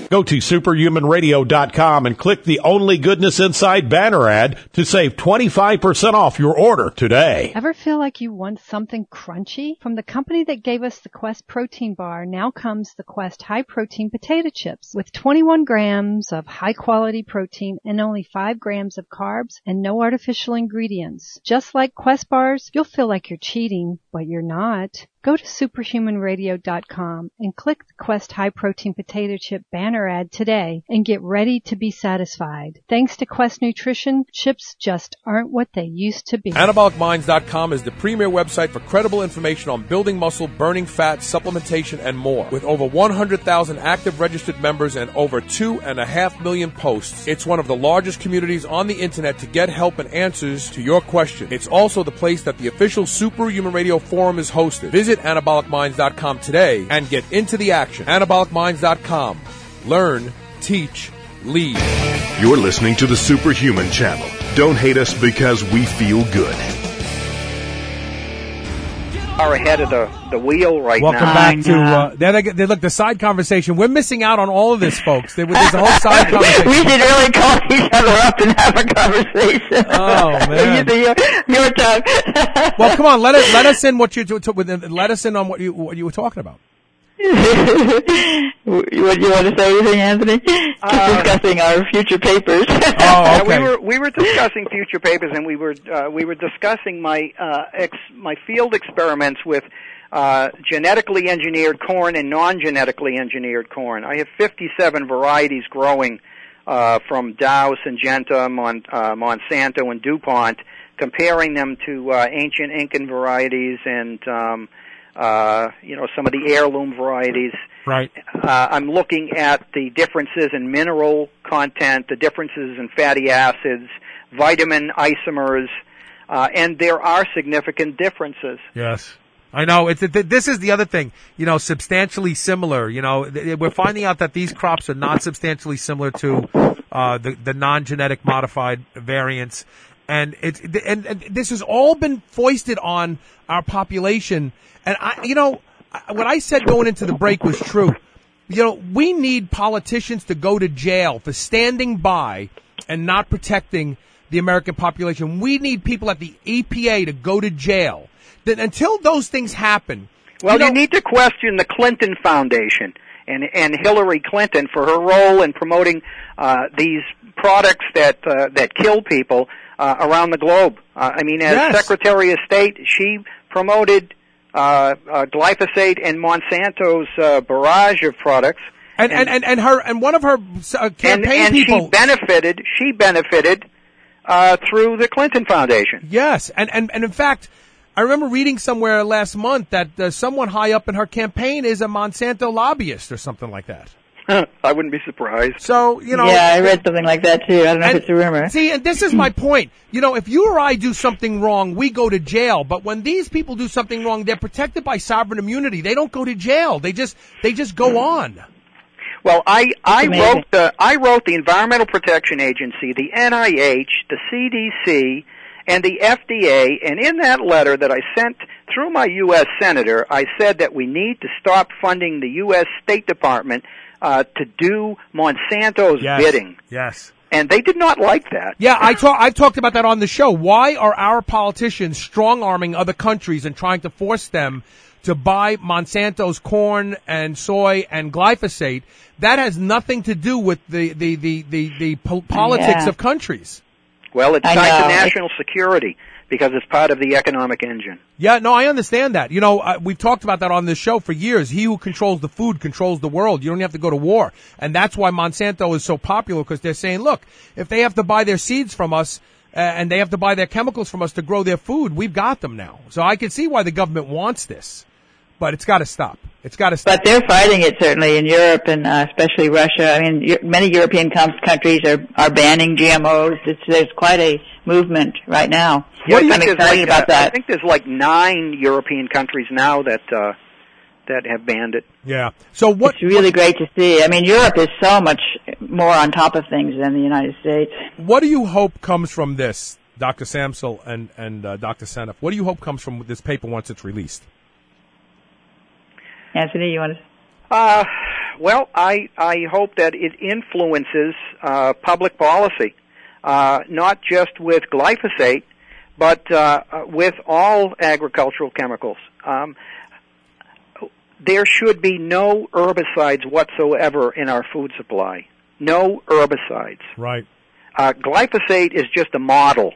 Go to superhuman radio dot com and click the Only Goodness Inside banner ad to save twenty-five percent off your order today. Ever feel like you want something crunchy? From the company that gave us the Quest protein bar, now comes the Quest high protein potato chips with twenty-one grams of high quality protein and only five grams of carbs and no artificial ingredients. Just like Quest bars, you'll feel like you're cheating, but you're not. Go to superhuman radio dot com and click the Quest High Protein Potato Chip banner ad today and get ready to be satisfied. Thanks to Quest Nutrition, chips just aren't what they used to be. anabolic minds dot com is the premier website for credible information on building muscle, burning fat, supplementation, and more. With over one hundred thousand active registered members and over two and a half million posts, it's one of the largest communities on the internet to get help and answers to your questions. It's also the place that the official Superhuman Radio Forum is hosted. Visit anabolic minds dot com today and get into the action. anabolic minds dot com. Learn, teach, lead. You're listening to the Superhuman Channel. Don't hate us because we feel good. Are ahead of the, the wheel right Welcome now. back to, uh, there they, they look, the side conversation. We're missing out on all of this, folks. There, there's a whole side conversation. We should really call each other up and have a conversation. Oh, man. your, your time. Well, come on, let us, let us in what you, let us in on what you, what you were talking about. Would you want to say anything, Anthony? Uh, discussing our future papers. Oh, okay. Yeah, we were we were discussing future papers, and we were uh, we were discussing my uh, ex, my field experiments with uh, genetically engineered corn and non-genetically engineered corn. I have fifty-seven varieties growing uh, from Dow, Syngenta, Mon, uh, Monsanto, and DuPont, comparing them to uh, ancient Incan varieties and um, uh, you know some of the heirloom varieties. Right. Uh, I'm looking at the differences in mineral content, the differences in fatty acids, vitamin isomers, uh, and there are significant differences. Yes. I know. It's this is the other thing. You know, substantially similar. You know, we're finding out that these crops are not substantially similar to uh, the the non-genetic modified variants, and it's and, and this has all been foisted on our population. And I, you know. What I said going into the break was true. You know, we need politicians to go to jail for standing by and not protecting the American population. We need people at the E P A to go to jail. Then until those things happen. Well, you, know, you need to question the Clinton Foundation and and Hillary Clinton for her role in promoting uh, these products that uh, that kill people uh, around the globe. Uh, I mean, as yes. Secretary of State, she promoted Uh, uh, glyphosate and Monsanto's uh, barrage of products, and and, and, and her and one of her uh, campaign and, and people she benefited. She benefited uh, through the Clinton Foundation. Yes, and and and in fact, I remember reading somewhere last month that uh, someone high up in her campaign is a Monsanto lobbyist or something like that. I wouldn't be surprised. So, you know. Yeah, I read something like that too. I don't know and, if it's a rumor. See, and this is my point. You know, if you or I do something wrong, we go to jail. But when these people do something wrong, they're protected by sovereign immunity. They don't go to jail. They just, they just go on. Well, I, I wrote the, I wrote the Environmental Protection Agency, the N I H, the C D C, and the F D A, and in that letter that I sent through my U S Senator, I said that we need to stop funding the U S State Department Uh, to do Monsanto's yes. bidding. Yes. And they did not like that. Yeah, I talk, I've talked about that on the show. Why are our politicians strong-arming other countries and trying to force them to buy Monsanto's corn and soy and glyphosate? That has nothing to do with the, the, the, the, the po- politics yeah. of countries. Well, it's I tied know. to national security because it's part of the economic engine. Yeah, no, I understand that. You know, uh, we've talked about that on this show for years. He who controls the food controls the world. You don't have to go to war. And that's why Monsanto is so popular, because they're saying, look, if they have to buy their seeds from us uh, and they have to buy their chemicals from us to grow their food, we've got them now. So I can see why the government wants this. But it's got to stop. It's got to stop. But they're fighting it certainly in Europe and uh, especially Russia. I mean, eu- many European com- countries are, are banning G M Os. It's, there's quite a movement right now. Yeah, I'm I think excited like, about uh, that. I think there's like nine European countries now that uh, that have banned it. Yeah. So what? It's really great to see. I mean, Europe is so much more on top of things than the United States. What do you hope comes from this, Doctor Samsel and, and uh, Doctor Seneff? What do you hope comes from this paper once it's released? Anthony, you want to? Uh, well, I I hope that it influences uh, public policy, uh, not just with glyphosate, but uh, with all agricultural chemicals. Um, there should be no herbicides whatsoever in our food supply. No herbicides. Right. Uh, glyphosate is just a model.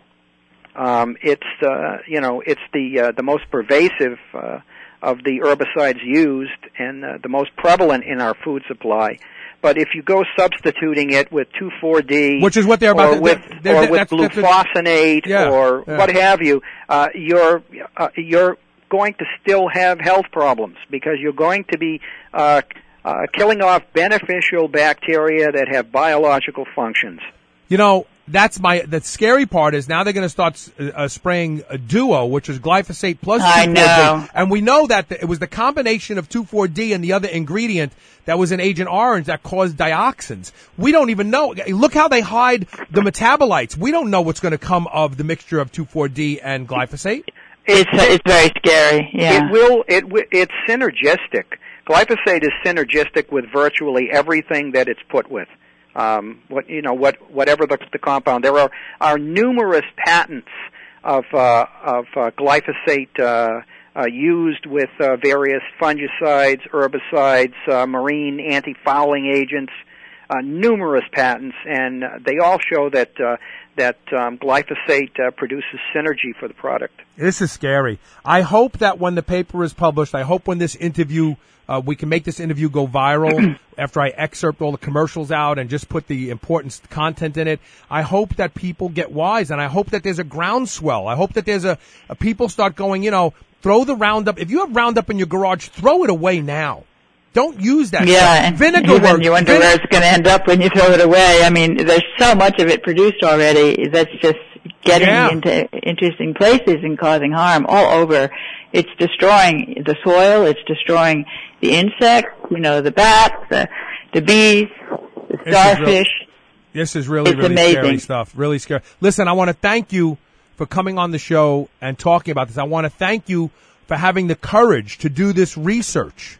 Um, it's uh, you know it's the uh, the most pervasive uh, of the herbicides used and uh, the most prevalent in our food supply. But if you go substituting it with two four D, which is what they're about, or with, they're, they're, or with that's, that's glufosinate, a, yeah, or yeah. what have you, uh, you're uh, you're going to still have health problems because you're going to be uh, uh, killing off beneficial bacteria that have biological functions. You know, that's my, the scary part is now they're going to start uh, spraying a duo, which is glyphosate plus I two four D. know. And we know that the, it was the combination of two four D and the other ingredient that was in Agent Orange that caused dioxins. We don't even know. Look how they hide the metabolites. We don't know what's going to come of the mixture of two four D and glyphosate. It's it's very scary. Yeah. It will. It wi- it's synergistic. Glyphosate is synergistic with virtually everything that it's put with. Um, what you know, what whatever the, the compound. There are are numerous patents of uh, of uh, glyphosate uh, uh, used with uh, various fungicides, herbicides, uh, marine anti-fouling agents. Uh, numerous patents, and uh, they all show that uh, that um, glyphosate uh, produces synergy for the product. This is scary. I hope that when the paper is published, I hope when this interview, uh, we can make this interview go viral after I excerpt all the commercials out and just put the important content in it. I hope that people get wise, and I hope that there's a groundswell. I hope that there's a, a people start going, you know, throw the Roundup. If you have Roundup in your garage, throw it away now. Don't use that yeah, stuff. and Vinegar even works. you wonder Vine- where it's going to end up when you throw it away. I mean, there's so much of it produced already that's just getting Yeah. into interesting places and causing harm all over. It's destroying the soil. It's destroying the insects, you know, the bats, the, the bees, the This is starfish. real- This is really, It's really amazing. scary stuff. Really scary. Listen, I want to thank you for coming on the show and talking about this. I want to thank you for having the courage to do this research.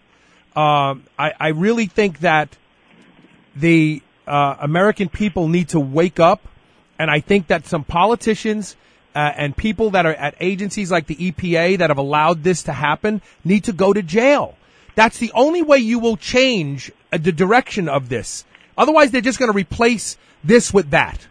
Um, I, I really think that the uh, American people need to wake up, and I think that some politicians uh, and people that are at agencies like the E P A that have allowed this to happen need to go to jail. That's the only way you will change uh, the direction of this. Otherwise, they're just going to replace this with that.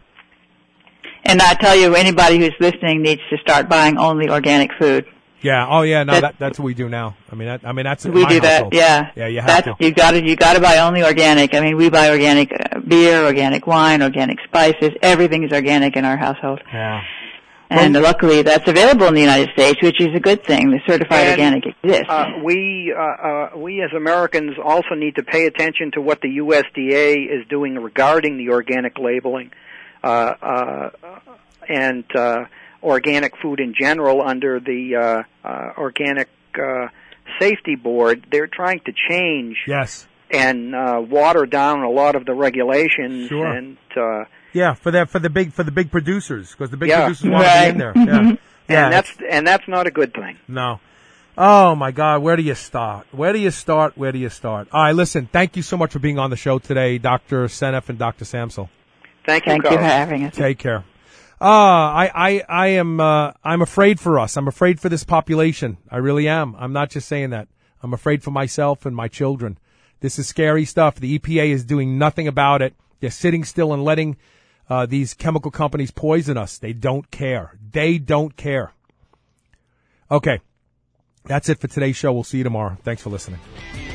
And I tell you, anybody who's listening needs to start buying only organic food. Yeah. Oh, yeah. No, That- that, that's what we do now. I mean, that, I mean, that's We my do that, household. yeah. Yeah, you have That's, to. you got to you got to buy only organic. I mean, we buy organic uh, beer, organic wine, organic spices. Everything is organic in our household. Yeah. And luckily, that's available in the United States, which is a good thing. The certified And, organic exists. Uh, we uh, uh, we as Americans also need to pay attention to what the U S D A is doing regarding the organic labeling uh, uh, and uh, organic food in general under the uh, uh, Organic uh, Safety Board. They're trying to change Yes. and uh, water down a lot of the regulations Sure. and. Uh, Yeah, for the for the big for the big producers, because the big Yeah. producers want to Right. be in there. Yeah, yeah. and that's and that's not a good thing. No. Oh my God, where do you start? Where do you start? Where do you start? All right, listen. Thank you so much for being on the show today, Doctor Seneff and Doctor Samsel. Thank you, Thank you Carl. for having us. Take care. Uh, I, I, I am, uh, I'm afraid for us. I'm afraid for this population. I really am. I'm not just saying that. I'm afraid for myself and my children. This is scary stuff. The E P A is doing nothing about it. They're sitting still and letting, uh, these chemical companies poison us. They don't care. They don't care. Okay. That's it for today's show. We'll see you tomorrow. Thanks for listening.